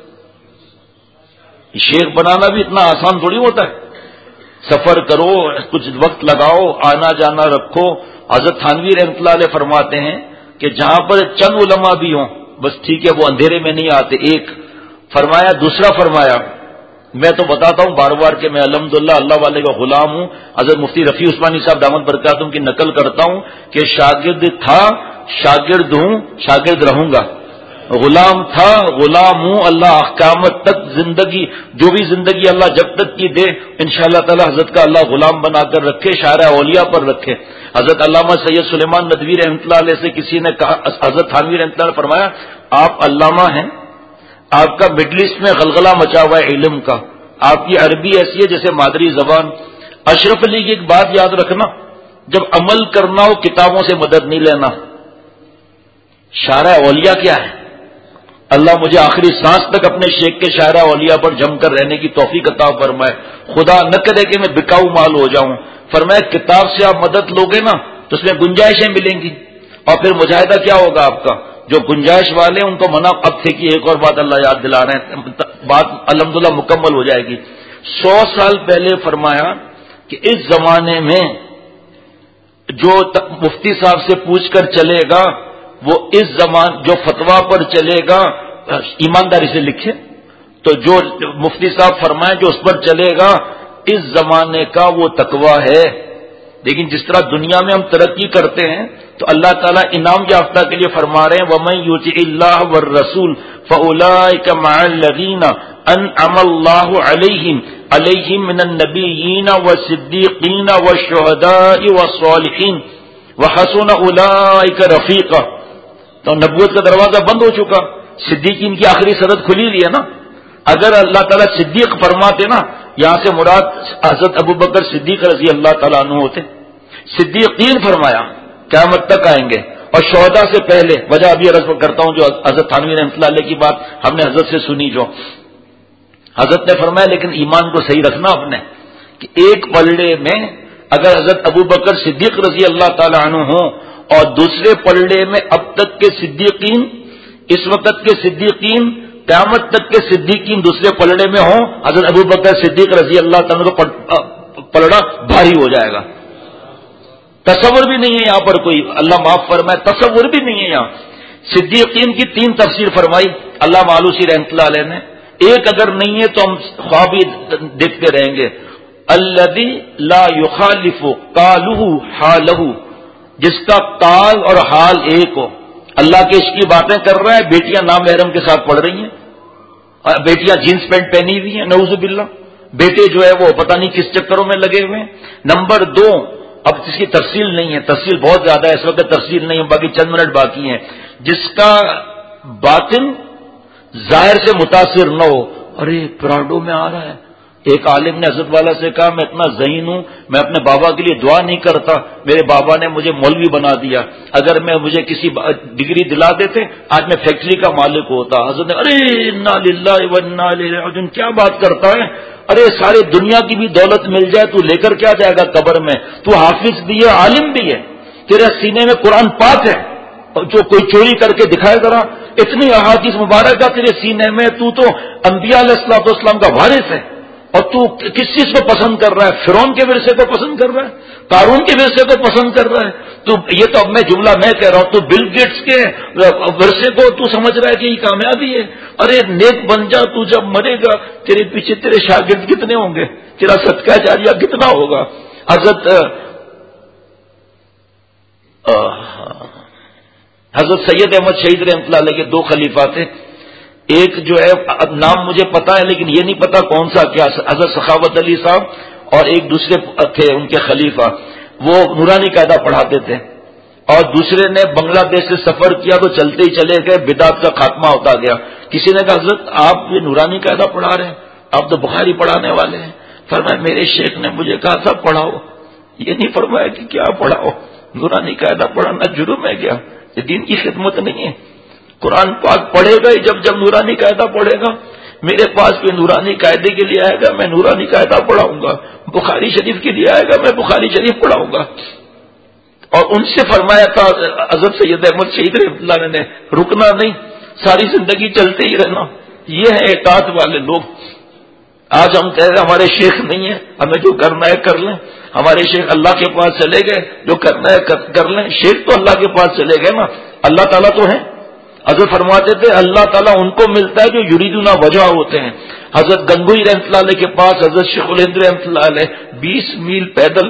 شیخ بنانا بھی اتنا آسان تھوڑی ہوتا ہے. سفر کرو، کچھ وقت لگاؤ، آنا جانا رکھو. حضرت تھانوی رحمۃ اللہ علیہ فرماتے ہیں کہ جہاں پر چند علماء بھی ہوں بس ٹھیک ہے، وہ اندھیرے میں نہیں آتے. ایک فرمایا. دوسرا فرمایا میں تو بتاتا ہوں بار بار کہ میں الحمدللہ اللہ والے کا غلام ہوں. حضرت مفتی رفیع عثمانی صاحب دامت برکاتہم کی نقل کرتا ہوں کہ شاگرد تھا، شاگرد ہوں، شاگرد رہوں گا. غلام تھا، غلام ہوں، اللہ قیامت تک زندگی، جو بھی زندگی اللہ جب تک کی دے انشاءاللہ تعالی حضرت کا اللہ غلام بنا کر رکھے، شاعر اولیاء پر رکھے. حضرت علامہ سید سلیمان ندوی رحمۃ اللہ علیہ سے کسی نے کہا، حضرت تھانوی رحمۃ اللہ نے فرمایا آپ علامہ ہیں، آپ کا مڈل ایسٹ میں غلغلہ مچا ہوا ہے علم کا، آپ کی عربی ایسی ہے جیسے مادری زبان. اشرف علی کی ایک بات یاد رکھنا، جب عمل کرنا ہو کتابوں سے مدد نہیں لینا. شاعر اولیاء کیا ہے؟ اللہ مجھے آخری سانس تک اپنے شیخ کے شاعر اولیاء پر جم کر رہنے کی توفیق عطا فرمائے. خدا نہ کرے کہ میں بکاؤ مال ہو جاؤں. فرمایا کتاب سے آپ مدد لوگے نا تو اس میں گنجائشیں ملیں گی، اور پھر مجاہدہ کیا ہوگا آپ کا. جو گنجائش والے ان کو منع. اب تھے کہ ایک اور بات اللہ یاد دلا رہے ہیں، بات الحمدللہ مکمل ہو جائے گی. 100 سال پہلے فرمایا کہ اس زمانے میں جو مفتی صاحب سے پوچھ کر چلے گا وہ اس زمان جو فتویٰ پر چلے گا ایمانداری سے لکھے، تو جو مفتی صاحب فرمائیں جو اس پر چلے گا اس زمانے کا وہ تقویٰ ہے۔ لیکن جس طرح دنیا میں ہم ترقی کرتے ہیں تو اللہ تعالیٰ انعام یافتہ کے لیے فرما رہے ہیں وَمَن يُطِعِ اللَّهَ وَالرَّسُولَ فَأُولَٰئِكَ مَعَ الَّذِينَ أَنْعَمَ اللَّهُ عَلَيْهِم مِّنَ النَّبِيِّينَ وَالصِّدِّيقِينَ وَالشُّهَدَاءِ وَالصَّالِحِينَ وَحَسُنَ أُولَٰئِكَ رَفِيقًا۔ تو نبوت کا دروازہ بند ہو چکا، صدیقین کی آخری سند کھلی ہوئی ہے نا۔ اگر اللہ تعالیٰ صدیق فرماتے نا، یہاں سے مراد حضرت ابوبکر صدیق رضی اللہ تعالیٰ عنہ ہوتے، صدیقین فرمایا قیامت تک آئیں گے، اور شہداء سے پہلے وجہ ابھی عرض کرتا ہوں جو حضرت تھانوی رحمۃ اللہ علیہ کی بات ہم نے حضرت سے سنی، جو حضرت نے فرمایا لیکن ایمان کو صحیح رکھنا اپنے، کہ ایک پلڑے میں اگر حضرت ابوبکر صدیق رضی اللہ تعالیٰ عنہ ہوں اور دوسرے پلڑے میں اب تک کے صدیقین، اس وقت کے صدیقین، قیامت تک کے صدیقین دوسرے پلڑے میں ہوں، حضرت ابوبکر صدیق رضی اللہ تعالیٰ کو پلڑا بھاری ہو جائے گا۔ تصور بھی نہیں ہے یہاں پر کوئی، اللہ معاف فرمائے، تصور بھی نہیں ہے یہاں۔ صدیقین کی 3 تفسیر فرمائی علامہ آلوسی رحمۃ اللہ علیہ نے، ایک اگر نہیں ہے تو ہم خواب ہی دیکھتے رہیں گے۔ الذی لا یخالف قالہ حالہ، جس کا قال اور حال ایک ہو، اللہ کے عشق کی باتیں کر رہا ہے، بیٹیاں نامحرم کے ساتھ پڑھ رہی ہیں، بیٹیاں جینس پینٹ پہنی ہوئی ہیں نعوذ باللہ، بیٹے جو ہے وہ پتہ نہیں کس چکروں میں لگے ہوئے ہیں۔ نمبر 2، اب اس کی تفصیل نہیں ہے، تفصیل بہت زیادہ ہے، اس وقت تفصیل نہیں ہے، باقی چند منٹ باقی ہیں، جس کا باطن ظاہر سے متاثر نہ ہو۔ ارے پراڈو میں آ رہا ہے، ایک عالم نے حضرت والا سے کہا میں اتنا ذہین ہوں، میں اپنے بابا کے لیے دعا نہیں کرتا، میرے بابا نے مجھے مولوی بنا دیا، اگر میں مجھے کسی ڈگری دلا دیتے آج میں فیکٹری کا مالک ہوتا۔ حضرت نے ارے انا للہ و انا الیہ راجعون، کیا بات کرتا ہے، ارے سارے دنیا کی بھی دولت مل جائے تو لے کر کیا جائے گا قبر میں، تو حافظ بھی ہے عالم بھی ہے، تیرے سینے میں قرآن پاک ہے، اور جو کوئی چوری کر کے دکھائے ذرا، اتنی احادیث مبارکہ تیرے سینے میں، تو انبیاء علیہ السلام کا وارث ہے، اور تو کس چیز کو پسند کر رہا ہے؟ فرعون کے ورثے کو پسند کر رہا ہے، قارون کے ورثے کو پسند کر رہا ہے، تو یہ تو اب میں جملہ میں کہہ رہا ہوں، تو بل گیٹس کے ورثے کو تو سمجھ رہا ہے کہ یہ کامیابی ہے؟ ارے نیک بن جا، تو جب مرے گا تیرے پیچھے تیرے شاگرد کتنے ہوں گے، تیرا صدقہ جاریہ کتنا ہوگا۔ حضرت سید احمد شہید رحمۃ اللہ علیہ کے 2 خلیفہ تھے، ایک جو ہے نام مجھے پتا ہے لیکن یہ نہیں پتا کون سا، کیا حضرت سخاوت علی صاحب، اور ایک دوسرے تھے ان کے خلیفہ، وہ نورانی قاعدہ پڑھاتے تھے، اور دوسرے نے بنگلہ دیش سے سفر کیا تو چلتے ہی چلے گئے، بدعت کا خاتمہ ہوتا گیا۔ کسی نے کہا حضرت آپ یہ نورانی قاعدہ پڑھا رہے ہیں، آپ تو بخاری پڑھانے والے ہیں۔ فرمایا میرے شیخ نے مجھے کہا تھا پڑھاؤ، یہ نہیں فرمایا کہ کیا پڑھاؤ، نورانی قاعدہ پڑھانا جرم ہے کیا؟ یہ دین کی خدمت نہیں ہے۔ قرآن پاک پڑھے گا جب نورانی قاعدہ پڑھے گا، میرے پاس کوئی نورانی قاعدے کے لیے آئے گا میں نورانی قاعدہ پڑھاؤں گا، بخاری شریف کے لیے آئے گا میں بخاری شریف پڑھاؤں گا۔ اور ان سے فرمایا تھا حضرت سید احمد شہید رحمۃ اللہ نے، رکنا نہیں، ساری زندگی چلتے ہی رہنا۔ یہ ہے اطاعت والے لوگ۔ آج ہم کہہ رہے ہمارے شیخ نہیں ہیں، ہمیں جو کرنا ہے کر لیں، ہمارے شیخ اللہ کے پاس چلے گئے، جو کرنا ہے کر لیں، شیخ تو اللہ کے پاس چلے گئے نا، اللہ تعالیٰ تو ہیں۔ حضرت فرماتے تھے اللہ تعالیٰ ان کو ملتا ہے جو یریدون وجہ ہوتے ہیں۔ حضرت گنگوئی رحمۃ اللہ علیہ کے پاس حضرت شیخ الہند رحمۃ اللہ علیہ 20 میل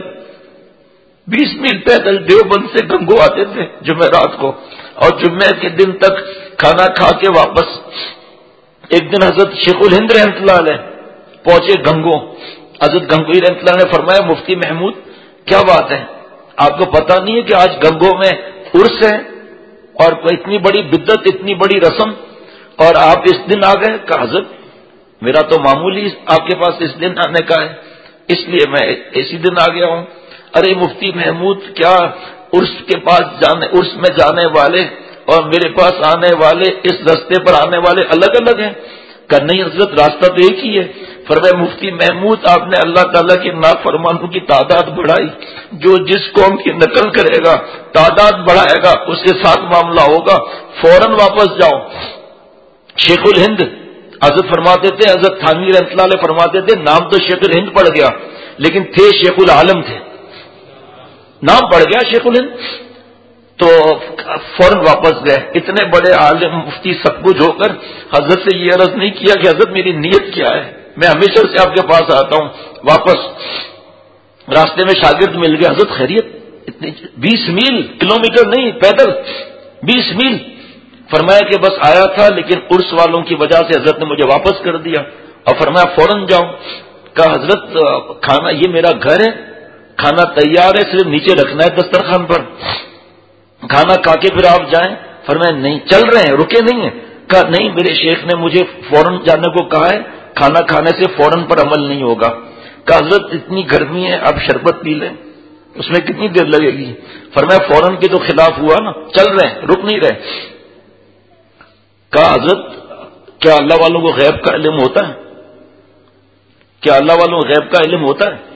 پیدل دیوبند سے گنگو آتے تھے جمعرات کو، اور جمعے کے دن تک کھانا کھا کے واپس۔ ایک دن حضرت شیخ الہند رحمۃ اللہ علیہ پہنچے گنگو، حضرت گنگوئی رحمۃ اللہ نے فرمایا مفتی محمود کیا بات ہے، آپ کو پتا نہیں ہے کہ آج گنگو میں عرس ہے اور اتنی بڑی بدعت، اتنی بڑی رسم، اور آپ اس دن آ گئے؟ کہا حضرت میرا تو معمولی آپ کے پاس اس دن آنے کا ہے، اس لیے میں اسی دن آ گیا ہوں۔ ارے مفتی محمود کیا عرس میں جانے والے اور میرے پاس آنے والے، اس راستے پر آنے والے الگ الگ ہیں؟ کہ نہیں حضرت راستہ تو ایک ہی ہے۔ فرمایا مفتی محمود آپ نے اللہ تعالیٰ کے نافرمانوں کی تعداد بڑھائی، جو جس قوم کی نقل کرے گا تعداد بڑھائے گا اس کے ساتھ معاملہ ہوگا، فوراً واپس جاؤ۔ شیخ الہند حضرت فرماتے تھے، حضرت تھانوی رحمۃ اللہ علیہ فرماتے تھے نام تو شیخ الہند پڑ گیا لیکن تھے شیخ العالم تھے، نام پڑ گیا شیخ الہند، تو فوراً واپس گئے. اتنے بڑے عالم مفتی سب کچھ ہو کر حضرت سے یہ عرض نہیں کیا کہ حضرت میری نیت کیا ہے، میں ہمیشہ سے آپ کے پاس آتا ہوں. واپس راستے میں شاگرد مل گئے، حضرت خیریت؟ اتنے 20 میل، کلومیٹر نہیں، پیدل 20 میل. فرمایا کہ بس آیا تھا لیکن عرس والوں کی وجہ سے حضرت نے مجھے واپس کر دیا. اور فرمایا فوراً جاؤ. کہا حضرت کھانا، یہ میرا گھر ہے، کھانا تیار ہے، صرف نیچے رکھنا ہے دسترخوان پر، کھانا کھا کے پھر آپ جائیں. فرمایا نہیں، چل رہے ہیں، رکے نہیں ہیں. کہا نہیں، میرے شیخ نے مجھے فوراً جانے کو کہا ہے، کھانا کھانے سے فوراً پر عمل نہیں ہوگا. کہا حضرت اتنی گرمی ہے، آپ شربت پی لیں، اس میں کتنی دیر لگے گی؟ فرمایا فوراً کے تو خلاف ہوا نا، چل رہے ہیں، رک نہیں رہے. کہا حضرت کیا اللہ والوں کو غیب کا علم ہوتا ہے؟ کیا اللہ والوں کو غیب کا علم ہوتا ہے؟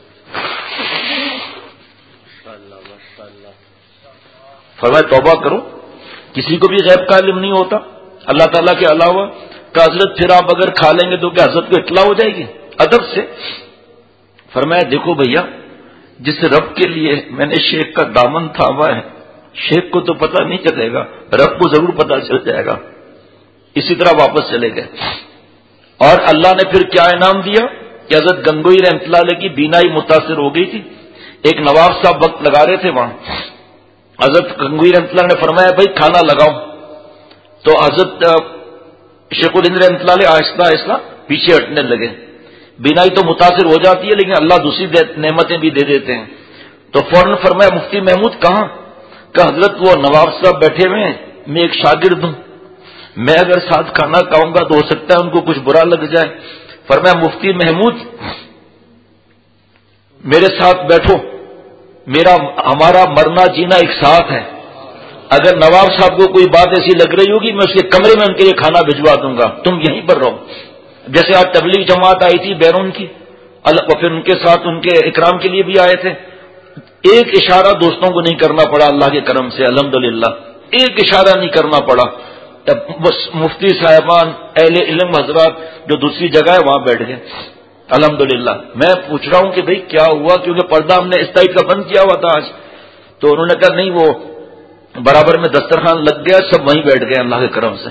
فرمایا توبہ کرو، کسی کو بھی غیب کا علم نہیں ہوتا اللہ تعالیٰ کے علاوہ. کہ حضرت پھر آپ اگر کھا لیں گے تو کیا حضرت کو اطلاع ہو جائے گی؟ ادب سے. فرمایا دیکھو بھیا، جس رب کے لیے میں نے شیخ کا دامن تھاما ہے، شیخ کو تو پتہ نہیں چلے گا، رب کو ضرور پتہ چل جائے گا. اسی طرح واپس چلے گئے. اور اللہ نے پھر کیا انعام دیا کہ حضرت گنگوئی رحمۃ اللہ علیہ کی بینائی متاثر ہو گئی تھی. ایک نواب صاحب وقت لگا رہے تھے وہاں. حضرت گنگوئی رحمۃ اللہ نے فرمایا بھائی کھانا لگاؤ. تو حضرت شیخ الہند رحمۃ اللہ علیہ آہستہ آہستہ پیچھے ہٹنے لگے. بینائی تو متاثر ہو جاتی ہے لیکن اللہ دوسری نعمتیں بھی دے دیتے ہیں. تو فوراً فرمایا مفتی محمود کہاں؟ کہ حضرت وہ نواب صاحب بیٹھے ہوئے ہیں، میں ایک شاگرد ہوں، میں اگر ساتھ کھانا کھاؤں گا تو ہو سکتا ہے ان کو کچھ برا لگ جائے. فرمایا مفتی محمود میرے ساتھ بیٹھو، ہمارا مرنا جینا ایک ساتھ ہے. اگر نواب صاحب کو کوئی بات ایسی لگ رہی ہوگی میں اس کے کمرے میں ان کے لیے کھانا بھجوا دوں گا، تم یہیں پر رہو. جیسے آج تبلیغ جماعت آئی تھی بیرون کی، پھر ان کے ساتھ ان کے اکرام کے لیے بھی آئے تھے. ایک اشارہ دوستوں کو نہیں کرنا پڑا اللہ کے کرم سے، الحمدللہ ایک اشارہ نہیں کرنا پڑا. بس مفتی صاحبان اہل علم حضرات جو دوسری جگہ ہے وہاں بیٹھ گئے الحمدللہ. میں پوچھ رہا ہوں کہ بھئی کیا ہوا، کیونکہ پردہ ہم نے اس ٹائپ کا بند کیا ہوا تھا آج. تو انہوں نے کہا نہیں، وہ برابر میں دسترخوان لگ گیا، سب وہیں بیٹھ گئے اللہ کے کرم سے.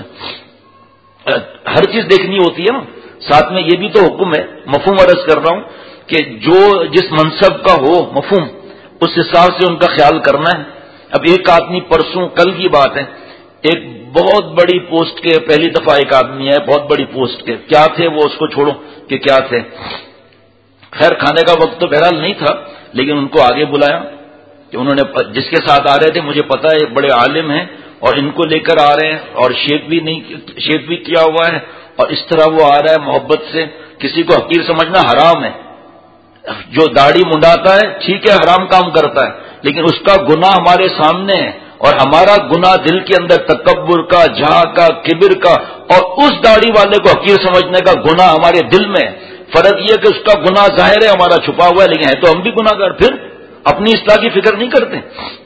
ہر چیز دیکھنی ہوتی ہے نا. ساتھ میں یہ بھی تو حکم ہے، مفہوم عرض کر رہا ہوں کہ جو جس منصب کا ہو مفہوم، اس حساب سے ان کا خیال کرنا ہے. اب ایک آدمی پرسوں کل کی بات ہے، ایک بہت بڑی پوسٹ کے پہلی دفعہ ایک آدمی ہے، بہت بڑی پوسٹ کے، کیا تھے وہ اس کو چھوڑو کہ کیا تھے. خیر کھانے کا وقت تو بہرحال نہیں تھا لیکن ان کو آگے بلایا کہ انہوں نے جس کے ساتھ آ رہے تھے مجھے پتا ہے بڑے عالم ہیں اور ان کو لے کر آ رہے ہیں اور شیپ بھی کیا ہوا ہے اور اس طرح وہ آ رہا ہے محبت سے. کسی کو حقیر سمجھنا حرام ہے. جو داڑھی منڈاتا ہے ٹھیک ہے حرام کام کرتا ہے لیکن اس کا گناہ ہمارے سامنے ہے اور ہمارا گناہ دل کے اندر تکبر کا، جھا کا، کبر کا، اور اس داڑھی والے کو حقیر سمجھنے کا گناہ ہمارے دل میں ہے. فرق یہ کہ اس کا گناہ ظاہر ہے ہمارا چھپا ہوا ہے لیکن ہے تو ہم بھی گناہ گار. پھر اپنی اصلاح کی فکر نہیں کرتے.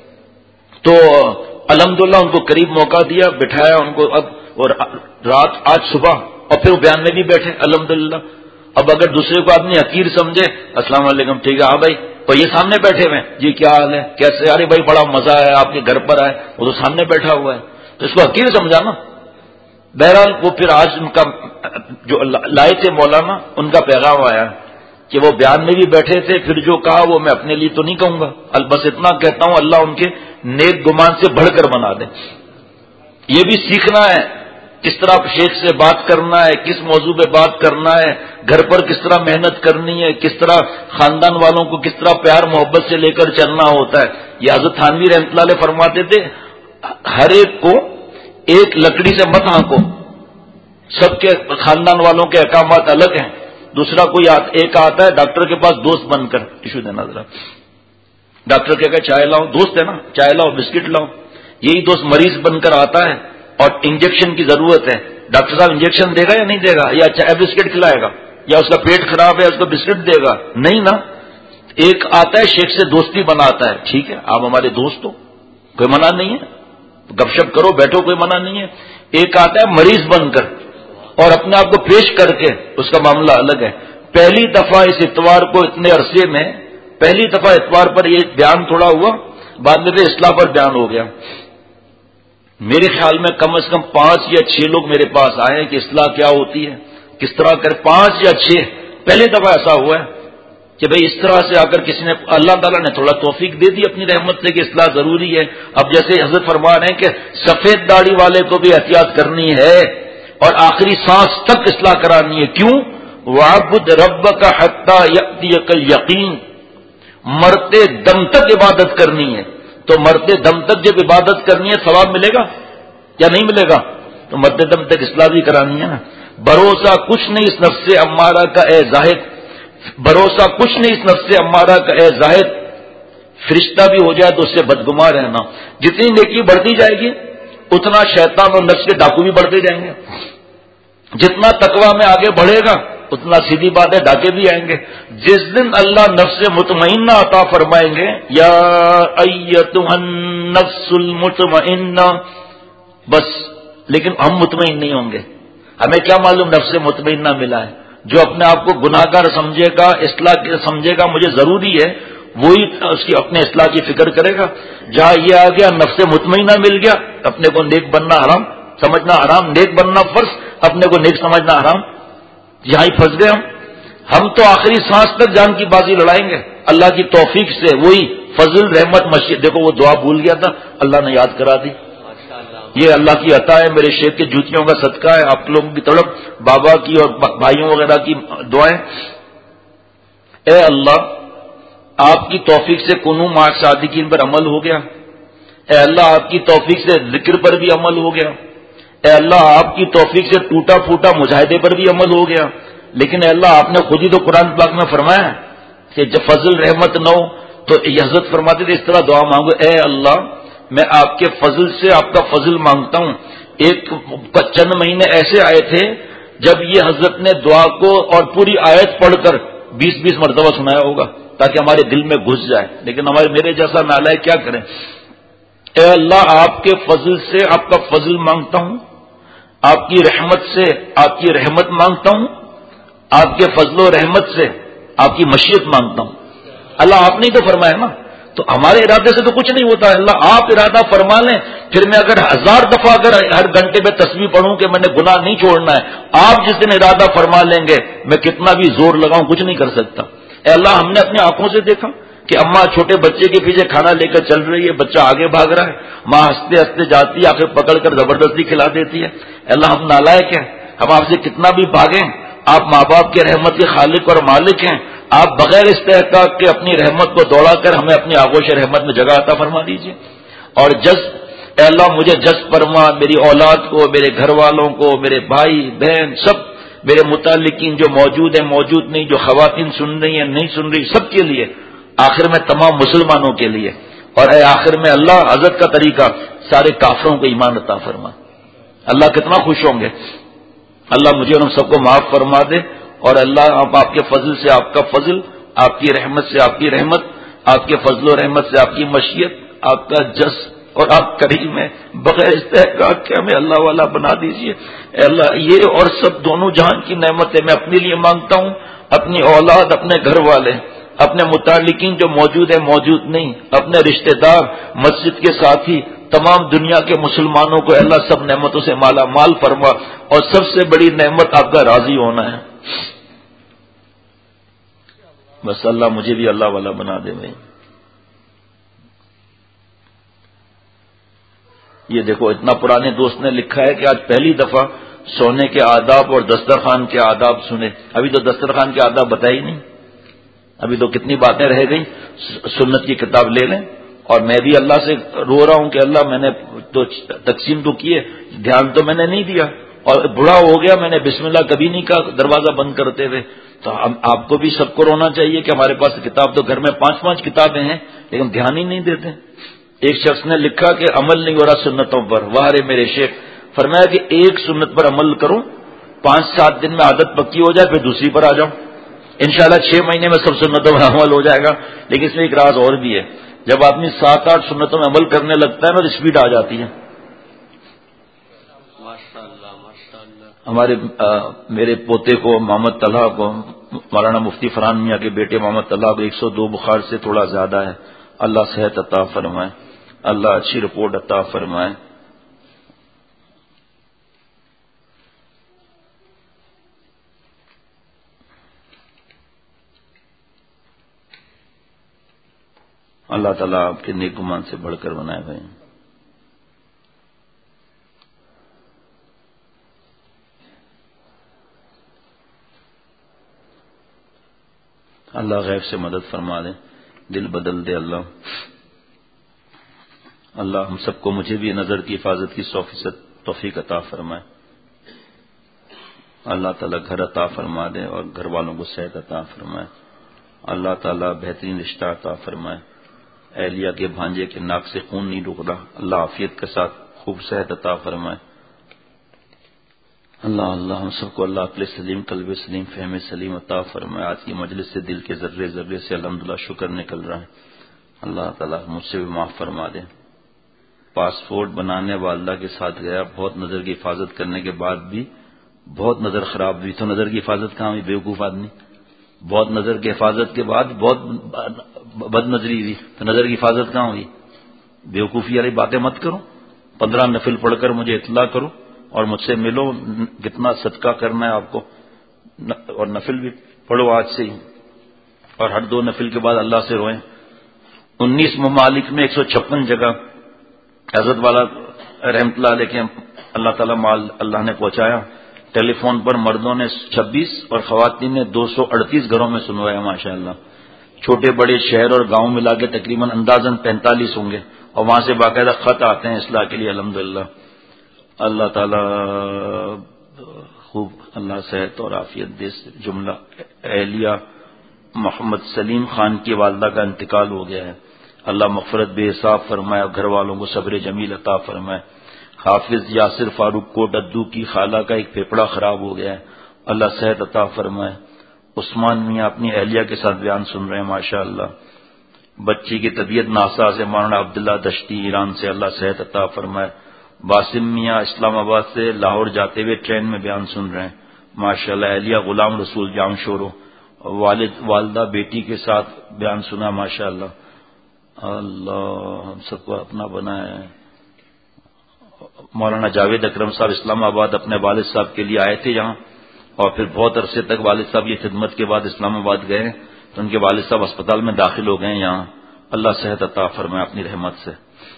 تو الحمدللہ ان کو قریب موقع دیا، بٹھایا ان کو. اب اور رات آج صبح اور پھر بیان میں بھی بیٹھے الحمدللہ. اب اگر دوسرے کو آدمی حقیر سمجھے السلام علیکم ٹھیک ہے ہاں بھائی، تو یہ سامنے بیٹھے ہوئے جی کیا حال ہے کیسے، ارے بھائی بڑا مزہ ہے آپ کے گھر پر آئے، وہ تو سامنے بیٹھا ہوا ہے تو اس کو حقیر سمجھا نا. بہرحال وہ پھر آج ان کا جو لائے تھے مولانا ان کا پیغام آیا کہ وہ بیان میں بھی بیٹھے تھے، پھر جو کہا وہ میں اپنے لیے تو نہیں کہوں گا، بس اتنا کہتا ہوں اللہ ان کے نیک گمان سے بڑھ کر بنا دے. یہ بھی سیکھنا ہے کس طرح شیخ سے بات کرنا ہے، کس موضوع پہ بات کرنا ہے، گھر پر کس طرح محنت کرنی ہے، کس طرح خاندان والوں کو کس طرح پیار محبت سے لے کر چلنا ہوتا ہے. یہ حضرت تھانوی رحمۃ اللہ علیہ فرماتے تھے ہر ایک کو ایک لکڑی سے مت آنکو، سب کے خاندان والوں کے احکامات الگ ہیں. دوسرا کوئی ایک آتا ہے ڈاکٹر کے پاس دوست بن کر، ٹشو دینا ذرا، ڈاکٹر کہے گا چائے لاؤ، دوست ہے نا چائے لاؤ بسکٹ لاؤ. یہی دوست مریض بن کر آتا ہے اور انجیکشن کی ضرورت ہے، ڈاکٹر صاحب انجیکشن دے گا یا نہیں دے گا، یا چائے بسکٹ کھلائے گا، یا اس کا پیٹ خراب ہے اس کو بسکٹ دے گا؟ نہیں نا. ایک آتا ہے شیخ سے دوستی بناتا ہے، ٹھیک ہے آپ ہمارے دوست ہو، کوئی منع نہیں ہے، گپ شپ کرو بیٹھو، کوئی منع نہیں ہے. ایک آتا ہے مریض بن کر اور اپنے آپ کو پیش کر کے، اس کا معاملہ الگ ہے. پہلی دفعہ اس اتوار کو اتنے عرصے میں پہلی دفعہ اتوار پر یہ بیان تھوڑا ہوا، بعد میں اصلاح پر بیان ہو گیا. میرے خیال میں کم از کم 5 یا 6 لوگ میرے پاس آئے کہ اصلاح کیا ہوتی ہے، کس طرح کر. 5 یا 6 پہلے دفعہ ایسا ہوا ہے کہ بھئی اس طرح سے آ کر کسی نے، اللہ تعالیٰ نے تھوڑا توفیق دے دی اپنی رحمت سے کہ اصلاح ضروری ہے. اب جیسے حضرت فرما رہے ہیں کہ سفید داڑھی والے کو بھی احتیاط کرنی ہے اور آخری سانس تک اصلاح کرانی ہے. کیوں؟ وَاعْبُدْ رَبَّكَ حَتَّى يَأْتِيَكَ الْيَقِينُ. مرتے دم تک عبادت کرنی ہے. تو مرتے دم تک جب عبادت کرنی ہے ثواب ملے گا یا نہیں ملے گا؟ تو مرتے دم تک اصلاح بھی کرانی ہے نا. بھروسہ کچھ نہیں اس نفس امارہ کا اے زاہد، بھروسہ کچھ نہیں اس نفس امارہ کا اے زاہد. فرشتہ بھی ہو جائے تو اس سے بدگمان رہنا. جتنی نیکی بڑھتی جائے گی اتنا شیطان اور نفس کے ڈاکو بھی بڑھتے جائیں گے. جتنا تقوی میں آگے بڑھے گا اتنا سیدھی بات ہے ڈاکے بھی آئیں گے. جس دن اللہ نفس مطمئنہ عطا فرمائیں گے، یا ایتھا النفس المطمئنہ، بس. لیکن ہم مطمئن نہیں ہوں گے. ہمیں کیا معلوم نفس مطمئنہ ملا ہے؟ جو اپنے آپ کو گناہ گار سمجھے گا، اصلاح سمجھے گا مجھے ضروری ہے، وہی اس کی اپنے اصلاح کی فکر کرے گا. جہاں یہ آ گیا نفس مطمئنہ مل گیا، اپنے کو نیک بننا حرام سمجھنا حرام، نیک بننا فرض، اپنے کو نیک سمجھنا حرام. یہاں ہی پھنس گئے ہم تو آخری سانس تک جان کی بازی لڑائیں گے اللہ کی توفیق سے. وہی فضل رحمت مشیت، دیکھو وہ دعا بھول گیا تھا، اللہ نے یاد کرا دی. یہ اللہ کی عطا ہے، میرے شیخ کے جوتیوں کا صدقہ ہے. آپ لوگوں کی طرف بابا کی اور بھائیوں وغیرہ کی دعائیں. اے اللہ آپ کی توفیق سے کنو مع صادقین پر عمل ہو گیا. اے اللہ آپ کی توفیق سے ذکر پر بھی عمل ہو گیا. اے اللہ آپ کی توفیق سے ٹوٹا پھوٹا مجاہدے پر بھی عمل ہو گیا. لیکن اے اللہ آپ نے خود ہی تو قرآن پاک میں فرمایا ہے کہ جب فضل رحمت نہ ہو تو حضرت فرماتے تھے اس طرح دعا مانگو، اے اللہ میں آپ کے فضل سے آپ کا فضل مانگتا ہوں. ایک چند مہینے ایسے آئے تھے جب یہ حضرت نے دعا کو اور پوری آیت پڑھ کر 20 مرتبہ سنایا ہوگا تاکہ ہمارے دل میں گھس جائے. لیکن میرے جیسا نالائق کیا کریں. اے اللہ آپ کے فضل سے آپ کا فضل مانگتا ہوں، آپ کی رحمت سے آپ کی رحمت مانگتا ہوں، آپ کے فضل و رحمت سے آپ کی مشیت مانگتا ہوں. اللہ آپ نے تو فرمایا نا، تو ہمارے ارادے سے تو کچھ نہیں ہوتا ہے. اللہ آپ ارادہ فرما لیں. پھر میں اگر 1000 دفعہ اگر ہر گھنٹے میں تسبیح پڑھوں کہ میں نے گناہ نہیں چھوڑنا ہے، آپ جس دن ارادہ فرما لیں گے میں کتنا بھی زور لگاؤں کچھ نہیں کر سکتا. اے اللہ ہم نے اپنی آنکھوں سے دیکھا کہ اماں چھوٹے بچے کے پیچھے کھانا لے کر چل رہی ہے، بچہ آگے بھاگ رہا ہے، ماں ہنستے ہنستے جاتی ہے، آخر پکڑ کر زبردستی کھلا دیتی ہے. اللہ ہم نالائق ہیں، ہم آپ سے کتنا بھی بھاگیں. آپ ماں باپ کے رحمت کے خالق اور مالک ہیں. آپ بغیر استحقاق کے اپنی رحمت کو دوڑا کر ہمیں اپنی آغوش رحمت میں جگہ عطا فرما دیجیے. اور اے اللہ مجھے جذب فرما، میری اولاد کو، میرے گھر والوں کو، میرے بھائی بہن سب، میرے متعلقین جو موجود ہیں موجود نہیں، جو خواتین سن رہی ہیں نہیں سن رہی، سب کے لیے، آخر میں تمام مسلمانوں کے لیے. اور اے آخر میں اللہ حضرت کا طریقہ سارے کافروں کو ایمان عطا فرما. اللہ کتنا خوش ہوں گے. اللہ مجھے اور ہم سب کو معاف فرما دے. اور اللہ آپ کے فضل سے آپ کا فضل، آپ کی رحمت سے آپ کی رحمت، آپ کے فضل و رحمت سے آپ کی مشیت، آپ کا جس اور آپ کریم ہے، بغیر استحقاق کے ہمیں اللہ والا بنا دیجیے. اے اللہ یہ اور سب دونوں جہان کی نعمتیں میں اپنے لیے مانگتا ہوں، اپنی اولاد، اپنے گھر والے، اپنے متعلقین جو موجود ہیں موجود نہیں، اپنے رشتہ دار، مسجد کے ساتھی، تمام دنیا کے مسلمانوں کو اللہ سب نعمتوں سے مالا مال فرما. اور سب سے بڑی نعمت آپ کا راضی ہونا ہے. بس اللہ مجھے بھی اللہ والا بنا دے. بھائی یہ دیکھو اتنا پرانے دوست نے لکھا ہے کہ آج پہلی دفعہ سونے کے آداب اور دسترخوان کے آداب سنے. ابھی تو دسترخوان کے آداب بتائی نہیں، ابھی تو کتنی باتیں رہ گئی. سنت کی کتاب لے لیں. اور میں بھی اللہ سے رو رہا ہوں کہ اللہ میں نے تو تقسیم تو کیے، دھیان تو میں نے نہیں دیا، اور بوڑھا ہو گیا، میں نے بسم اللہ کبھی نہیں کہا دروازہ بند کرتے ہوئے. تو آپ کو بھی سب کو رونا چاہیے کہ ہمارے پاس کتاب تو گھر میں 5 کتابیں ہیں لیکن دھیان ہی نہیں دیتے. ایک شخص نے لکھا کہ عمل نہیں ہو رہا سنتوں پر. واہ رے میرے شیخ، فرمایا کہ ایک سنت پر عمل کروں، 5-7 دن میں عادت پکی ہو جائے، پھر دوسری پر آ جاؤں. انشاءاللہ 6 مہینے میں سب سنتوں پر عمل ہو جائے گا. لیکن اس میں ایک راز اور بھی ہے، جب آدمی 7-8 سنتوں میں عمل کرنے لگتا ہے نا تو اسپیڈ آ جاتی ہے. ہمارے میرے پوتے کو محمد طلحہ کو مولانا مفتی فرحان میاں کے بیٹے محمد طلحہ کو 102 بخار سے تھوڑا زیادہ ہے، اللہ صحت عطا فرمائے، اللہ اچھی رپورٹ عطا فرمائے۔ اللہ تعالیٰ آپ کے نیک گمان سے بڑھ کر بنائے بھائی۔ اللہ غیب سے مدد فرما دے، دل بدل دے اللہ۔ اللہ ہم سب کو، مجھے بھی نظر کی حفاظت کی 100% توفیق عطا فرمائے۔ اللہ تعالیٰ گھر عطا فرما دے اور گھر والوں کو صحت عطا فرمائے۔ اللہ تعالیٰ بہترین رشتہ عطا فرمائے۔ اہلیہ کے بھانجے کے ناک سے خون نہیں رک رہا، اللہ عافیت کے ساتھ خوب صحت عطا فرمائے۔ اللہ ہم سب کو اللہ عقل سلیم، قلب سلیم، فہم سلیم عطا فرمائے۔ آج کی مجلس سے دل کے ذرے ذرے سے الحمدللہ شکر نکل رہا ہے۔ اللہ تعالیٰ مجھ سے بھی معاف فرما دے۔ پاسپورٹ بنانے والدہ کے ساتھ گیا، بہت نظر کی حفاظت کرنے کے بعد بھی بہت نظر خراب ہوئی، تو نظر کی حفاظت کہاں ہوئی؟ بیوقوف آدمی، بہت نظر کی حفاظت کے بعد بہت بد نظری ہوئی، تو نظر کی حفاظت کہاں ہوئی؟ بیوقوفی والی باتیں مت کرو، 15 نفل پڑھ کر مجھے اطلاع کرو اور مجھ سے ملو، کتنا صدقہ کرنا ہے آپ کو، اور نفل بھی پڑھو آج سے ہی، اور ہر 2 نفل کے بعد اللہ سے روئیں۔ 19 ممالک میں 156 جگہ حضرت والا رحمت اللہ علیہ کے اللہ تعالیٰ مال اللہ نے پہنچایا۔ ٹیلی فون پر مردوں نے 26 اور خواتین نے 238 گھروں میں سنوایا ماشاءاللہ۔ چھوٹے بڑے شہر اور گاؤں ملا کے تقریباً اندازاً 45 ہوں گے، اور وہاں سے باقاعدہ خط آتے ہیں اصلاح کے لیے الحمدللہ۔ اللہ تعالیٰ خوب اللہ صحت اور عافیت دے۔ جملہ اہلیہ محمد سلیم خان کی والدہ کا انتقال ہو گیا ہے، اللہ مغفرت بے حساب فرمائے اور گھر والوں کو صبر جمیل عطا فرمائے۔ حافظ یاسر فاروق کو ڈدو کی خالہ کا ایک پھیپڑا خراب ہو گیا ہے، اللہ صحت عطا فرمائے۔ عثمان میاں اپنی اہلیہ کے ساتھ بیان سن رہے ہیں ماشاءاللہ۔ بچی کی طبیعت ناسا سے مولانا عبداللہ دشتی ایران سے، اللہ صحت عطا فرمائے۔ باسم میاں اسلام آباد سے لاہور جاتے ہوئے ٹرین میں بیان سن رہے ہیں ماشاءاللہ۔ اہلیہ غلام رسول جام شورو، والد والدہ بیٹی کے ساتھ بیان سنا ماشاءاللہ۔ اللہ ہم سب کو اپنا بنائے۔ مولانا جاوید اکرم صاحب اسلام آباد اپنے والد صاحب کے لیے آئے تھے یہاں، اور پھر بہت عرصے تک والد صاحب کی خدمت کے بعد اسلام آباد گئے، تو ان کے والد صاحب اسپتال میں داخل ہو گئے یہاں، اللہ صحت عطا فرمائے اپنی رحمت سے۔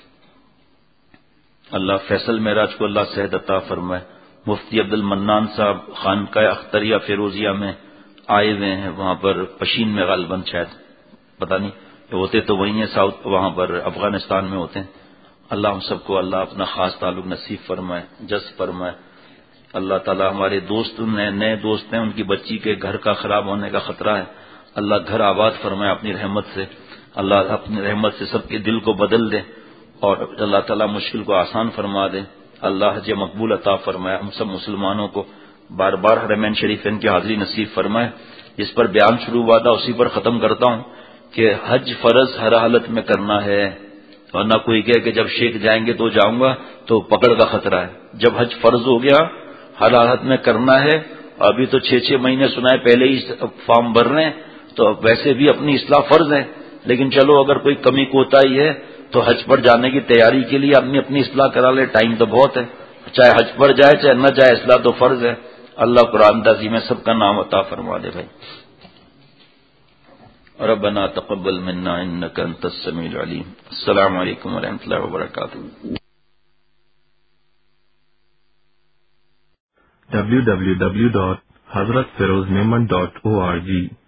اللہ فیصل معراج کو اللہ صحت عطا فرمائے۔ مفتی عبد المنان صاحب خانقاہ اختریہ فیروزیہ میں آئے ہوئے ہیں، وہاں پر پشین میں غالباً شاید پتہ نہیں ہوتے تو وہیں ہیں، ساؤتھ وہاں پر افغانستان میں ہوتے ہیں۔ اللہ ہم سب کو اللہ اپنا خاص تعلق نصیب فرمائے، جذب فرمائے۔ اللہ تعالیٰ ہمارے دوست نئے دوست ہیں، ان کی بچی کے گھر کا خراب ہونے کا خطرہ ہے، اللہ گھر آباد فرمائے اپنی رحمت سے، اللہ اپنی رحمت سے سب کے دل کو بدل دے، اور اللہ تعالیٰ مشکل کو آسان فرما دے۔ اللہ حج مقبول عطا فرمائے ہم سب مسلمانوں کو، بار بار حرمین شریفین کی حاضری نصیب فرمائے۔ جس پر بیان شروع ہوا تھا اسی پر ختم کرتا ہوں کہ حج فرض ہر حالت میں کرنا ہے، ورنہ کوئی کہے کہ جب شیخ جائیں گے تو جاؤں گا، تو پکڑ کا خطرہ ہے۔ جب حج فرض ہو گیا ہر حالت میں کرنا ہے، ابھی تو 6 مہینے سنائے پہلے ہی فارم بھر رہے ہیں، تو ویسے بھی اپنی اصلاح فرض ہے، لیکن چلو اگر کوئی کمی کوتاہی ہے تو حج پر جانے کی تیاری کے لیے اپنی اصلاح کرا لے، ٹائم تو بہت ہے، چاہے حج پر جائے چاہے نہ جائے، اصلاح تو فرض ہے۔ اللہ قرآن عظیم میں سب کا نام عطا فرما دے بھائی۔ ربنا تقبل منا انك انت السميع العليم۔ السلام علیکم ورحمۃ اللہ وبرکاتہ۔ www.hazratfirozmehman.org